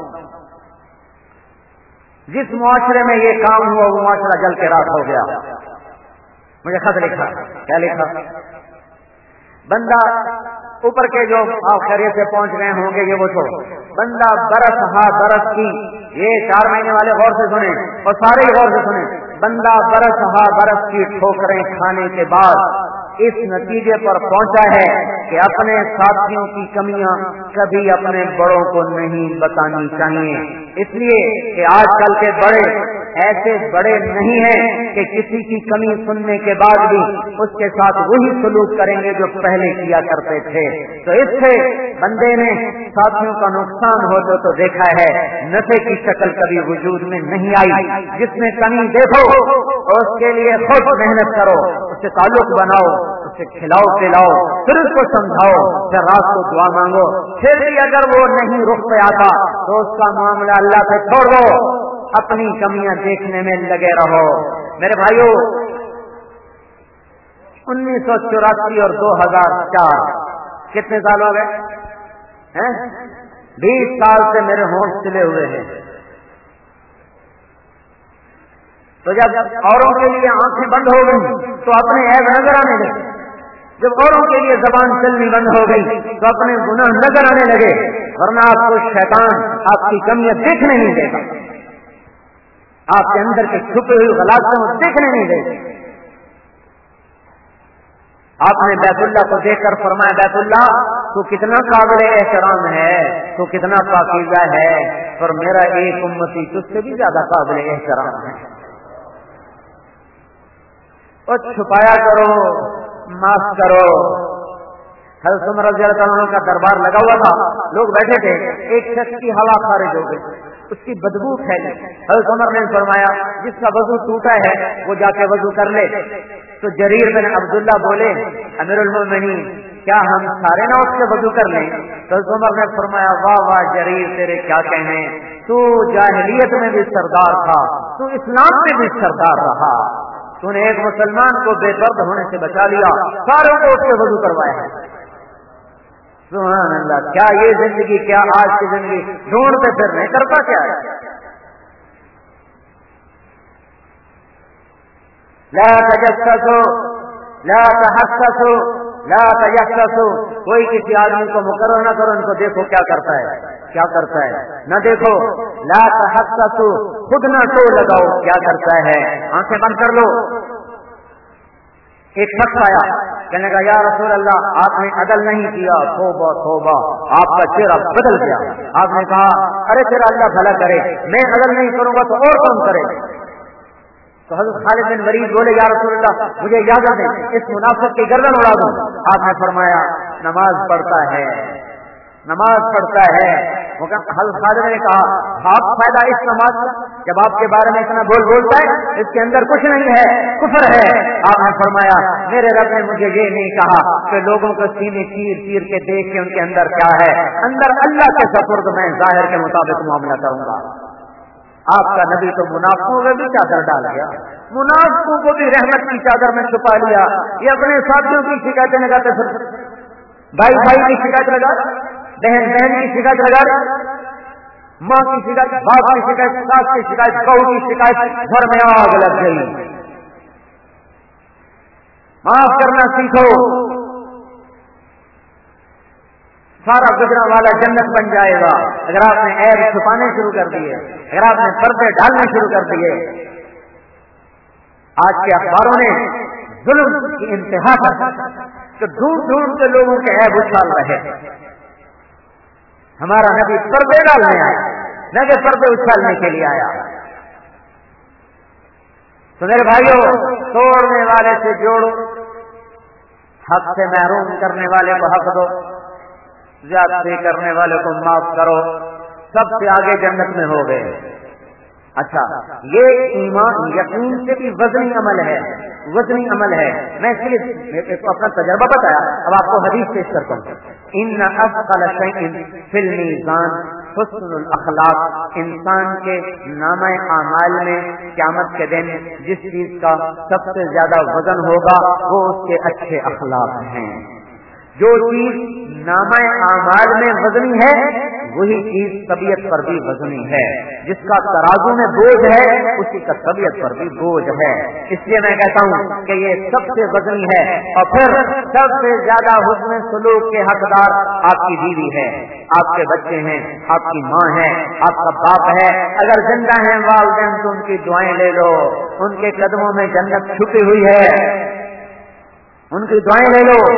جس معاشرے میں یہ کام ہوا وہ معاشرہ جل کے راکھ ہو گیا۔ مجھے خط لکھا، کیا لکھا؟ بندہ اوپر کے جو آپ خیریت سے پہنچ رہے ہوں گے یہ وہ چھوڑو، بندہ برس ہا برس کی، یہ چار مہینے والے غور سے سنیں اور سارے غور سے سنیں، بندہ برس ہا برس کی ٹھوکریں کھانے کے بعد اس نتیجے پر پہنچا ہے کہ اپنے ساتھیوں کی کمیاں کبھی اپنے بڑوں کو نہیں بتانی چاہیے، اس لیے کہ آج کل کے بڑے ایسے بڑے نہیں ہیں کہ کسی کی کمی سننے کے بعد بھی اس کے ساتھ وہی سلوک کریں گے جو پہلے کیا کرتے تھے۔ تو اس سے بندے نے ساتھیوں کا نقصان ہوتے تو دیکھا ہے، نفع کی شکل کبھی وجود میں نہیں آئی۔ جس میں کمی دیکھو اور اس کے لیے خود محنت کرو، اس سے تعلق بناؤ، اس سے کھلاؤ پلاؤ، پھر اس کو سمجھاؤ، پھر رات کو دعا مانگو، پھر بھی اگر وہ نہیں رخ پہ آتا تو اس کا معاملہ اللہ سے چھوڑ دو، اپنی کمیاں دیکھنے میں لگے رہو۔ میرے بھائیو، انیس سو چوراسی اور دو ہزار چار کتنے سال ہو گئے؟ بیس سال سے میرے ہونٹ سلے ہوئے ہیں۔ تو جب اوروں کے لیے آنکھیں بند ہو گئی تو اپنے عیب نظر آنے لگے، جب اوروں کے لیے زبان چلنی بند ہو گئی تو اپنے گناہ نظر آنے لگے، ورنہ آپ کو شیطان آپ کی کمیاں دیکھنے نہیں دیتا، آپ کے اندر کے چھپے ہوئے غلاظتوں کو دیکھنے نہیں دیتے۔ آپ نے بیت اللہ کو دیکھ کر فرمایا، بیت اللہ تو کتنا قابل احترام ہے، تو کتنا پاکیزہ ہے، اور میرا ایک امتی تجھ سے بھی زیادہ قابل احترام ہے۔ اور چھپایا کرو، معاف کرو۔ حضرت عمر رضی اللہ عنہ کا دربار لگا ہوا تھا، لوگ بیٹھے تھے، ایک شخص کی ہوا خارج ہو گئی، اس کی بدبو پھیلی۔ حضرت عمر نے فرمایا جس کا وضو ٹوٹا ہے وہ جا کے وضو کر لے۔ تو جریر بن عبداللہ بولے، امیر المومنین کیا ہم سارے نہ اس سے وضو کر لیں؟ تو حضرت عمر نے فرمایا واہ واہ جریر تیرے کیا کہنے، تو جاہلیت میں بھی سردار تھا، تو اسلام میں بھی سردار رہا، تو نے ایک مسلمان کو بے درد ہونے سے بچا لیا، ساروں کو اس سے وضو کروایا ہے۔ سبحان اللہ، کیا یہ زندگی، کیا آج کی زندگی ڈھونڈتے پھر نہیں کرتا کیا ہے؟ لا تجسسوا لا تحسسوا لا تجسسوا، کوئی کسی آدمی کو مقرر نہ کرو، ان کو دیکھو کیا کرتا ہے کیا کرتا ہے نہ دیکھو۔ لا تحسسوا، خود نہ ٹو لگاؤ کیا کرتا ہے، آنکھیں بند کر لو۔ ایک شخص آیا، کہنے کا یا رسول اللہ آپ نے عدل نہیں کیا، توبہ توبہ، آپ کا چہرہ بدل گیا۔ آپ نے کہا ارے تیرا اللہ بھلا کرے، میں عدل نہیں کروں گا تو اور کون کرے؟ تو حضرت خالد بن ولید بولے یا رسول اللہ مجھے اجازت دیں اس منافق کی گردن اڑا دوں۔ آپ نے فرمایا نماز پڑھتا ہے نماز پڑھتا ہے۔ حضرت خالد نے کہا آپ فائدہ اس نماز کا جب آپ کے بارے میں اتنا بول بولتا ہے، اس کے اندر کچھ نہیں ہے، کفر ہے۔ آپ نے فرمایا میرے رب نے مجھے یہ نہیں کہا کہ لوگوں کو سینے چیر چیر کے دیکھ کے ان کے اندر کیا ہے، اندر اللہ کے سپرد میں ظاہر کے مطابق معاملہ کروں گا۔ آپ کا نبی تو منافقوں میں بھی چادر ڈال گیا، منافقوں کو بھی رحمت کی چادر میں چھپا لیا۔ یہ اپنے ساتھیوں کی شکایتیں لگاتے پھر بھائی بھائی کی شکایت لگا، بہن بہن کی شکایت لگا، ماں کی شکایت، باپ کی شکایت، ساس کی شکایت، بہو کی شکایت، گھر میں آگ لگ گئی۔ معاف کرنا سیکھو، سارا گزرا والا جنت بن جائے گا اگر آپ نے عیب چھپانے شروع کر دیے، اگر آپ نے پردے ڈالنے شروع کر دیے۔ آج کے اخباروں نے ظلم کی انتہا تک کہ ڈھونڈ ڈھونڈ کے لوگوں کے عیب اچھال رہے۔ ہمارا نبی پردے ڈالنے آیا، نہ کہ پردے اچھالنے کے لیے آیا۔ تو میرے بھائیوں، توڑنے والے سے جوڑو، حق سے محروم کرنے والے کو حق دو، زیادتی کرنے والے کو معاف کرو، سب سے آگے جنت میں ہو گئے۔ اچھا، یہ ایمان یقین سے بھی وزنی عمل ہے، وزنی عمل ہے۔ میں صرف اپنا تجربہ بتایا، اب آپ کو حدیث پیش کرتا ہوں۔ ان اثقل شیء فی المیزان حسن الاخلاق، انسان کے نامہ اعمال میں قیامت کے دن جس چیز کا سب سے زیادہ وزن ہوگا وہ اس کے اچھے اخلاق ہیں۔ جو چیز نامہ اعمال میں وزنی ہے وہی چیز طبیعت پر بھی وزنی ہے۔ جس کا ترازو میں بوجھ ہے اسی کا طبیعت پر بھی بوجھ ہے۔ اس لیے میں کہتا ہوں کہ یہ سب سے وزنی ہے۔ اور پھر سب سے زیادہ حسن سلوک کے حقدار آپ کی بیوی ہے، آپ کے بچے ہیں، آپ کی ماں ہے، آپ کا باپ ہے۔ اگر زندہ ہیں والدین تو ان کی دعائیں لے لو، ان کے قدموں میں جنت چھپی ہوئی ہے، ان کی دعائیں لے لو۔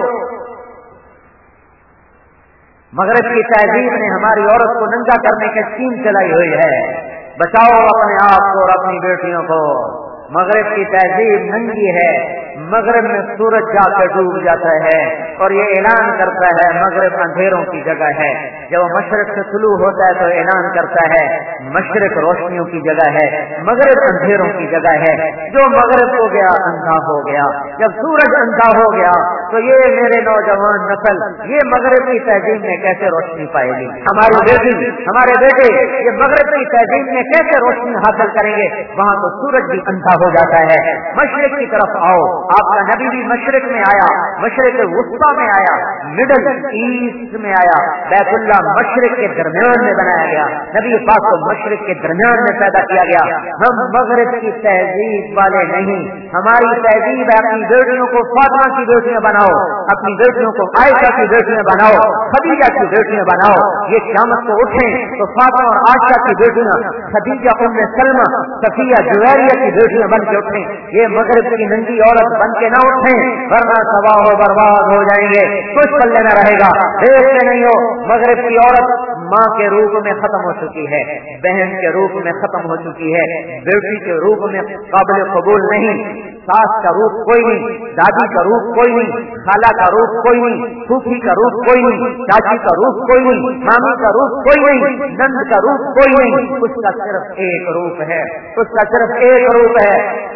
مغرب کی تہذیب نے ہماری عورت کو ننگا کرنے کی اسکیم چلائی ہوئی ہے۔ بچاؤ اپنے آپ کو اور اپنی بیٹیوں کو۔ مغرب کی تہذیب ننگی ہے، مغرب میں سورج جا کے ڈوب جاتا ہے اور یہ اعلان کرتا ہے مغرب اندھیروں کی جگہ ہے۔ جب مشرق سے طلوع ہوتا ہے تو اعلان کرتا ہے مشرق روشنیوں کی جگہ ہے، مغرب اندھیروں کی جگہ ہے۔ جو مغرب ہو گیا اندھا ہو گیا، جب سورج اندھا ہو گیا تو یہ میرے نوجوان نسل یہ مغرب کی تہذیب میں کیسے روشنی پائے گی؟ ہماری بیٹی ہمارے بیٹے یہ مغرب کی تہذیب میں کیسے روشنی حاصل کریں گے؟ وہاں تو سورج بھی اندھا ہو جاتا ہے۔ مشرق کی طرف آؤ، آپ کا نبی بھی مشرق میں آیا، مشرق وسطیٰ میں آیا، مڈل ایسٹ میں آیا، بیت اللہ مشرق کے درمیان میں بنایا گیا، نبی پاک کو مشرق کے درمیان میں پیدا کیا گیا۔ ہم مغرب کی تہذیب والے نہیں، ہماری تہذیب ہے اپنی بیٹیوں کو فاطمہ کی بیٹیاں بناؤ، اپنی بیٹیوں کو عائشہ کی بیٹیاں بناؤ، خدیجہ کی بیٹیاں بناؤ۔ یہ قیامت کو اٹھیں تو فاطمہ اور عائشہ کی بیٹیاں، خدیجہ ام سلمہ، صفیہ جویریہ کی بیٹیاں بن کے اٹھیں، یہ مغرب کی ننگی عورت بن کے نہ اٹھیں ورنہ تباہ و برباد ہو جائیں گے، کچھ پلے نہ رہے گا۔ دیکھتے نہیں ہو مغرب کی عورت ماں کے روپ میں ختم ہو چکی ہے، بہن کے روپ میں ختم ہو چکی ہے، بیٹی کے روپ میں قابل قبول نہیں، ساس کا روپ کوئی نہیں، دادی کا روپ کوئی نہیں، خالہ کا روپ کوئی نہیں، پھوپھی کا روپ کوئی نہیں، چاچی کا روپ کوئی نہیں، مامی کا روپ کوئی نہیں، نند کا روپ کوئی نہیں، اس کا صرف ایک روپ ہے، اس کا صرف ایک روپ ہے۔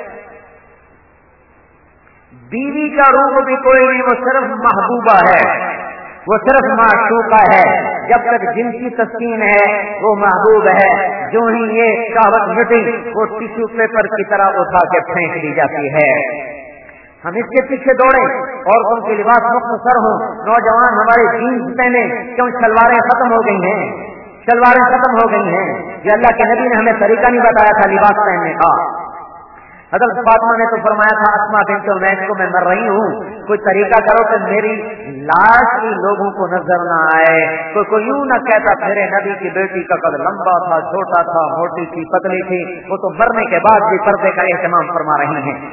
بیوی کا روپ بھی کوئی نہیں، وہ صرف محبوبہ ہے، وہ صرف معشوقہ ہے۔ جب تک جنسی تسکین ہے وہ محبوب ہے، جو ہی یہ شہوت مٹی وہ ٹیشو پیپر کی طرح اٹھا کے پھینک دی جاتی ہے۔ ہم اس کے پیچھے دوڑے، عورتوں کے لباس مختصر ہوں، نوجوان ہمارے جینس پہنے، کیوں شلواریں ختم ہو گئی ہیں، شلواریں ختم ہو گئی ہیں۔ یہ اللہ کے نبی نے ہمیں طریقہ نہیں بتایا تھا لباس پہننے کا۔ حضرت فاطمہ نے تو فرمایا تھا اسما بنت امیس کو میں مر رہی ہوں، کوئی طریقہ کرو کہ میری لاش بھی لوگوں کو نظر نہ آئے، کوئی کوئی یوں نہ کہتا میرے نبی کی بیٹی کا قد لمبا تھا، چھوٹا تھا، موٹی تھی، پتلی تھی، وہ تو مرنے کے بعد بھی پردے کا اہتمام فرما رہی ہیں۔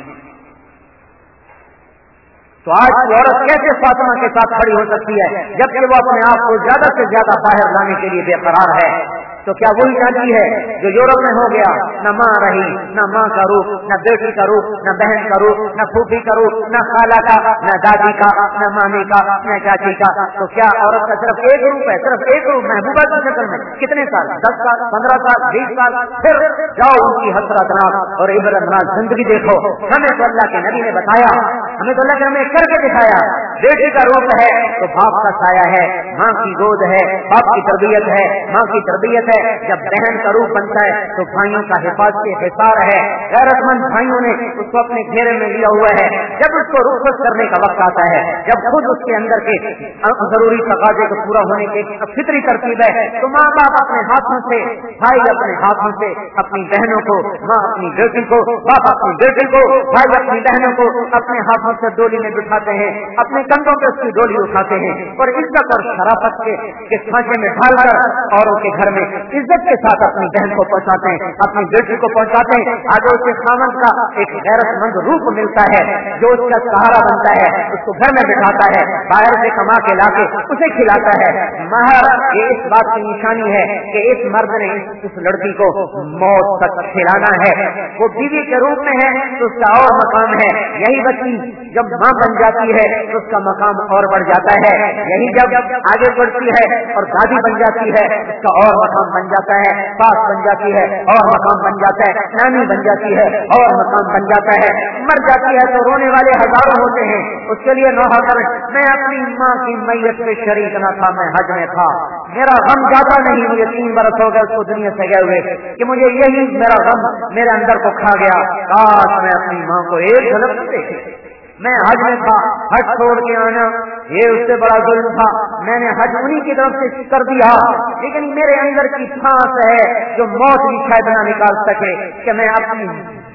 تو آج کی عورت کیسے فاطمہ کے ساتھ کھڑی ہو سکتی ہے جبکہ وہ اپنے آپ کو زیادہ سے زیادہ باہر لانے کے لیے بے قرار ہے؟ تو کیا وہی جانتی ہے جو یورپ میں ہو گیا، نہ ماں رہی، نہ ماں کا روپ، نہ بیٹی کا روپ، نہ بہن کا روپ، نہ پھوپھی کا روپ، نہ خالہ کا، نہ دادی کا، نہ مامی کا، نہ چاچی کا؟ تو کیا عورت کا صرف ایک روپ ہے، صرف ایک روپ محبوبہ کی شکل میں؟ کتنے سال؟ دس سال، پندرہ سال، بیس سال؟ پھر جاؤ ان کی حسرت ناک اور عبرت ناک زندگی دیکھو۔ ہمیں تو اللہ کے نبی نے بتایا، ہمیں تو اللہ کے ہمیں کر کے دکھایا، بیٹی کا روپ ہے تو باپ کا سایہ ہے، ماں کی گود ہے، باپ کی تربیت ہے، ماں کی تربیت ہے۔ جب بہن کا روپ بنتا ہے تو بھائیوں کا حفاظت حصار ہے، غیرت مند بھائیوں نے اس کو اپنے گھیرے میں لیا ہوا ہے۔ جب اس کو رخصت کرنے کا وقت آتا ہے، جب خود اس کے اندر کے ضروری تقاضے کو پورا ہونے کی فطری ترتیب ہے، تو ماں باپ اپنے ہاتھوں سے، بھائی اپنے ہاتھوں سے اپنی بہنوں کو، ماں اپنی بیٹی کو، باپ اپنی بیٹی کو، بھائی اپنی بہنوں کو اپنے ہاتھوں سے ڈولی میں بٹھاتے ہیں، اپنے کندھوں پہ اس کی ڈولی اٹھاتے ہیں اور عزت اور شرافت کے سانچے میں ڈھال کر اوروں کے گھر میں عزت کے ساتھ اپنی بہن کو پہنچاتے ہیں، اپنی بیٹی کو پہنچاتے ہیں۔ آگے اس کے خاوند کا ایک غیرت مند روپ ملتا ہے جو اس کا سہارا بنتا ہے، اس کو گھر میں بٹھاتا ہے، باہر سے کما کے لا کے اسے کھلاتا ہے۔ مہر یہ اس بات کی نشانی ہے کہ اس مرد نے اس لڑکی کو موت تک کھلانا ہے۔ وہ بیوی کے روپ میں ہے تو اس کا اور مقام ہے، یہی بچی جب ماں بن جاتی ہے تو اس کا مقام اور بڑھ جاتا ہے، یہی جب آگے بڑھتی ہے اور دادی بن جاتی ہے اس کا اور مقام بن جاتا ہے، ساس بن جاتی ہے اور مقام بن جاتا ہے، نانی بن جاتی ہے اور مقام بن جاتا ہے، مر جاتی ہے تو رونے والے ہزاروں ہوتے ہیں، اس کے لیے نوحہ کریں میں اپنی ماں کی میت میں شریک نہ تھا، میں حج میں تھا، میرا غم جاتا نہیں، مجھے تین برس ہو گئے اس کو دنیا سے گئے ہوئے کہ مجھے یہی میرا غم میرے اندر کو کھا گیا، کاش میں اپنی ماں کو ایک جھلک دیکھ، میں حج میں تھا، حج چھوڑ کے آنا یہ اس سے بڑا ظلم تھا، میں نے حج انہی کی طرف سے کر دیا، لیکن میرے اندر کی سانس ہے جو موت بھی شاید نہ نکال سکے کہ میں اپنی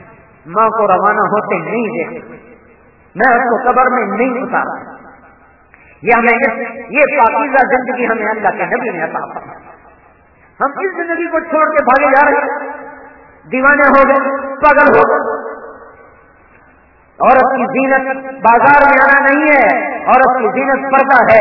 ماں کو روانہ ہوتے نہیں دیکھ، میں اس کو قبر میں نہیں اتارا۔ یہ ہمیں یہ پاکیزہ زندگی ہمیں اللہ کے نبی نے عطا فرمائی، ہم اس زندگی کو چھوڑ کے بھاگے جا رہے ہیں، دیوانے ہو گئے، پاگل ہو گئے۔ عورت کی زینت بازار میں آنا نہیں ہے، عورت کی زینت پردہ ہے،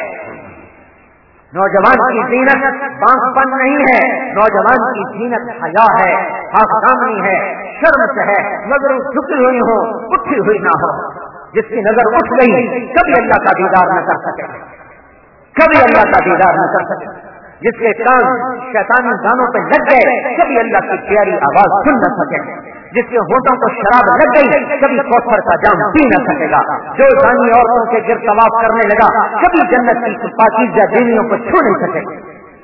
نوجوان کی زینت بانس پن نہیں ہے، نوجوان کی زینت حیا ہے، خاص کامنی ہے، شرم سے ہے، نظر جھکی ہوئی ہو، اٹھی ہوئی نہ ہو۔ جس کی نظر اٹھ گئی کبھی اللہ کا دیدار نہ کر سکے، کبھی اللہ کا دیدار نہ کر سکے۔ جس کے کان شیطانی گانوں پہ لگ گئے کبھی اللہ کی پیاری آواز سن نہ سکے، جس کے ہونٹوں کو شراب لگ گئی کبھی کوثر کا جام پی نہ سکے گا، جو زانی عورتوں کے گرد طواف کرنے لگا کبھی جنت کی پاکیزہ دیویوں کو چھو نہیں سکے گا،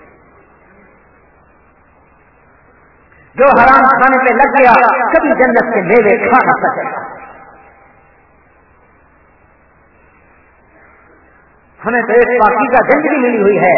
جو حرام کھانے پہ لگ گیا کبھی جنت کے میوے کھا نہ سکے گا۔ ہمیں تو ایک پاکیزہ زندگی ملی ہوئی ہے،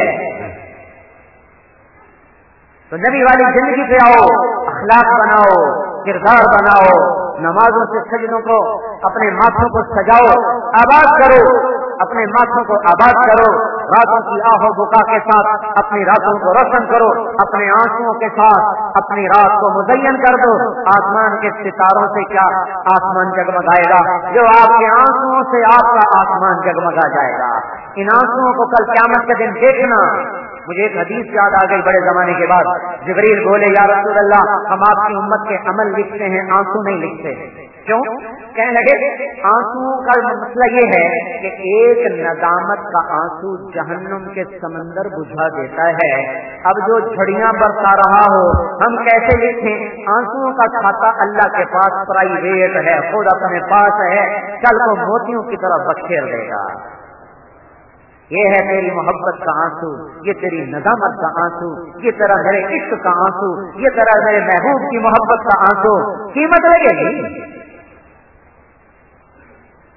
تو نبی والی زندگی پہ آؤ، اخلاق بناؤ، کردار بناؤ، نمازوں سے سجدوں کو اپنے ماتھوں کو سجاؤ، آباد کرو، اپنے ماتھوں کو آباد کرو، راتوں کی آہو بکا کے ساتھ اپنی راتوں کو روشن کرو، اپنے آنسوؤں کے ساتھ اپنی رات کو مزین کر دو۔ آسمان کے ستاروں سے کیا آسمان جگمگائے گا، جو آپ کے آنسوؤں سے آپ کا آسمان جگمگا جائے گا۔ ان آنسوؤں کو کل قیامت کے دن دیکھنا۔ مجھے ایک حدیث یاد آ گئی بڑے زمانے کے بعد، جبریل بولے یا رسول اللہ ہم آپ کی امت کے عمل لکھتے ہیں، آنسو نہیں لکھتے، کیوں؟ کہنے لگے آنسو کا مسئلہ یہ ہے کہ ایک ندامت کا آنسو جہنم کے سمندر بجھا دیتا ہے، اب جو جھڑیاں برسا رہا ہو ہم کیسے لکھیں؟ آنسو کا کھاتا اللہ کے پاس پرائیویٹ ہے، خود اپنے پاس ہے، کل کو موتیوں کی طرح بکھیر دے گا۔ یہ ہے تیری محبت کا آنسو، یہ تیری ندامت کا آنسو، یہ تیرا میرے عشق کا آنسو، یہ تیرا میرے محبوب کی محبت کا آنسو، قیمت لگے گی۔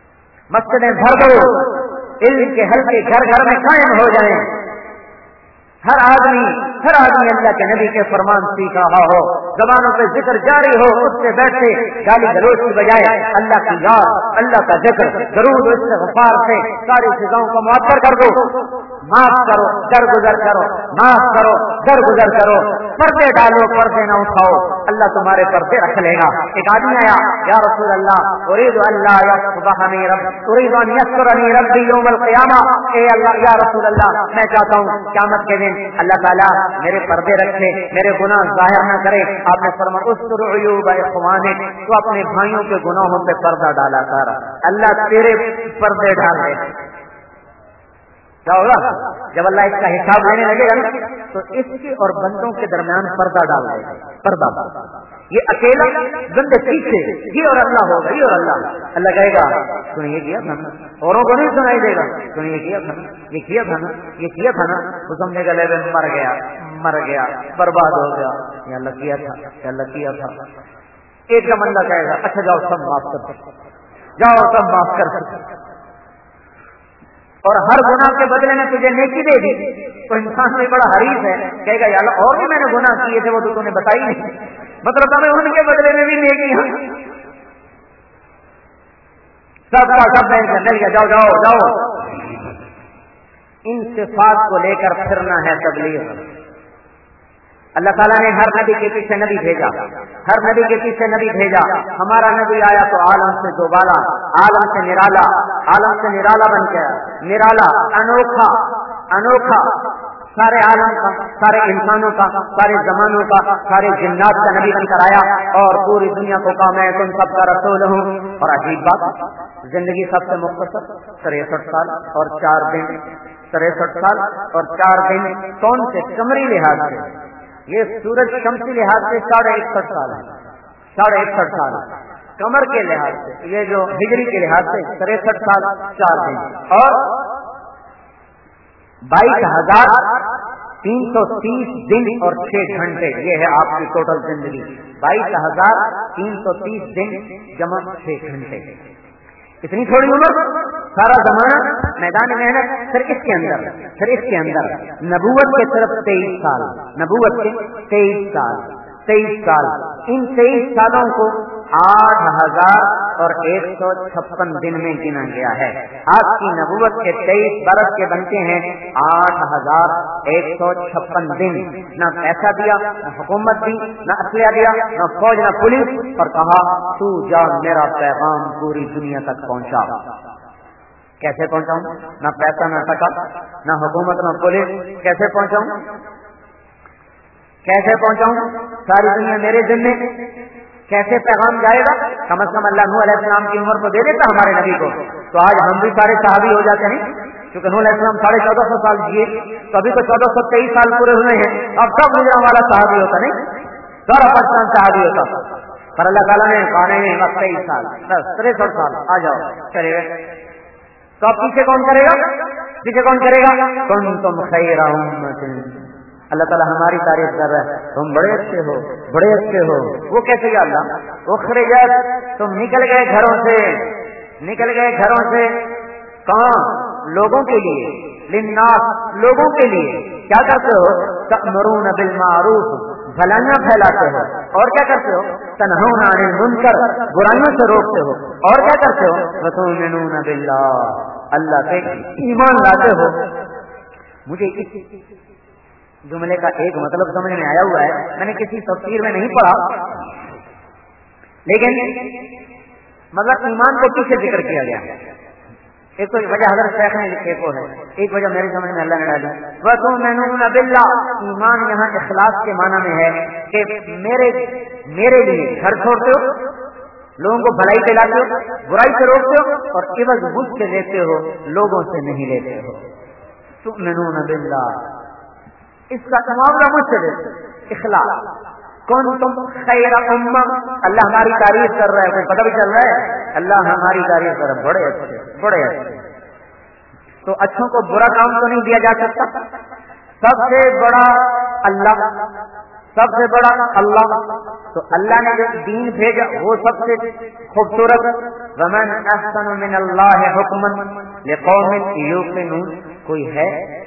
مسجدیں بھر دو، علم کے حلقے گھر گھر میں قائم ہو جائیں، हर आदमी हर आदमी अल्लाह के नबी के फरमान सीख रहा हो, जबानों पे जिक्र जारी हो, उससे बैठे गाली गलौज की बजाय अल्लाह की याद, अल्लाह का जिक्र, जरूर इस्तिग़फ़ार से सारी चीजों को मुअत्तर कर दो। माफ करो, दरगुजर करो, माफ करो, दरगुजर करो, पर्दे डालो, पर्दे न उठाओ, अल्लाह तुम्हारे पर्दे रख लेगा। एक आदमी आया, या रसूल अल्लाह, उरीदु अल्लाह यस्बहनी रब उरीदु अन यस्कुरनी रब्बी यौमल क़ियामा, ए अल्लाह या रसूल अल्लाह, मैं चाहता हूँ क़यामत के दिन अल्लाह ताला मेरे पर्दे रखे, मेरे गुनाह जाहिर न करे। आपने फरमाया उस्तुर उयूब इख़वानिक, तो अपने भाइयों के गुनाहों पे पर्दा डाला कर, अल्लाह तेरे पर्दे डाल दे। क्या होगा जब अल्लाह इसका हिसाब लेने लगेगा ना, तो इसके और बंदों के दरमियान पर्दा डाल देगा। पर्दा ये अकेला बंदे पीछे, ये और अल्लाह होगा, ये और अल्लाह। अल्लाह कहेगा तूने ये किया था ना, औरों को नहीं सुनाई देगा, तूने ये किया था ना, ये किया था ना, ये किया था ना, तो समझेगा ले मर गया, मर गया, बर्बाद हो गया, ये अल्लाह किया था, ये अल्लाह किया था। एक का बंदा कहेगा अच्छा जाओ सब माफ कर, जाओ सब माफ कर, और हर गुनाह के बदले में तुझे नेकी दे दी, तो इंसान में बड़ा हरीफ है, कहेगा या अल्लाह और भी मैंने गुनाह किए थे वो तो तूने बताई नहीं, मतलब हमें उनके बदले में भी नेकी है। सबका सब मिल गया, जाओ जाओ जाओ। इन सिफात को लेकर फिरना है तबलीग। अल्लाह ताला ने हर नबी के पीछे नबी भेजा, हर नबी के पीछे नबी भेजा। हमारा नबी आया तो आलम से दोबारा, आलम से निराला, आलम से निराला बन गया, निराला, अनोखा, अनोखा, सारे आलम का, सारे इंसानों का, सारे जमानों का, सारे जिन्नात का नबी बनकर आया और पूरी दुनिया को कहा मैं तुम सबका रसूल हूँ। और अजीब बात, जिंदगी सबसे मुख्तसर तिरसठ साल और चार दिन, तिरसठ साल और चार दिन कौन से कमरी लिहाज से, ये सूरज शमसी लिहाज से साढ़े इकसठ साल है, साढ़े इकसठ साल कमर के लिहाज से, ये जो हिजरी के लिहाज से तिरसठ साल चार दिन और बाईस हजार तीन सौ तीस दिन और छह घंटे, ये है आपकी टोटल जिंदगी। बाईस हजार तीन सौ तीस दिन जमा छह घंटे, इतनी थोड़ी उम्र, सारा जमाना मैदान मेहनत। फिर इसके अंदर फिर इसके अंदर नबूवत के तरफ तेईस साल, नबूवत के तेईस साल, तेईस साल, इन तेईस सालों को आठ हजार और एक सौ छप्पन दिन में गिना गया है। आपकी नबूवत के तेईस बरस के बनते हैं आठ हजार एक सौ छप्पन दिन। न पैसा दिया, न हुकूमत दी, न असलिया दिया, न फौज, न पुलिस, और कहा तू जा मेरा पैगाम पूरी दुनिया तक पहुंचा। कैसे पहुंचाऊं? न पैसा, न टका, न हुकूमत, न पुलिस, कैसे पहुंचाऊं? कैसे पहुंचाऊं? सारी दुनिया मेरे जिम्मे, कैसे पैगाम जाएगा? कम से कम अल्लाह नूह अलैहिस्सलाम की उम्र को दे देता हमारे नबी को, तो आज हम भी सारे सहाबी हो जाते हैं। क्योंकि नूह अलैहिस्सलाम साढ़े चौदह सौ साल जिए, तो अभी तो चौदह सौ तेईस साल पूरे हुए हैं। अब सब गुजरा वाला सहाबी होता नहीं, सारा पाकिस्तान सहाबी होता, पर अल्लाह ताला ने कहा नहीं बस तेईस साल, बस तिरसठ साल, आ जाओ चले गए। तो अब पीछे कौन करेगा? पीछे कौन करेगा? कुंतुम खैरा उम्मतिन, अल्लाह ताला हमारी तारीफ कर रहा है, तुम बड़े अच्छे हो, बड़े अच्छे हो। वो कैसे या अल्लाह? उखरिजत, तुम निकल गए घरों से, निकल गए घरों से, कहाँ? लोगों के लिए, लिन्नास, लोगों के लिए। क्या करते हो? तअमुरून बिल मारूफ, भलाइयां फैलाते हो, और क्या करते हो? तनहौना अनिल मुनकर, बुराइयों से रोकते हो, और क्या करते हो? वतुमिनून बिल्लाह, अल्लाह पे ईमान लाते हो। मुझे इस जुमले का एक मतलब समझ में आया हुआ है, मैंने किसी तफसीर में नहीं पढ़ा, लेकिन मतलब ईमान को पीछे जिक्र किया गया। एक तो वजह हज़रत शेख ने लिखे को है, एक वजह मेरी समझ में अल्लाह ने डाली, वतुमिनून बिल्लाह, ईमान यहाँ इखलास के माना में है कि मेरे मेरे लिए घर छोड़ते हो, लोगों को भलाई दिलाते हो, बुराई से रोकते हो, और इवज मुझसे लेते हो, लोगों से नहीं लेते हो। तुमिनून बिल्लाह, इसका मामला मुझसे लेते, इखलास। कौन तुम खैर उम्मा, अल्लाह हमारी तारीफ कर रहा है, कोई पता भी चल रहा है? अल्लाह हमारी तारीफ कर रहा है, बड़े अच्छे, बड़े अच्छे। तो अच्छों को बुरा काम तो नहीं दिया जा सकता। सबसे बड़ा अल्लाह, सबसे बड़ा अल्लाह, तो अल्लाह ने जो दीन भेजा वो सबसे खूबसूरत। वमन अहसनु मिनल्लाहि हुक्मन लिकौमिन युक़िनून, कोई है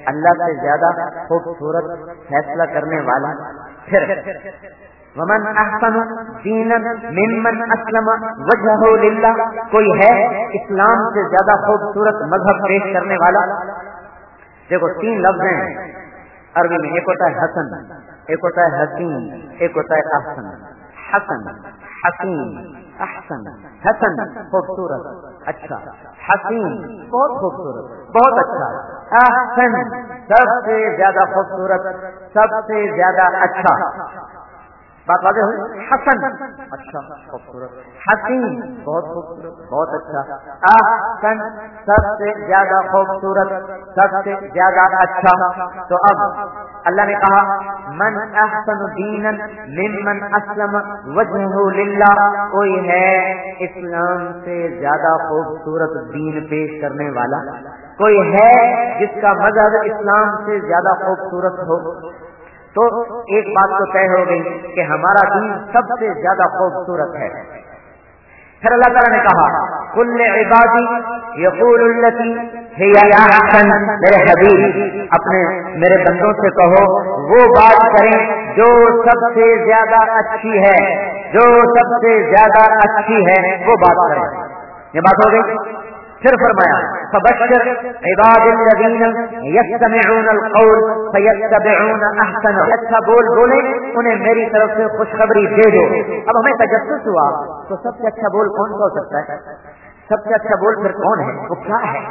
اللہ سے زیادہ خوبصورت فیصلہ کرنے والا؟ پھر ومن احسن دینا ممن اسلم وجہہ للہ، کوئی ہے اسلام سے زیادہ خوبصورت مذہب پیش کرنے والا؟ دیکھو تین لفظ ہیں عربی میں، ایک ہوتا ہے حسن، ایک ہوتا ہے حسین، ایک ہوتا ہے احسن۔ حسن، حسین، احسن۔ حسن خوبصورت، اچھا۔ حسین بہت خوبصورت، بہت اچھا۔ احسن سب سے زیادہ خوبصورت، سب سے زیادہ اچھا۔ بات واضح ہوئی؟ حسن اچھا خوبصورت، حسین بہت خوبصورت بہت اچھا، احسن سب سے زیادہ خوبصورت سب سے زیادہ اچھا۔ تو اب اللہ نے کہا من احسن دینا ممن اسلم وجہہ للہ، کوئی ہے اسلام سے زیادہ خوبصورت دین پیش کرنے والا؟ کوئی ہے جس کا مذہب اسلام سے زیادہ خوبصورت ہو؟ تو ایک بات تو طے ہو گئی کہ ہمارا دین سب سے زیادہ خوبصورت ہے۔ پھر اللہ تعالیٰ نے کہا کل عبادی یقول التی ہی احسن، میرے حبیب اپنے میرے بندوں سے کہو وہ بات کریں جو سب سے زیادہ اچھی ہے، جو سب سے زیادہ اچھی ہے وہ بات کریں۔ یہ بات ہو گئی۔ پھر فرمایا فبشر عباد الذین یستمعون القول فیتبعون احسن، اچھا بول بولے انہیں میری طرف سے خوشخبری دے دو۔ اب ہمیں تجسس ہوا تو سب سے اچھا بول کون سا ہو سکتا ہے؟ سب سے اچھا بول پھر کون ہے، وہ کیا ہے؟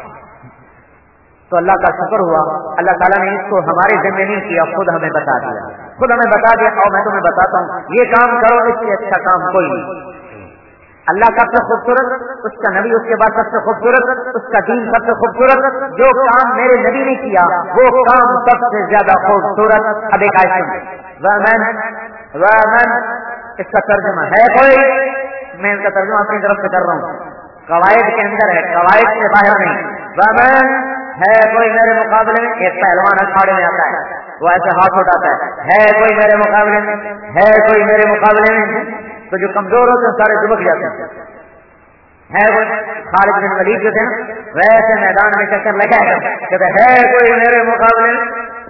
تو اللہ کا شکر ہوا اللہ تعالیٰ نے اس کو ہمارے ذمہ نہیں کیا، خود ہمیں بتا دیا، خود ہمیں بتا دیا اور میں تمہیں بتاتا ہوں یہ کام کرو، اس سے اچھا کام کوئی نہیں۔ اللہ سب سے خوبصورت، اس کا نبی اس کے بعد سب سے خوبصورت، اس کا دین سب سے خوبصورت، جو کام میرے نبی نے کیا وہ کام سب سے زیادہ خوبصورت۔ اب ایک آیت ومن ومن اس کا ترجمہ ہے کوئی، میں اس کا ترجمہ اپنی طرف سے کر رہا ہوں، قواعد کے اندر ہے، قواعد سے باہر نہیں۔ ومن ہے کوئی میرے مقابلے میں، ایک پہلوان اکھاڑے میں آتا ہے وہ ایسے ہاتھ اٹھاتا ہے، ہے کوئی میرے مقابلے میں، ہے کوئی میرے مقابلے میں، تو جو کمزور ہوتے ہیں سارے دبک جاتے ہیں۔ ہے کوئی خالد بن ولید جو تھے نا ویسے میدان میں چکر لگایا کہتے ہے کوئی میرے مقابلے میں۔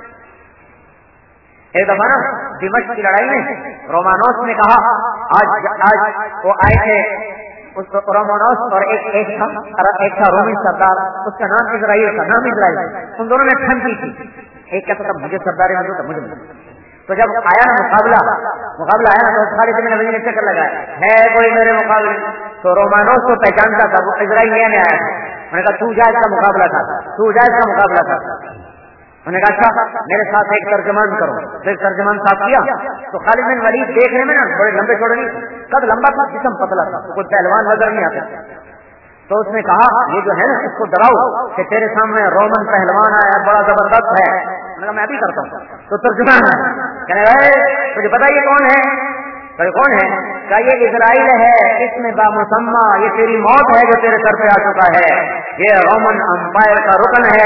ایک دفعہ نا دمشق کی لڑائی میں رومانوس نے کہا آج آج وہ آئے تھے اس رومانوس اور ایک ایک تھا ایک تھا رومی سردار، اس کا نام اسرائیل کا نام اسرائیل، ان دونوں نے ٹھنڈی تھی، ایک کہتا تھا مجھے سرداری مجھے تھا مجھے۔ تو جب آیا نا مقابلہ مقابلہ آیا نا تو خالد بن ولید نے چکر لگایا ہے کوئی میرے مقابلے، تو رومانوس کو پہچانتا تھا وہ اسرائیل میں آیا تھا، میں نے کہا تو جا اس کا مقابلہ تھا، تو جا اس کا مقابلہ تھا۔ میں نے کہا اچھا میرے ساتھ ایک ترجمان کرو، پھر ترجمان صاحب کیا تو خالد بن ولید دیکھنے میں نا بڑے لمبے چھوڑے نہیں، قد لمبا تھا جسم پتلا تھا، کوئی پہلوان نظر نہیں آتا۔ تو اس نے کہا یہ جو ہے نا اس کو ڈراؤ کہ تیرے سامنے رومن پہلوان آیا بڑا زبردست ہے۔ میں نے کہا میں بھی کرتا ہوں۔ تو ترجمان کہنے لگے تجھے پتا یہ کون ہے؟ کہ کون ہے؟ کہ یہ اسرائیل ہے، اس میں بامسمہ یہ تیری موت ہے جو تیرے سر پہ آ چکا ہے، یہ رومن امپائر کا رکن ہے۔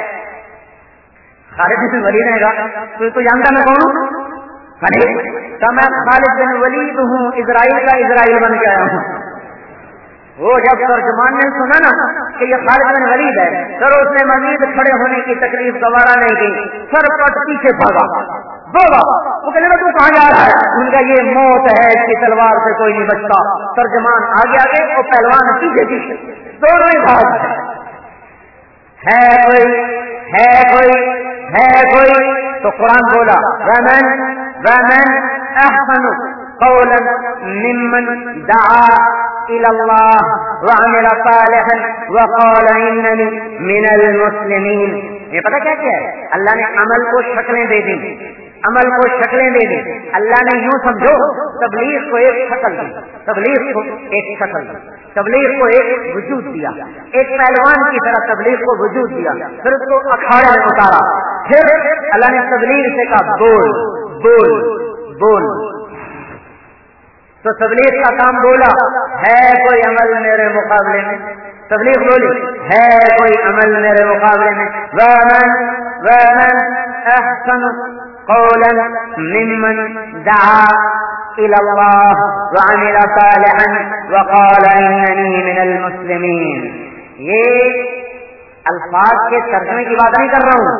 خالد بن ولید نے کہا تو تو جانتا میں کون ہوں؟ کہ میں خالد بن ولید ہوں، اسرائیل کا اسرائیل بن کے آیا ہوں۔ وہ جب ترجمان نے سنا نا کہ یہ خالد بن ولید ہے سر اس نے مزید کھڑے ہونے کی تکلیف گوارا نہیں کی، سر پٹ پیچھے بھاگا بولا وہ کہنے لگا تو کہاں جا رہا ہے؟ ان کا یہ موت ہے، اس کی تلوار سے کوئی نہیں بچتا۔ ترجمان آگے آگے اور پہلوان پیچھے پیچھے دونوں ہی بھاگ ہے کوئی ہے کوئی ہے کوئی تو قرآن بولا ومن ومن احسن قولا ممن دعا الى الله وعمل صالحا وقال انني من المسلمين۔ یہ پتہ کیا کیا ہے؟ اللہ نے عمل کو شکلیں دے دی، عمل کو شکلیں دے دی۔ اللہ نے یوں سمجھو تبلیغ کو ایک شکل دی، تبلیغ کو ایک شکل دی، تبلیغ کو ایک وجود دیا، ایک پہلوان کی طرح تبلیغ کو وجود دیا، پھر اس کو اکھاڑے میں اتارا، پھر اللہ نے تبلیغ سے کہا بول بول بول۔ تو تبلیغ کا کام بولا ہے کوئی عمل میرے مقابلے میں، تبلیغ بولی ہے کوئی عمل میرے مقابلے میں۔ ومن ومن احسن قولا ممن دعا الى الله وعمل صالحا وقال انني من المسلمين۔ یہ الفاظ کے ترجمے کی بات نہیں کر رہا ہوں،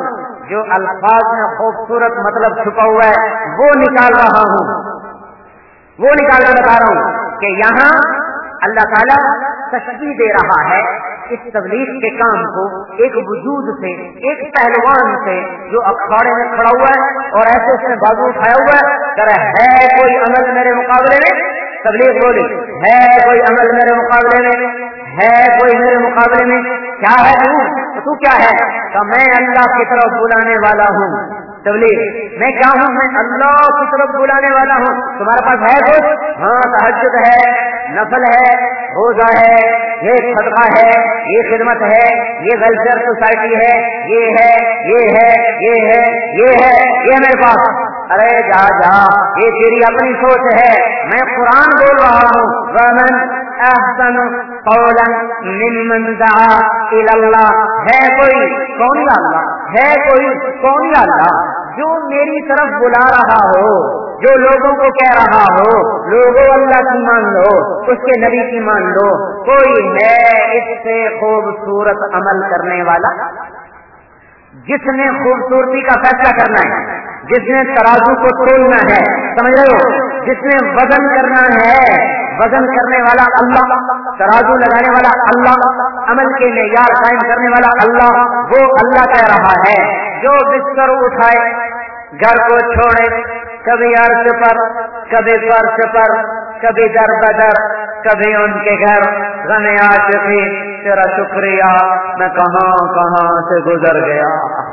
جو الفاظ میں خوبصورت مطلب چھپا ہوا ہے وہ نکال رہا ہوں، وہ نکال کر بتا رہا ہوں کہ یہاں اللہ تعالیٰ تشبیہ دے رہا ہے اس تبلیغ کے کام کو ایک وجود سے، ایک پہلوان سے جو اکھاڑے میں کھڑا ہوا ہے اور ایسے اس نے بازو اٹھایا ہوا ہے، کہہ رہا ہے کوئی عمل میرے مقابلے میں، تبلیغ بولی ہے کوئی عمل میرے مقابلے میں، ہے کوئی میرے مقابلے میں، کیا ہے تو تو کیا ہے؟ کہ میں اللہ کی طرف بلانے والا ہوں، تبلیغ میں کیا ہوں؟ میں اللہ کی طرف بلانے والا ہوں۔ تمہارے پاس ہے کچھ؟ ہاں تہجد ہے، نفل ہے، روزہ ہے، یہ صدقہ ہے، یہ خدمت ہے، یہ ویلفیئر سوسائٹی ہے، یہ ہے یہ ہے یہ ہے یہ ہے یہ میرے پاس۔ ارے جا جا، یہ تیری اپنی سوچ ہے، میں قرآن بول رہا ہوں۔ وَمَنْ أَحْسَنُ قَوْلًا مِّمَّنْ دَعَا إِلَى اللَّهِ، ہے کوئی کون یا اللہ، ہے کوئی کون یا اللہ جو میری طرف بلا رہا ہو، جو لوگوں کو کہہ رہا ہو لوگوں اللہ کی مان لو، اس کے نبی کی مان لو، کوئی ہے اس سے خوبصورت عمل کرنے والا؟ جس نے خوبصورتی کا فیصلہ کرنا ہے، جس نے ترازو کو تولنا ہے، سمجھ رہے ہو، جس نے وزن کرنا ہے، وزن کرنے والا اللہ، ترازو لگانے والا اللہ، عمل کے معیار قائم کرنے والا اللہ، وہ اللہ کہہ رہا ہے جو بستر اٹھائے، گھر کو چھوڑے، کبھی عرش پر، کبھی فرش پر، کبھی در بدر، کبھی ان کے گھر، غم عاشقی تیرا شکریہ میں کہاں کہاں سے گزر گیا۔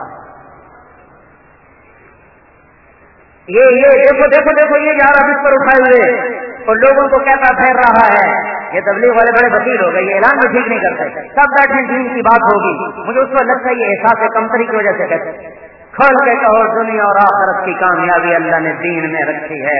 یہ یہ دیکھو دیکھو دیکھو یہ جا رہا بستر اٹھائے ہوئے اور لوگوں کو کہتا پھیر رہا ہے۔ یہ تبلیغ والے بڑے وکیل ہو گئے، یہ اعلان بھی ٹھیک نہیں کرتے، سب بیٹھے دین کی بات ہوگی، مجھے اس وقت لگتا ہے یہ احساس کمتری کی وجہ سے کہتے ہیں۔ کھول کے کہو دنیا اور آخرت کی کامیابی اللہ نے دین میں رکھی ہے۔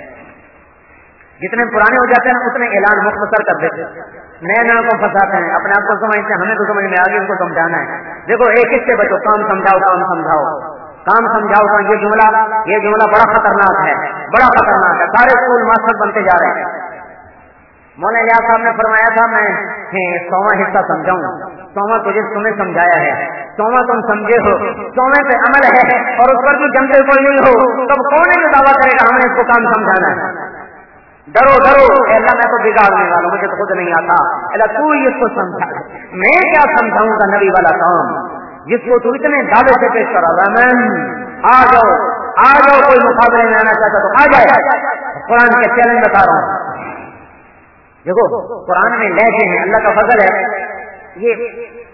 جتنے پرانے ہو جاتے ہیں اتنے اعلان مختصر کر دیتے، نئے نئے کو پھنساتے ہیں، اپنے آپ کو سمجھتے ہیں ہمیں تو سمجھ میں آگے ان کو سمجھانا ہے۔ دیکھو ایک اس سے بچو، کام سمجھاؤ کام سمجھاؤ کام سمجھاؤ کام، یہ جملہ یہ جملہ بڑا خطرناک ہے، بڑا خطرناک ہے، سارے اسکول ماسٹر بنتے جا رہے ہیں۔ مولانا الیاس صاحب نے فرمایا تھا میں سواں حصہ سمجھاؤں، سواں تجھے تمہیں سمجھایا ہے، سواں تم سمجھے ہو، سویں پہ عمل ہے اور اس پر بھی جمتے کوئی نہیں ہو، تب کون ہے جو دعویٰ کرے گا ہم نے اس کو کام سمجھانا ہے؟ ڈرو ڈرو، اے اللہ میں تو بگاڑنے والا ہوں، مجھے تو خود نہیں آتا، اللہ تو ہی اس کو سمجھا، میں کیا سمجھاؤں گا نبی والا کام جس کو تو اتنے دعوے سے پیش کرا رہا ہے۔ آ جاؤ آ جاؤ، کوئی مقابلے میں آنا چاہتا تو آ جائے، قرآن کے چیلنج بتا رہا ہوں۔ دیکھو قرآن میں لہجے ہیں، اللہ کا فضل ہے، یہ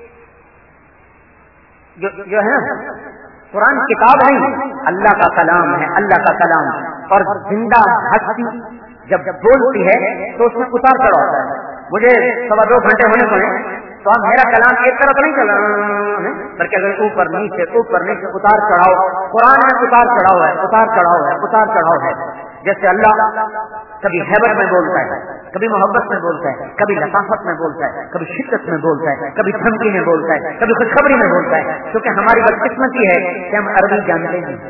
جو, جو ہے نا قرآن کتاب نہیں، اللہ کا کلام ہے، اللہ کا کلام، اور زندہ ہستی جب جب بولتی ہے تو اس میں اتار چڑھا ہوتا ہے۔ مجھے سوا دو گھنٹے ہونے پڑے تو اب میرا کلام ایک طرف نہیں چل رہا بلکہ اگر اوپر نیچے اوپر نیچے اتار چڑھاؤ، قرآن میں اتار چڑھاؤ ہے، اتار چڑھاؤ ہے، اتار چڑھاؤ ہے۔ جیسے اللہ کبھی ہیبت میں بولتا ہے، کبھی محبت میں بولتا ہے، کبھی لطافت میں بولتا ہے، کبھی شدت میں بولتا ہے، کبھی دھمکی میں بولتا ہے، کبھی خوشخبری میں بولتا ہے، کیونکہ ہماری بدقسمتی ہے کہ ہم عربی جانتے ہیں،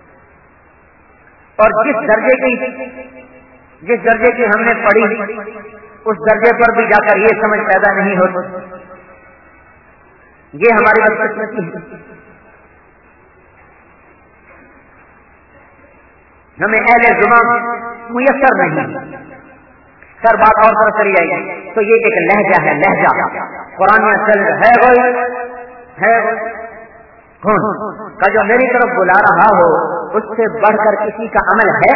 اور جس درجے کی جس درجے کی ہم نے پڑھی اس درجے پر بھی جا کر یہ سمجھ پیدا نہیں ہوتی، یہ ہماری بدقسمتی ہے۔ ہمیں اہل زبان میسر نہیں، سر بات اور طرف چلی جائے گی تو یہ ایک لہجہ ہے، لہجہ قرآن میں چل ہے کوئی ہے کون کا جو میری طرف بلا رہا ہو اس سے بڑھ کر کسی کا عمل ہے؟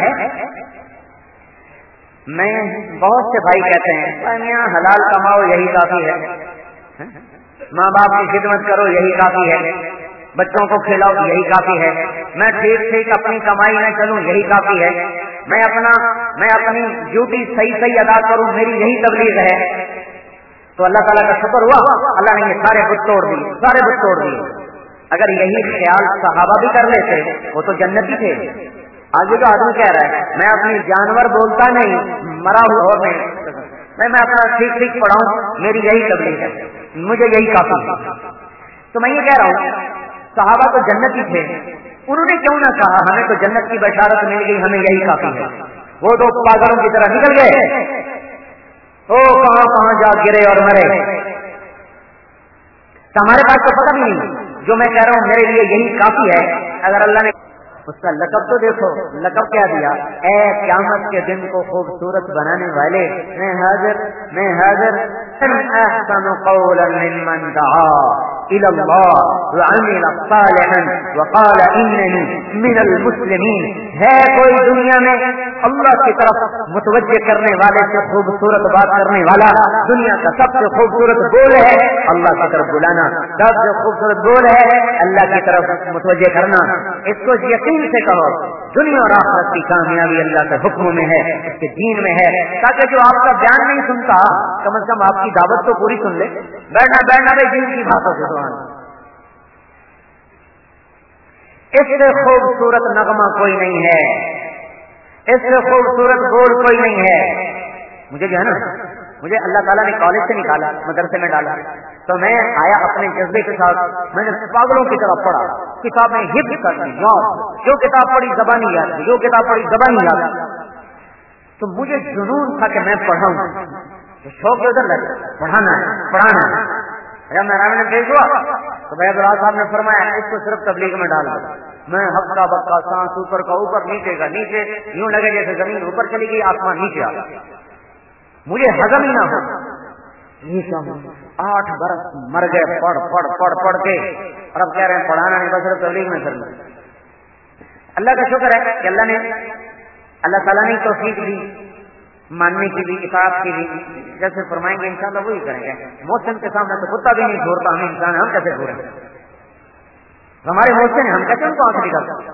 میں بہت سے بھائی کہتے ہیں میاں حلال کماؤ یہی کافی ہے، ماں باپ کی خدمت کرو یہی کافی ہے، بچوں کو کھلاؤ یہی کافی ہے، میں ٹھیک ٹھیک اپنی کمائی میں چلوں یہی کافی ہے، میں اپنا میں اپنی ڈیوٹی صحیح صحیح ادا کروں میری یہی تبلیغ ہے۔ تو اللہ تعالیٰ کا شکر ہوا، اللہ نے یہ سارے بت توڑ دیے، سارے بت توڑ دیے۔ اگر یہی خیال صحابہ بھی کر لیتے وہ تو جنتی تھے۔ آگے تو آدمی کہہ رہا ہے میں اپنی جانور بولتا نہیں، مرا ہوا میں میں میں اپنا ٹھیک ٹھیک پڑھاؤں میری یہی تبلیغ ہے، مجھے یہی کافی ہے۔ تو میں یہ کہہ رہا ہوں صحابہ تو جنتی تھے، انہوں نے کیوں نہ کہا ہمیں تو جنت کی بشارت مل گئی ہمیں یہی کافی ہے؟ وہ تو پاگلوں کی طرح نکل گئے، او کہاں کہاں جا گرے اور مرے۔ ہمارے پاس تو پتہ بھی نہیں جو میں کہہ رہا ہوں میرے لیے یہی کافی ہے. اگر اللہ نے اس کا لقب تو دیکھو, لقب کیا دیا, اے قیامت کے دن کو خوبصورت بنانے والے, میں حاضر میں حاضر احسن قولا ممن دعا الى الله وعمل صالحا وقال انني من المسلمين. ہے کوئی دنیا میں اللہ کی طرف متوجہ کرنے والے سے خوبصورت بات کرنے والا؟ دنیا کا سب سے خوبصورت بول ہے اللہ کی طرف بلانا, سب سے خوبصورت بول ہے اللہ کی طرف متوجہ کرنا. اس کو یقین سے کہو, دنیا اور آخرت کی کامیابی اللہ کے حکم میں ہے, اس کے دین میں ہے, تاکہ جو آپ کا بیان نہیں سنتا کم از کم آپ کی دعوت تو پوری سن لے. بیٹھنا بیٹھنا بھائی دین کی باتوں سے سنانا. اس سے خوبصورت نغمہ کوئی نہیں ہے, اس سے خوبصورت بول کوئی نہیں ہے. مجھے جو ہے نا, مجھے اللہ تعالیٰ نے کالج سے نکالا, مدرسے میں ڈالا, تو میں آیا اپنے جذبے کے ساتھ, میں نے پاگلوں کی طرف پڑھا, کتابیں حفظ کر دی, جو کتاب پڑھی زبانی یاد, جو کتاب پڑھی زبانی یاد. تو مجھے جنون تھا کہ میں پڑھاؤں, شوق ادھر لگے, پڑھانا ہے پڑھانا ہے. جب میں رامن بھیج ہوا تو بھائی عبداللہ صاحب نے فرمایا اس کو صرف تبلیغ میں ڈال دو. میں ہفتہ بکا سانس اوپر کا اوپر, نیچے کا نیچے, یوں لگے جیسے زمین اوپر چلی گئی آسمان نیچے آ گیا. مجھے ہضم ہی نہ ہو. آٹھ برس مر گئے پڑھ پڑھ پڑھ پڑھ کے, اور اب کہہ رہے ہیں پڑھانا نہیں بس صرف تبلیغ میں کرنا. اللہ کا شکر ہے کہ اللہ نے اللہ تعالیٰ نے توفیق دی, ماننے کی بھی, اطاعت کی بھی. جیسے فرمائیں گے انشاءاللہ وہی کریں گے. محسن کے سامنے تو کتا بھی نہیں چھوڑتا, ہمیں انسان ہم کیسے چھوڑیں؟ ہمارے محسن ہم کیسے ان کو آنکھ دکھا سکتے؟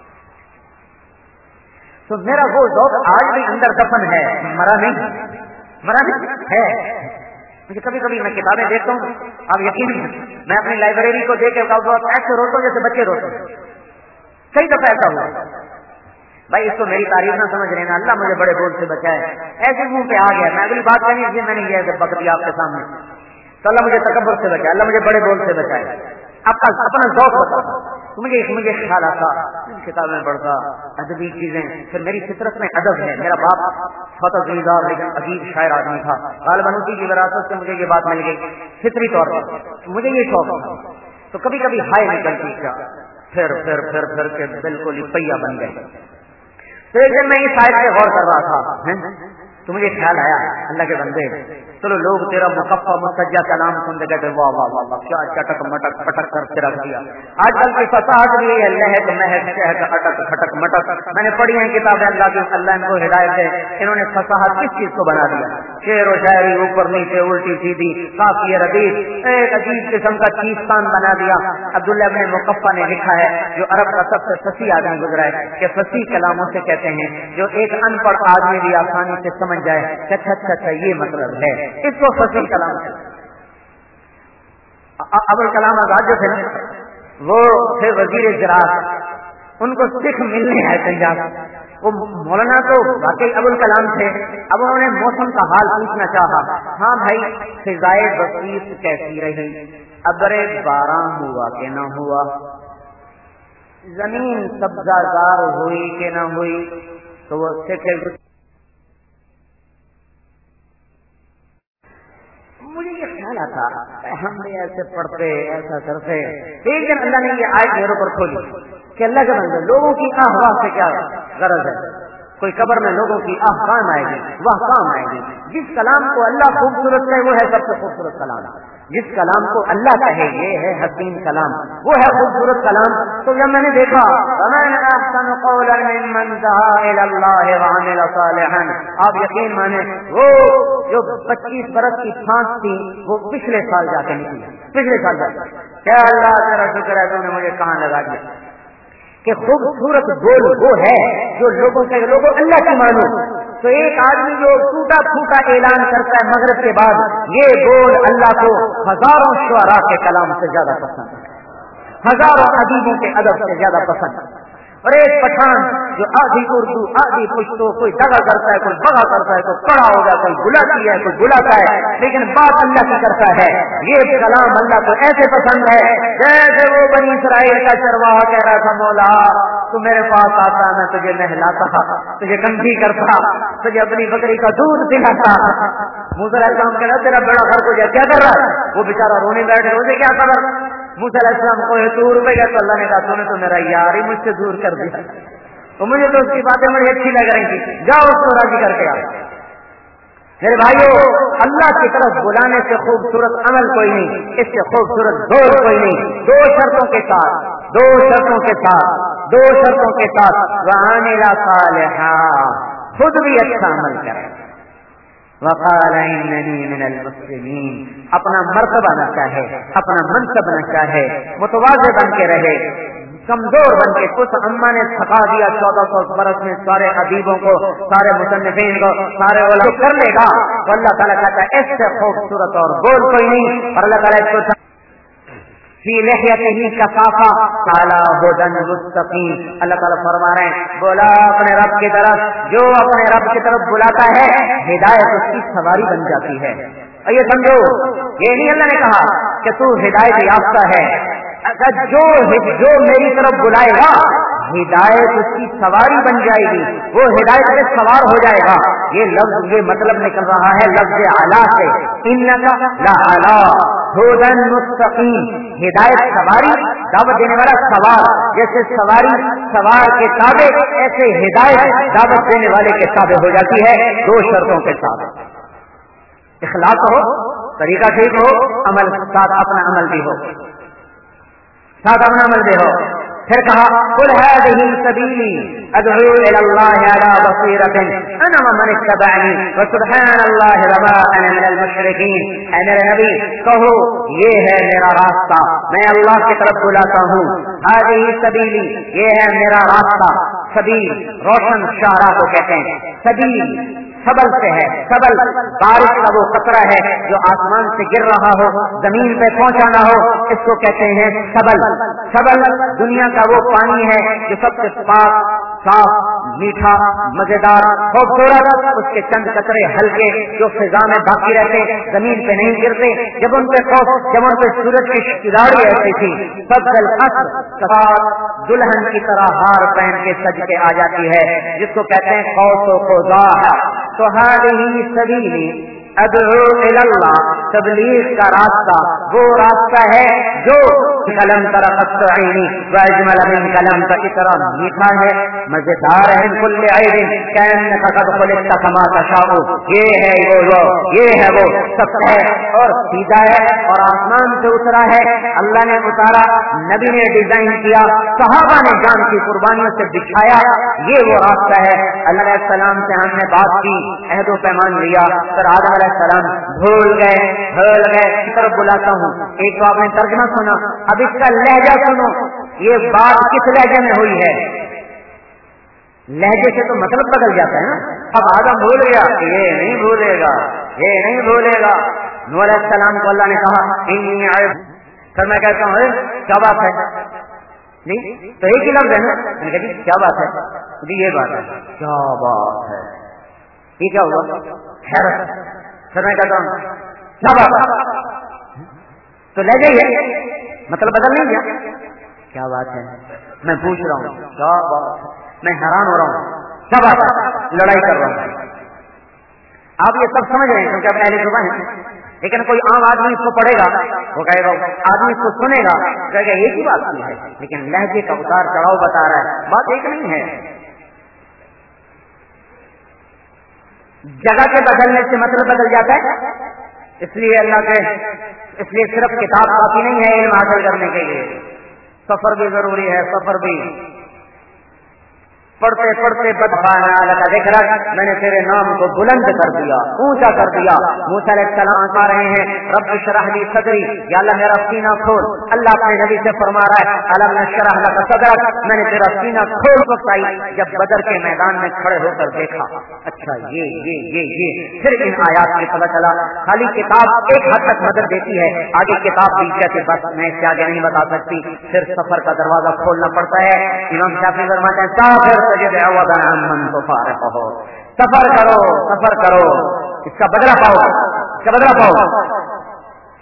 تو میرا وہ ذوق آج بھی اندر دفن ہے, مرا نہیں, مرا نہیں ہے. مجھے کبھی کبھی میں کتابیں دیکھتا ہوں, آپ یقین میں اپنی لائبریری کو دیکھ کے ایسے روتا ہوں جیسے بچے روتے ہیں. کئی دفعہ ایسا ہوا بھائی, اس کو میری تعریف نہ سمجھ رہے نا, اللہ مجھے بڑے بول سے بچائے. ایسے منہ پہ آ گیا, میں اگلی بات کرنی تھی, میں نے یہ بکری آپ کے سامنے, تو اللہ مجھے تکبر سے بچائے, اللہ مجھے بڑے بول سے بچائے. آپ کا اپنا ذوق بتا. تو مجھے مجھے خیال آتا, کتابیں پڑھتا, ادبی چیزیں. پھر میری فطرت میں ادب ہے. میرا باپ فتح زمیندار لیکن عجیب شاعر آدمی تھا, غالباً اسی کی وراثت سے مجھے یہ بات مل گئی فطری طور پر. مجھے یہ شوق تھا, تو کبھی کبھی ہائے نکلتی کیا, پھر پھر پھر پھر کے بالکل پہیا بن گئے. تو ایک دن میں اس آیت پہ غور کر رہا تھا, تو مجھے خیال آیا اللہ کے بندے, چلو لوگ تیرا مقفع مسجع کلام سنتے کہتے واہ واہ واہ واہ کیا چٹک مٹک پٹک کر کے رکھ دیا. آج کل کی فصاحت بھی ہے, لہد مہد شہد اٹک کھٹک مٹک. میں نے پڑھی ہیں کتابیں اللہ کی, اللہ ان کو ہدایت ہے. انہوں نے فصاحت کس چیز کو بنا دیا, شعر و شاعری اوپر نیچے الٹی سیدھی قافیہ ردیف, ایک عجیب قسم کا چیزستان بنا دیا. عبداللہ ابن مقفع نے لکھا ہے, جو عرب کا سب سے فصیح آدمی گزرا ہے, کہ فصیح کلاموں سے کہتے ہیں جو ایک ان پڑھ آدمی بھی آسانی سے سمجھ جائے کہ اچھا اچھا اچھا یہ مطلب ہے, اس کو فصیح کلام. ابو الکلام آزاد جو تھے وہ تھے وزیر زراعت, ان کو سکھ ملنے آئے پنجاب. وہ مولانا تو واقعی ابو الکلام تھے. اب انہوں نے موسم کا حال پوچھنا چاہا. ہاں بھائی فضائے بسیط کیسی رہی, ابرے باران ہوا کہ نہ ہوا, زمین سبزہ زار ہوئی کہ نہ ہوئی. تو وہ سکھ, مجھے یہ خیال آتا ہم بھی ایسے پڑھتے ایسا کرتے. ایک دن اللہ نے یہ آیت میرے اوپر کھولی کہ اللہ کے بندے لوگوں کی آہوا سے کیا غرض ہے. کوئی قبر میں لوگوں کی آہ کام آئے گی, وہ کام آئے گی. جس کلام کو اللہ خوبصورت کہے وہ ہے سب سے خوبصورت کلام. جس کلام کو اللہ کہے یہ ہے حسین کلام, وہ ہے خوبصورت کلام. تو جب میں نے دیکھا آپ یقین مانے وہ جو پچیس برس کی پھانس تھی وہ پچھلے سال جا کے نکلی, پچھلے سال جا کے. کیا اللہ تیرا شکر ہے تو نے مجھے کہاں لگا دیا کہ خوبصورت بول وہ ہے جو لوگوں کے لوگوں اللہ کی مانو. تو ایک آدمی جو ٹوٹا پھوٹا اعلان کرتا ہے مغرب کے بعد, یہ بول اللہ کو ہزاروں شعراء کے کلام سے زیادہ پسند ہے, ہزاروں ادیبوں کے ادب سے زیادہ پسند ہے. اور ایک پٹھان جو آدھی اردو آدھی پشتو, کوئی دگا کرتا ہے, کوئی بگا کرتا ہے, کوئی کڑا ہو گیا, کوئی بلاتی ہے, کوئی بلاتا ہے, لیکن بات اللہ کی کرتا ہے. یہ کلام اللہ کو ایسے پسند ہے جیسے وہ بنی اسرائیل کا چرواہا کہہ رہا تھا مولا تو मेरे पास आता, मैं तुझे नहलाता, तुझे कंघी करता, तुझे अपनी बकरी का दूध पिलाता। मूसा अलैहिस्सलाम कह रहा तेरा बेड़ा गर्क हो जाए, क्या कर रहा है? वो बेचारा रोने बैठे, उसे क्या खबर? मूसा अलैहिस्सलाम को दूर पे गया तो अल्लाह ने कहा तूने तो मेरा यार ही मुझसे दूर कर दिया, तो मुझे तो उसकी बातें बड़ी अच्छी लग रही थी, जाओ उसको राजी करके आओ। मेरे भाइयों, अल्लाह की तरफ बुलाने से खूबसूरत अमल कोई नहीं, इससे खूबसूरत दौर कोई नहीं। दो शर्तों के साथ, दो शर्तों के साथ, दो शर्तों के साथ वआमिला सालिहा, खुद भी अच्छा अमल करे। वक़ाल इन्ननी मिनल मुस्लिमीन, अपना मर्तबा न चाहे, अपना मनसब न चाहे, मुतवाज़िन बन के रहे, कमजोर बन के। उस अम्मा ने थका दिया चौदह सौ बरस में सारे अदीबों को, सारे मुसन्निफीन को, सारे उलमा कर लेगा तो अल्लाह ताला कहता है इससे खूबसूरत और बोल कोई नहीं। और अल्लाह ताला इसको फी लिहयतिही कसाफा काला हुदन मुस्तकीम, अल्लाह ताला फरमा रहे हैं बोला अपने रब की तरफ, जो अपने रब की तरफ बुलाता है हिदायत उसकी सवारी बन जाती है। और ये समझो, ये नहीं अल्लाह ने कहा कि तू हिदायत याफ्ता है, अगर जो जो मेरी तरफ बुलाएगा हिदायत उसकी सवारी बन जाएगी, वो हिदायत में सवार हो जाएगा। ये लफ्ज, ये मतलब निकल रहा है लफ्ज अला से, इन्नका ला अला हुदन मुस्तकीम, हिदायत सवारी, दावत देने वाला सवार। जैसे सवारी सवार के ताबे, ऐसे हिदायत दावत देने वाले के ताबे हो जाती है, दो शर्तों के साथ। इखलास हो, तरीका ठीक हो, अमल साथ अपना अमल भी हो, साथ अपना अमल भी हो। फिर कहा कुल हादिही सबीली अदऊ इलल्लाहि अला बसीरतिन अना व मन इत्तबअनी व सुब्हानल्लाहि व मा अना मिनल मुशरिकीन। ऐ मेरे नबी कहो ये है मेरा रास्ता, मैं अल्लाह की तरफ बुलाता हूँ। हादिही सबीली, ये है मेरा रास्ता। सबील रोशन शाहरा को कहते हैं, सबील सबल से है, सबल बारिश का वो कतरा है जो आसमान से गिर रहा हो, जमीन पे पहुंचा ना हो, इसको कहते हैं सबल। सबल दुनिया का वो पानी है जो सबसे पाक, साफ, मीठा, मजेदार, खूबसूरत, उसके चंद कतरे हल्के जो फिजा में बाकी रहते, जमीन पे नहीं गिरते। जब उन पे जब उन पे सूरज की किराड़ी ऐसी थी, सबल दुल्हन की तरह हार पहन के सज के आ जाती है, जिसको कहते हैं कौसो कोज़ाह। तो हादिही सबीली अदऊ इलल्लाह, तबलीग का रास्ता वो रास्ता है जो कलम तरफ़नी व अजमल मिन कलम का इतना मीठा है, मजेदार है, कुल्ले ऐन कैन क़द खुलिक़्ता कमा तशाउ, ये है वो वो ये है वो सब है और सीधा है और आसमान से उतरा है, अल्लाह ने उतारा, नबी ने डिजाइन किया, सहाबा ने जान की कुर्बानियों से बिछाया, ये वो रास्ता है। अल्लाह के सलाम से हमने बात की, अहद व पैमान लिया, फिर आदम सलाम भूल गए भूल गए तरफ बुलाता हूँ। एक तो आपने तर्जुमा सुना, अब इसका लहजा सुनो, ये बात किस लहजे में हुई है। लहजे से तो मतलब बदल जाता है ना। अब आदम भूल गया, ये नहीं भूलेगा, ये नहीं भूलेगा। नूह अलैहिस्सलाम को अल्लाह ने कहा इन्नी आयब, फिर मैं कहता हूँ क्या बात है जी, तो एक ही लफ्ज है ना। मैंने कहा जी क्या बात है जी, ये बात है, क्या बात है, ये क्या हुआ, हैरत। फिर मैं कहता हूँ क्या बात, तो ले जाइए, मतलब बदल नहीं गया, क्या बात है, मैं पूछ रहा हूँ क्या बात है, मैं हैरान हो रहा हूँ, क्या बात है, लड़ाई कर रहा हूँ। आप ये सब समझ रहे हैं क्योंकि आप पहले सुबह हैं, लेकिन कोई आम आदमी इसको पढ़ेगा, वो कहेगा, आदमी इसको सुनेगा, कहेगा एक ही बात है, लेकिन लहजे का उतार चढ़ाव बता रहा है, बात एक नहीं है। जगह के बदलने से मतलब बदल जाता है, इसलिए अल्लाह के इसलिए सिर्फ किताब काफी नहीं है इल्म हासिल करने के लिए, सफर भी जरूरी है। सफर भी पढ़ते पढ़ते बदखाना लगा देख रहा, मैंने तेरे नाम को बुलंद कर दिया, ऊंचा कर दिया। मूसा अलैहिस्सलाम आ रहे हैं, रब शरह ली सदरी, या अल्लाह मेरा सीना खोल। अल्लाह अपने नबी से फरमा रहा है अलम नशरह लक सदरक, मैंने तेरा सीना खोल बताई। जब बदर के मैदान में खड़े होकर देखा, अच्छा ये ये ये ये फिर इन आयात में पता चला खाली किताब एक हद तक मदद देती है, आगे किताब भी कहते बस मैं इससे आगे नहीं बता सकती, फिर सफर का दरवाजा खोलना पड़ता है। इमाम शाफी फरमाते हैं काफिर सफर करो सफर करो, इसका बदला पाओ, इसका बदला पाओ।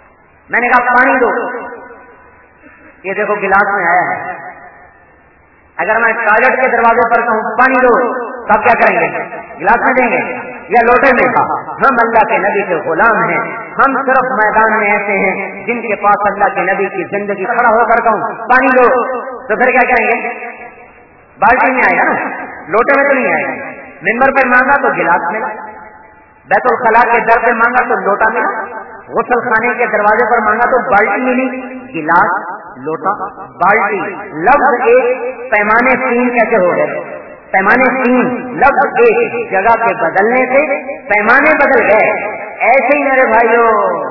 मैंने कहा पानी दो, ये देखो गिलास में आया है, اگر میں ٹوائلٹ کے دروازے پر کہوں پانی دو تب کیا کریں گے؟ گلاس میں دیں گے یا لوٹے میں؟ ہم اللہ کے نبی کے غلام ہیں، ہم صرف میدان میں ایسے ہیں جن کے پاس اللہ کے نبی کی زندگی کھڑا ہو کر کہوں پانی دو تو پھر کیا کریں گے؟ بالٹی میں آئے گا نا، لوٹے میں تو نہیں آئے گا۔ ممبر پہ مانگا تو گلاس ملا، بیت الخلاء کے در پہ مانگا تو لوٹا ملا، غسل خانے کے دروازے پر مانگا تو بالٹی ملی، گلاس، لوٹا، بالٹی، لفظ ایک، پیمانے تین کیسے ہو گئے؟ پیمانے تین، لفظ ایک، جگہ کے بدلنے سے پیمانے بدل گئے۔ ایسے ہی میرے بھائیوں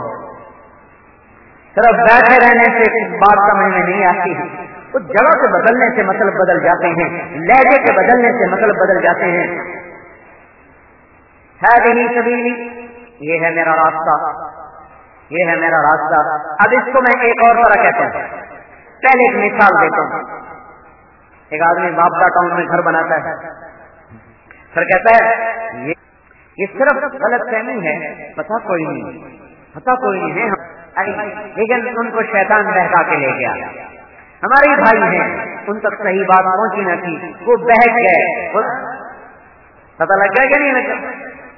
صرف بیٹھے رہنے سے بات سمجھ میں نہیں آتی، اس جگہ کے بدلنے سے مطلب بدل جاتے ہیں، لہجے کے بدلنے سے مطلب بدل جاتے ہیں۔ ہذہ سبیلی، یہ ہے میرا راستہ، یہ ہے میرا راستہ۔ اب اس کو میں ایک اور طرح کہتا ہوں، پہلے ایک مثال دیتا ہوں۔ ایک آدمی باپا ٹاؤن میں گھر بناتا ہے، پھر کہتا ہے یہ یہ صرف غلط فہمی ہے، پتہ کوئی نہیں، پتہ کوئی نہیں ہے، لیکن ان کو شیطان بہکا کے لے گیا۔ ہمارے بھائی ہیں، ان تک صحیح بات پہنچی نہ تھی، وہ بہک گئے، پتہ لگ گیا کہ نہیں لگا؟